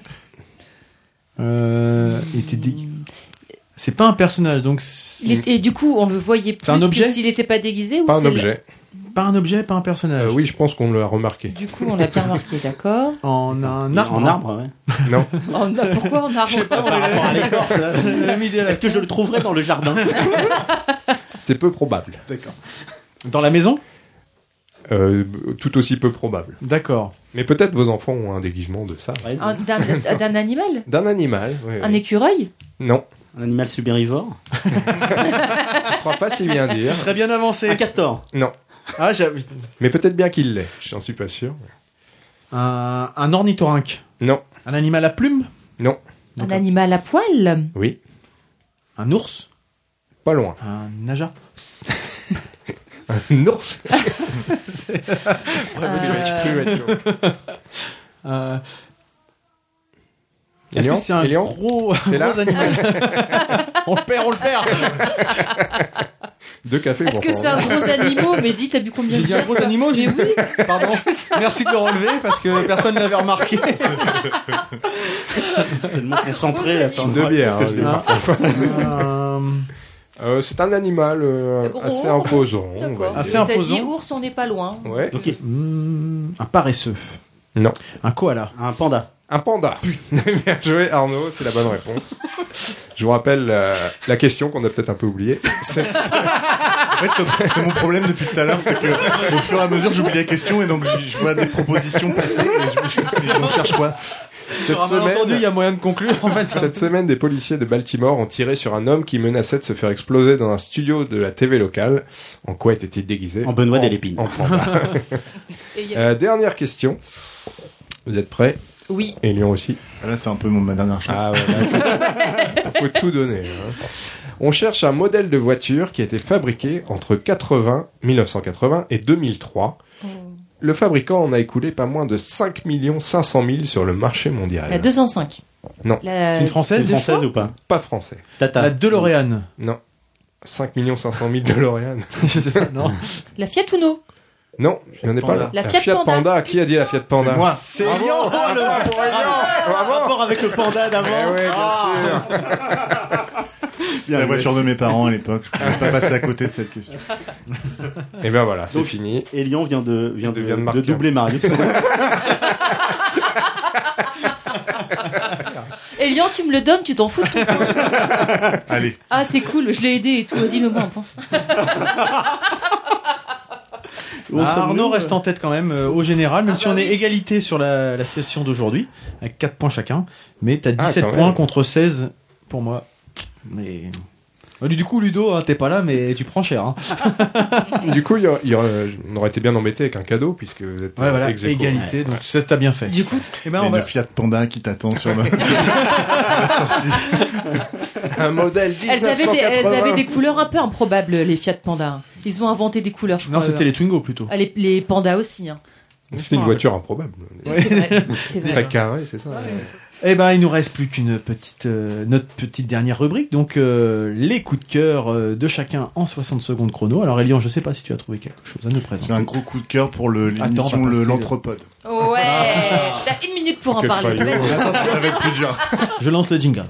Il était C'est pas un personnage, donc Et du coup, on le voyait C'est un plus objet que s'il n'était pas déguisé ou Pas un c'est objet. pas un objet, pas un personnage. Oui, je pense qu'on l'a remarqué. Du coup, on l'a bien remarqué, d'accord. En un arbre. En arbre, ouais. Non. Pourquoi en arbre? Par rapport à l'écorce, là. Est-ce que je le trouverais dans le jardin? C'est peu probable. D'accord. Dans la maison? Tout aussi peu probable. D'accord. Mais peut-être vos enfants ont un déguisement de ça. D'un animal? D'un animal. Oui, Un oui. écureuil? Non. Un animal subérivore? Je crois pas si bien dire. Tu serais bien avancé. Un castor? Non. Ah, j'avais... Mais peut-être bien qu'il l'est. J'en suis pas sûr. Un ornithorynque. Non. Un animal à plumes. Non. Un animal à poil? Oui. Un ours. Pas loin. Un naja. Un ours. Est-ce que c'est un Elian gros T'es là animal? On le perd. 2 cafés. Est-ce que c'est un gros animal? Mais dis, t'as bu combien J'ai de dit un bières? gros animal, j'ai Mais oui. Pardon. Merci de le relever parce que personne ne l'avait remarqué. Tellement concentré là sur 2 bières. Parce que je l'ai hein, c'est un animal Gros. assez imposant. on va D'accord. dire. Assez T'as dit imposant. ours, on n'est pas loin. Ouais. Ok. Un paresseux. Non. Un koala. Un panda. Un panda. Bien joué, Arnaud, c'est la bonne réponse. Je vous rappelle la question qu'on a peut-être un peu oubliée. En fait, c'est mon problème depuis tout à l'heure, c'est que au fur et à mesure, j'oublie la question et donc je vois des propositions passer et je cherche quoi. Cette Sur un malentendu, il y a moyen de conclure. En fait, Cette semaine, des policiers de Baltimore ont tiré sur un homme qui menaçait de se faire exploser dans un studio de la TV locale. En quoi était-il déguisé? En Benoît Delépine. En panda. Et il y a- Dernière question. Vous êtes prêts? Oui. Et Lyon aussi. Là, c'est un peu ma dernière chance. Ah ouais, faut tout donner. Hein. On cherche un modèle de voiture qui a été fabriqué entre 1980 et 2003. Le fabricant en a écoulé pas moins de 5 500 000 sur le marché mondial. La 205. Non. C'est une française, Française ou pas? Pas français. Tata. La DeLorean. Non. 5 500 000 de L'Oréal. Je sais pas, non. La Fiat Uno. Non, il n'y en a pas là. La Fiat Panda. Qui a dit la Fiat Panda? C'est moi. C'est Elian. Rapport avec le panda d'avant. Eh ouais, bien sûr. C'était la voiture de mes parents à l'époque. Je pouvais pas passer à côté de cette question. Et ben voilà, c'est Donc, fini. Et Lyon vient de marquer. doubler Marius. Elian, tu me le donnes, tu t'en fous de ton point. Allez. Ah, c'est cool, je l'ai aidé et tout. Vas-y, mets-moi un point. Arnaud reste en tête quand même au général, même si on est égalité sur la session d'aujourd'hui, avec 4 points chacun. Mais t'as 17 quand points même. contre 16 pour moi. Mais... Du coup, Ludo, hein, t'es pas là, mais tu prends cher. Hein. Du coup, on aurait été bien embêté avec un cadeau, puisque vous êtes Ouais, voilà, ex aequo. égalité, donc ça t'as bien fait. Du coup, Eh ben, Il y on a va... une Fiat Panda qui t'attend sur le... Un modèle elles avaient 1980. des couleurs un peu improbables, les Fiat Panda. Ils ont inventé des couleurs, je crois. Non, c'était les Twingo plutôt. Ah, les pandas aussi. Hein. C'était une voiture improbable. C'est vrai. C'est Très vrai. carré, c'est ça. Eh ben, il nous reste plus qu'une petite, notre petite dernière rubrique. Donc, les coups de cœur de chacun en 60 secondes chrono. Alors, Elian, je sais pas si tu as trouvé quelque chose à nous présenter. J'ai un gros coup de cœur pour Attends, l'émission on va passer l'Anthropode. Ouais. T'as 1 minute pour en Quel parler. faillot. Vas-y. Ça va être plus dur. Je lance le jingle.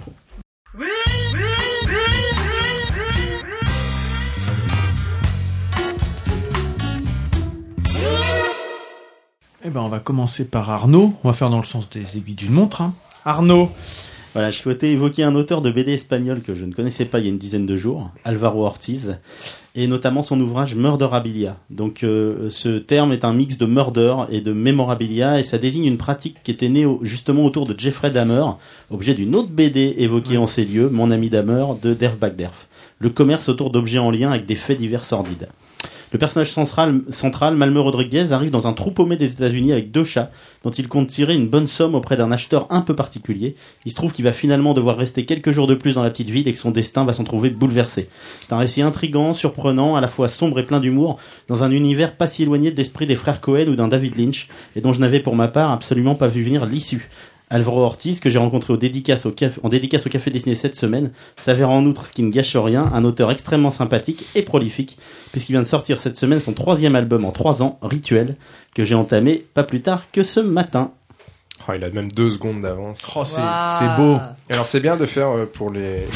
Eh ben, on va commencer par Arnaud. On va faire dans le sens des aiguilles d'une montre. Hein. Arnaud. Voilà, je souhaitais évoquer un auteur de BD espagnol que je ne connaissais pas il y a une dizaine de jours, Alvaro Ortiz, et notamment son ouvrage Murderabilia. Donc ce terme est un mix de murder et de memorabilia, et ça désigne une pratique qui était née justement autour de Jeffrey Dahmer, objet d'une autre BD évoquée en ces lieux, Mon ami Dahmer, de Derf Bagderf. Le commerce autour d'objets en lien avec des faits divers sordides. Le personnage central, Malmö Rodriguez, arrive dans un trou paumé des États-Unis avec 2 chats, dont il compte tirer une bonne somme auprès d'un acheteur un peu particulier. Il se trouve qu'il va finalement devoir rester quelques jours de plus dans la petite ville et que son destin va s'en trouver bouleversé. C'est un récit intrigant, surprenant, à la fois sombre et plein d'humour, dans un univers pas si éloigné de l'esprit des frères Cohen ou d'un David Lynch, et dont je n'avais pour ma part absolument pas vu venir l'issue. Alvaro Ortiz, que j'ai rencontré en dédicace au Café Dessiné cette semaine, s'avère en outre, ce qui ne gâche rien, un auteur extrêmement sympathique et prolifique, puisqu'il vient de sortir cette semaine son 3e album en 3 ans, Rituel, que j'ai entamé pas plus tard que ce matin. Oh, il a même 2 secondes d'avance. Oh, c'est Waouh. beau. Alors c'est bien de faire pour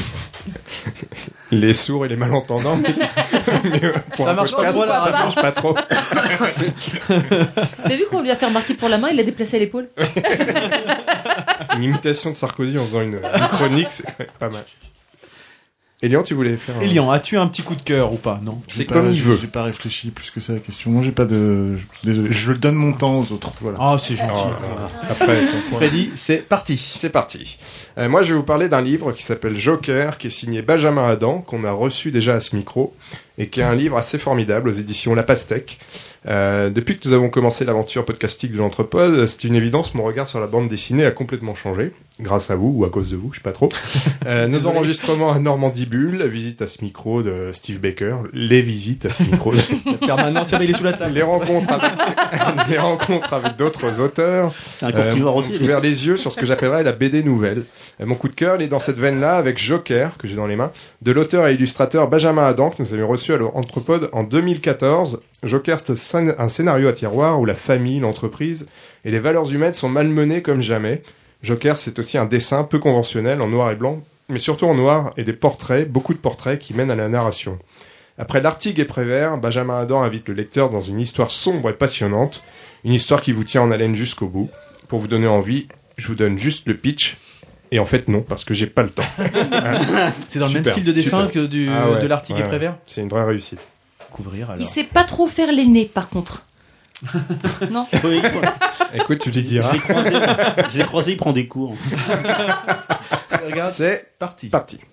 les sourds et les malentendants, mais pour Ça un marche pas podcast, trop, là. ça marche pas trop. T'as vu qu'on lui a fait remarquer pour la main, il a déplacé l'épaule. Une imitation de Sarkozy en faisant une chronique, c'est quand même pas mal. Elian, tu voulais faire un... Elian, as-tu un petit coup de cœur ou pas? Non. C'est comme il veut. J'ai pas réfléchi plus que ça à la question. Moi, j'ai pas de... Désolé. Je donne mon temps aux autres. Voilà. Ah, c'est gentil. Oh là là. Après, son point. Freddy, c'est parti. C'est parti. Moi, je vais vous parler d'un livre qui s'appelle Joker, qui est signé Benjamin Adam, qu'on a reçu déjà à ce micro, et qui est un livre assez formidable aux éditions La Pastèque. Depuis que nous avons commencé l'aventure podcastique de l'Anthropode, c'est une évidence, mon regard sur la bande dessinée a complètement changé, grâce à vous ou à cause de vous, je sais pas trop. Nos enregistrements à Normandie Bulle, la visite à ce micro de Steve Baker, les visites à ce micro, Permanent, il est sous la table. les rencontres avec d'autres auteurs, C'est un courtivore ont aussi. ouvert les yeux sur ce que j'appellerais la BD nouvelle. Mon coup de cœur, il est dans cette veine-là avec Joker, que j'ai dans les mains, de l'auteur et illustrateur Benjamin Adam, que nous avions reçu à l'Anthropode en 2014. Joker, c'est un scénario à tiroir où la famille, l'entreprise et les valeurs humaines sont malmenées comme jamais. Joker, c'est aussi un dessin peu conventionnel en noir et blanc, mais surtout en noir, et des portraits, beaucoup de portraits qui mènent à la narration. Après L'Artigue et Prévert, Benjamin Adam invite le lecteur dans une histoire sombre et passionnante, une histoire qui vous tient en haleine jusqu'au bout. Pour vous donner envie, je vous donne juste le pitch. Et en fait, non, parce que j'ai pas le temps. C'est dans le même Super, style de dessin super. que de l'Artigue et Prévert. C'est une vraie réussite. Couvrir alors. Il sait pas trop faire les nez, par contre. Non. Oui, Écoute, tu lui diras. je l'ai croisé, il prend des cours. Regarde, C'est parti. parti.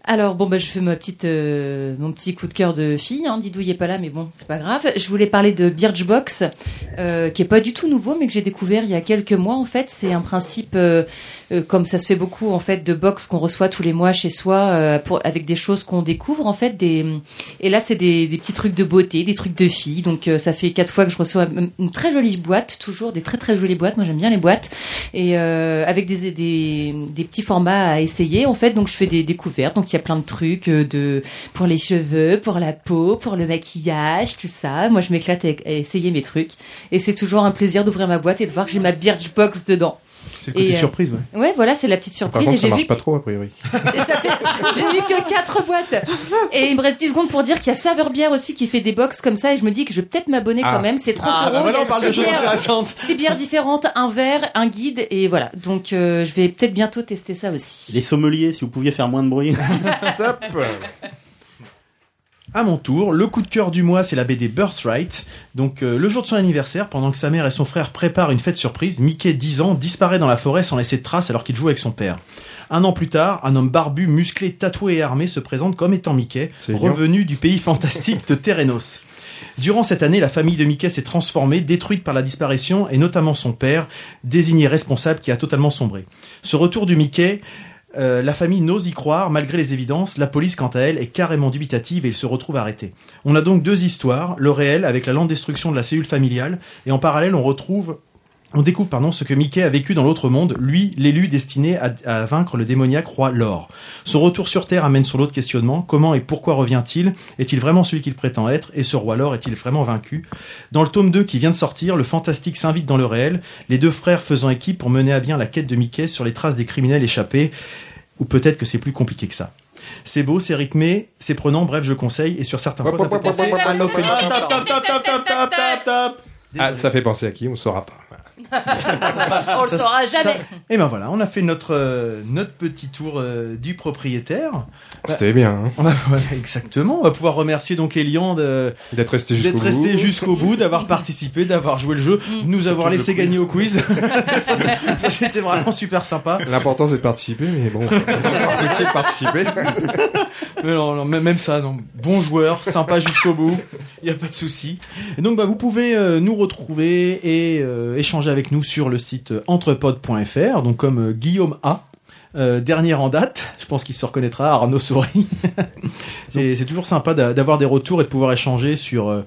Alors bon, je fais mon petit coup de cœur de fille. Didou il est pas là, mais bon, c'est pas grave. Je voulais parler de Birchbox, qui est pas du tout nouveau, mais que j'ai découvert il y a quelques mois. En fait, c'est un principe, comme ça se fait beaucoup en fait, de box qu'on reçoit tous les mois chez soi, avec des choses qu'on découvre en fait. Et là, c'est des petits trucs de beauté, des trucs de filles. Donc ça fait 4 fois que je reçois une très jolie boîte, toujours des très très jolies boîtes. Moi, j'aime bien les boîtes, et avec des petits formats à essayer en fait. Donc je fais des découvertes. Donc il y a plein de trucs pour les cheveux, pour la peau, pour le maquillage, tout ça. Moi, je m'éclate à essayer mes trucs. Et c'est toujours un plaisir d'ouvrir ma boîte et de voir que j'ai ma Birchbox dedans. C'est le côté surprise, ouais. Ouais, voilà, c'est la petite surprise. Par contre, et ça marche pas trop, a priori. J'ai vu que 4 boîtes. Et il me reste 10 secondes pour dire qu'il y a Saveur Bière aussi qui fait des box comme ça. Et je me dis que je vais peut-être m'abonner quand même. C'est 30 euros. Voilà, on parle de choses intéressantes. 6 bières différentes, un verre, un guide. Et voilà. Donc, je vais peut-être bientôt tester ça aussi. Les sommeliers, si vous pouviez faire moins de bruit. Stop. À mon tour, le coup de cœur du mois, c'est la BD Birthright. Donc, le jour de son anniversaire, pendant que sa mère et son frère préparent une fête surprise, Mickey, 10 ans, disparaît dans la forêt sans laisser de traces alors qu'il joue avec son père. Un an plus tard, un homme barbu, musclé, tatoué et armé se présente comme étant Mickey, revenu du pays fantastique de Terenos. Durant cette année, la famille de Mickey s'est transformée, détruite par la disparition, et notamment son père, désigné responsable, qui a totalement sombré. Ce retour du Mickey... la famille n'ose y croire, malgré les évidences. La police, quant à elle, est carrément dubitative et il se retrouve arrêté. On a donc 2 histoires, le réel avec la lente destruction de la cellule familiale, et en parallèle, on découvre ce que Mickey a vécu dans l'autre monde, lui, l'élu destiné à vaincre le démoniaque roi Lor. Son retour sur Terre amène son lot de questionnements. Comment et pourquoi revient-il ? Est-il vraiment celui qu'il prétend être ? Et ce roi Lor est-il vraiment vaincu ? Dans le tome 2 qui vient de sortir, le fantastique s'invite dans le réel, les 2 frères faisant équipe pour mener à bien la quête de Mickey sur les traces des criminels échappés. Ou peut-être que c'est plus compliqué que ça. C'est beau, c'est rythmé, c'est prenant, bref, je conseille. Et sur certains points, ça fait penser à l'opening. Ça fait penser à qui ? On ne saura pas. On le saura jamais. Et ben voilà, on a fait notre petit tour du propriétaire. C'était bien. Hein. Exactement. On va pouvoir remercier donc Elian d'être resté jusqu'au bout, d'avoir participé, d'avoir joué le jeu, de nous avoir laissé gagner au quiz. ça, c'était vraiment super sympa. L'important c'est de participer, mais bon, faut-il participer. Mais non, même ça, non. Bon joueur, sympa jusqu'au bout. Il y a pas de souci. Et donc vous pouvez nous retrouver et échanger avec nous sur le site entrepod.fr, donc comme Guillaume A. Dernière en date, je pense qu'il se reconnaîtra, Arnaud sourit. c'est toujours sympa d'avoir des retours et de pouvoir échanger sur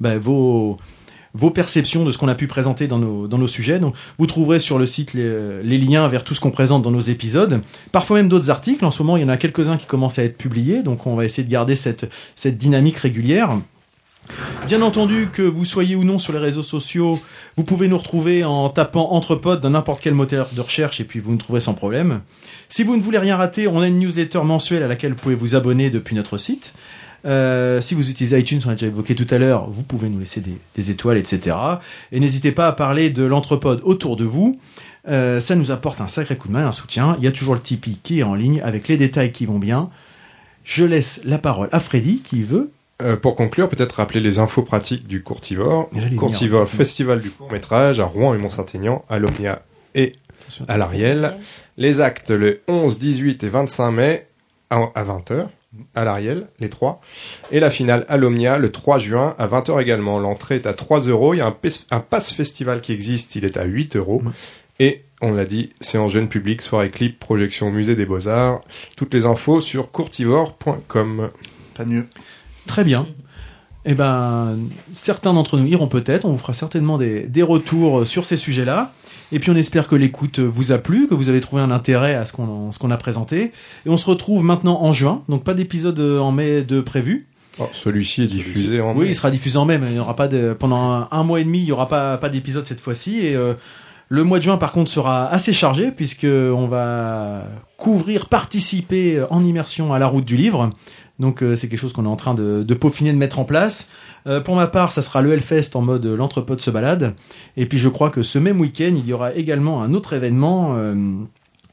vos perceptions de ce qu'on a pu présenter dans nos sujets. Donc, vous trouverez sur le site les liens vers tout ce qu'on présente dans nos épisodes. Parfois même d'autres articles. En ce moment, il y en a quelques-uns qui commencent à être publiés. Donc, on va essayer de garder cette dynamique régulière. Bien entendu, que vous soyez ou non sur les réseaux sociaux, vous pouvez nous retrouver en tapant Entrepod dans n'importe quel moteur de recherche et puis vous nous trouverez sans problème. Si vous ne voulez rien rater, on a une newsletter mensuelle à laquelle vous pouvez vous abonner depuis notre site. Si vous utilisez iTunes, on l'a déjà évoqué tout à l'heure, vous pouvez nous laisser des étoiles, etc. Et n'hésitez pas à parler de l'Entrepod autour de vous. Ça nous apporte un sacré coup de main, un soutien. Il y a toujours le Tipeee qui est en ligne avec les détails qui vont bien. Je laisse la parole à Freddy qui veut... pour conclure, peut-être rappeler les infos pratiques du Courtivore. Courtivore, festival du court-métrage à Rouen et Mont-Saint-Aignan, à l'Omnia et à l'Ariel. Les actes le 11, 18 et 25 mai à 20h à l'Ariel, les 3. Et la finale à l'Omnia le 3 juin à 20h également. L'entrée est à 3 €. Il y a un pass festival qui existe, il est à 8 €. Et on l'a dit, séance jeune public, soirée clip, projection au musée des Beaux-Arts. Toutes les infos sur courtivore.com. Pas mieux. Très bien. Eh ben, certains d'entre nous iront peut-être. On vous fera certainement des retours sur ces sujets-là. Et puis on espère que l'écoute vous a plu, que vous avez trouvé un intérêt à ce qu'on a présenté. Et on se retrouve maintenant en juin. Donc pas d'épisode en mai de prévu. Celui-ci est diffusé en mai. Oui, il sera diffusé en mai, mais il n'y aura pas pendant un mois et demi, il n'y aura pas d'épisode cette fois-ci. Et le mois de juin, par contre, sera assez chargé puisque on va participer en immersion à la route du livre. Donc c'est quelque chose qu'on est en train de peaufiner, de mettre en place. Pour ma part, ça sera le Hellfest en mode l'Entrepode se balade. Et puis je crois que ce même week-end, il y aura également un autre événement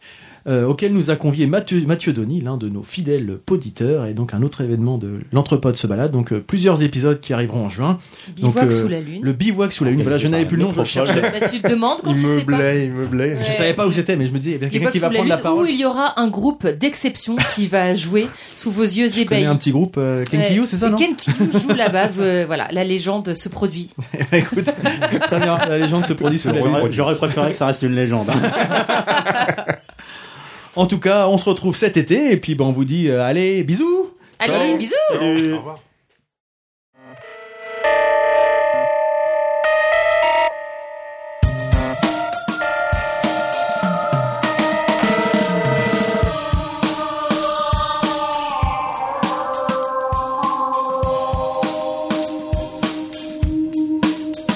auquel nous a convié Mathieu Denis, l'un de nos fidèles poditeurs, et donc un autre événement de l'Entrepode se balade. Donc plusieurs épisodes qui arriveront en juin. Bivouac sous la lune. Le bivouac sous la lune. Voilà, je n'avais plus le nom, je le cherchais. Bah, tu te demandes quand tu sais pas. Il me blait. Je savais pas où c'était, mais je me disais, il y a bien quelqu'un qui va prendre la parole. Où il y aura un groupe d'exception qui va jouer sous vos yeux Je connais ébahis. un petit groupe, Kenkyu, c'est ça, non? Kenkyu joue là-bas, voilà, la légende se produit. Écoute, très bien, la légende se produit sous la lune. J'aurais préféré que ça reste une légende. En tout cas, on se retrouve cet été, et puis on vous dit, allez, bisous! Allez, bisous! Salut. Au revoir.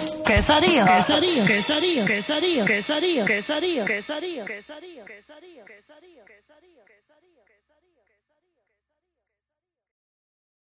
Quesadilla, quesadilla, quesadilla, quesadilla, quesadilla, quesadilla, quesadilla, quesadilla, quesadilla.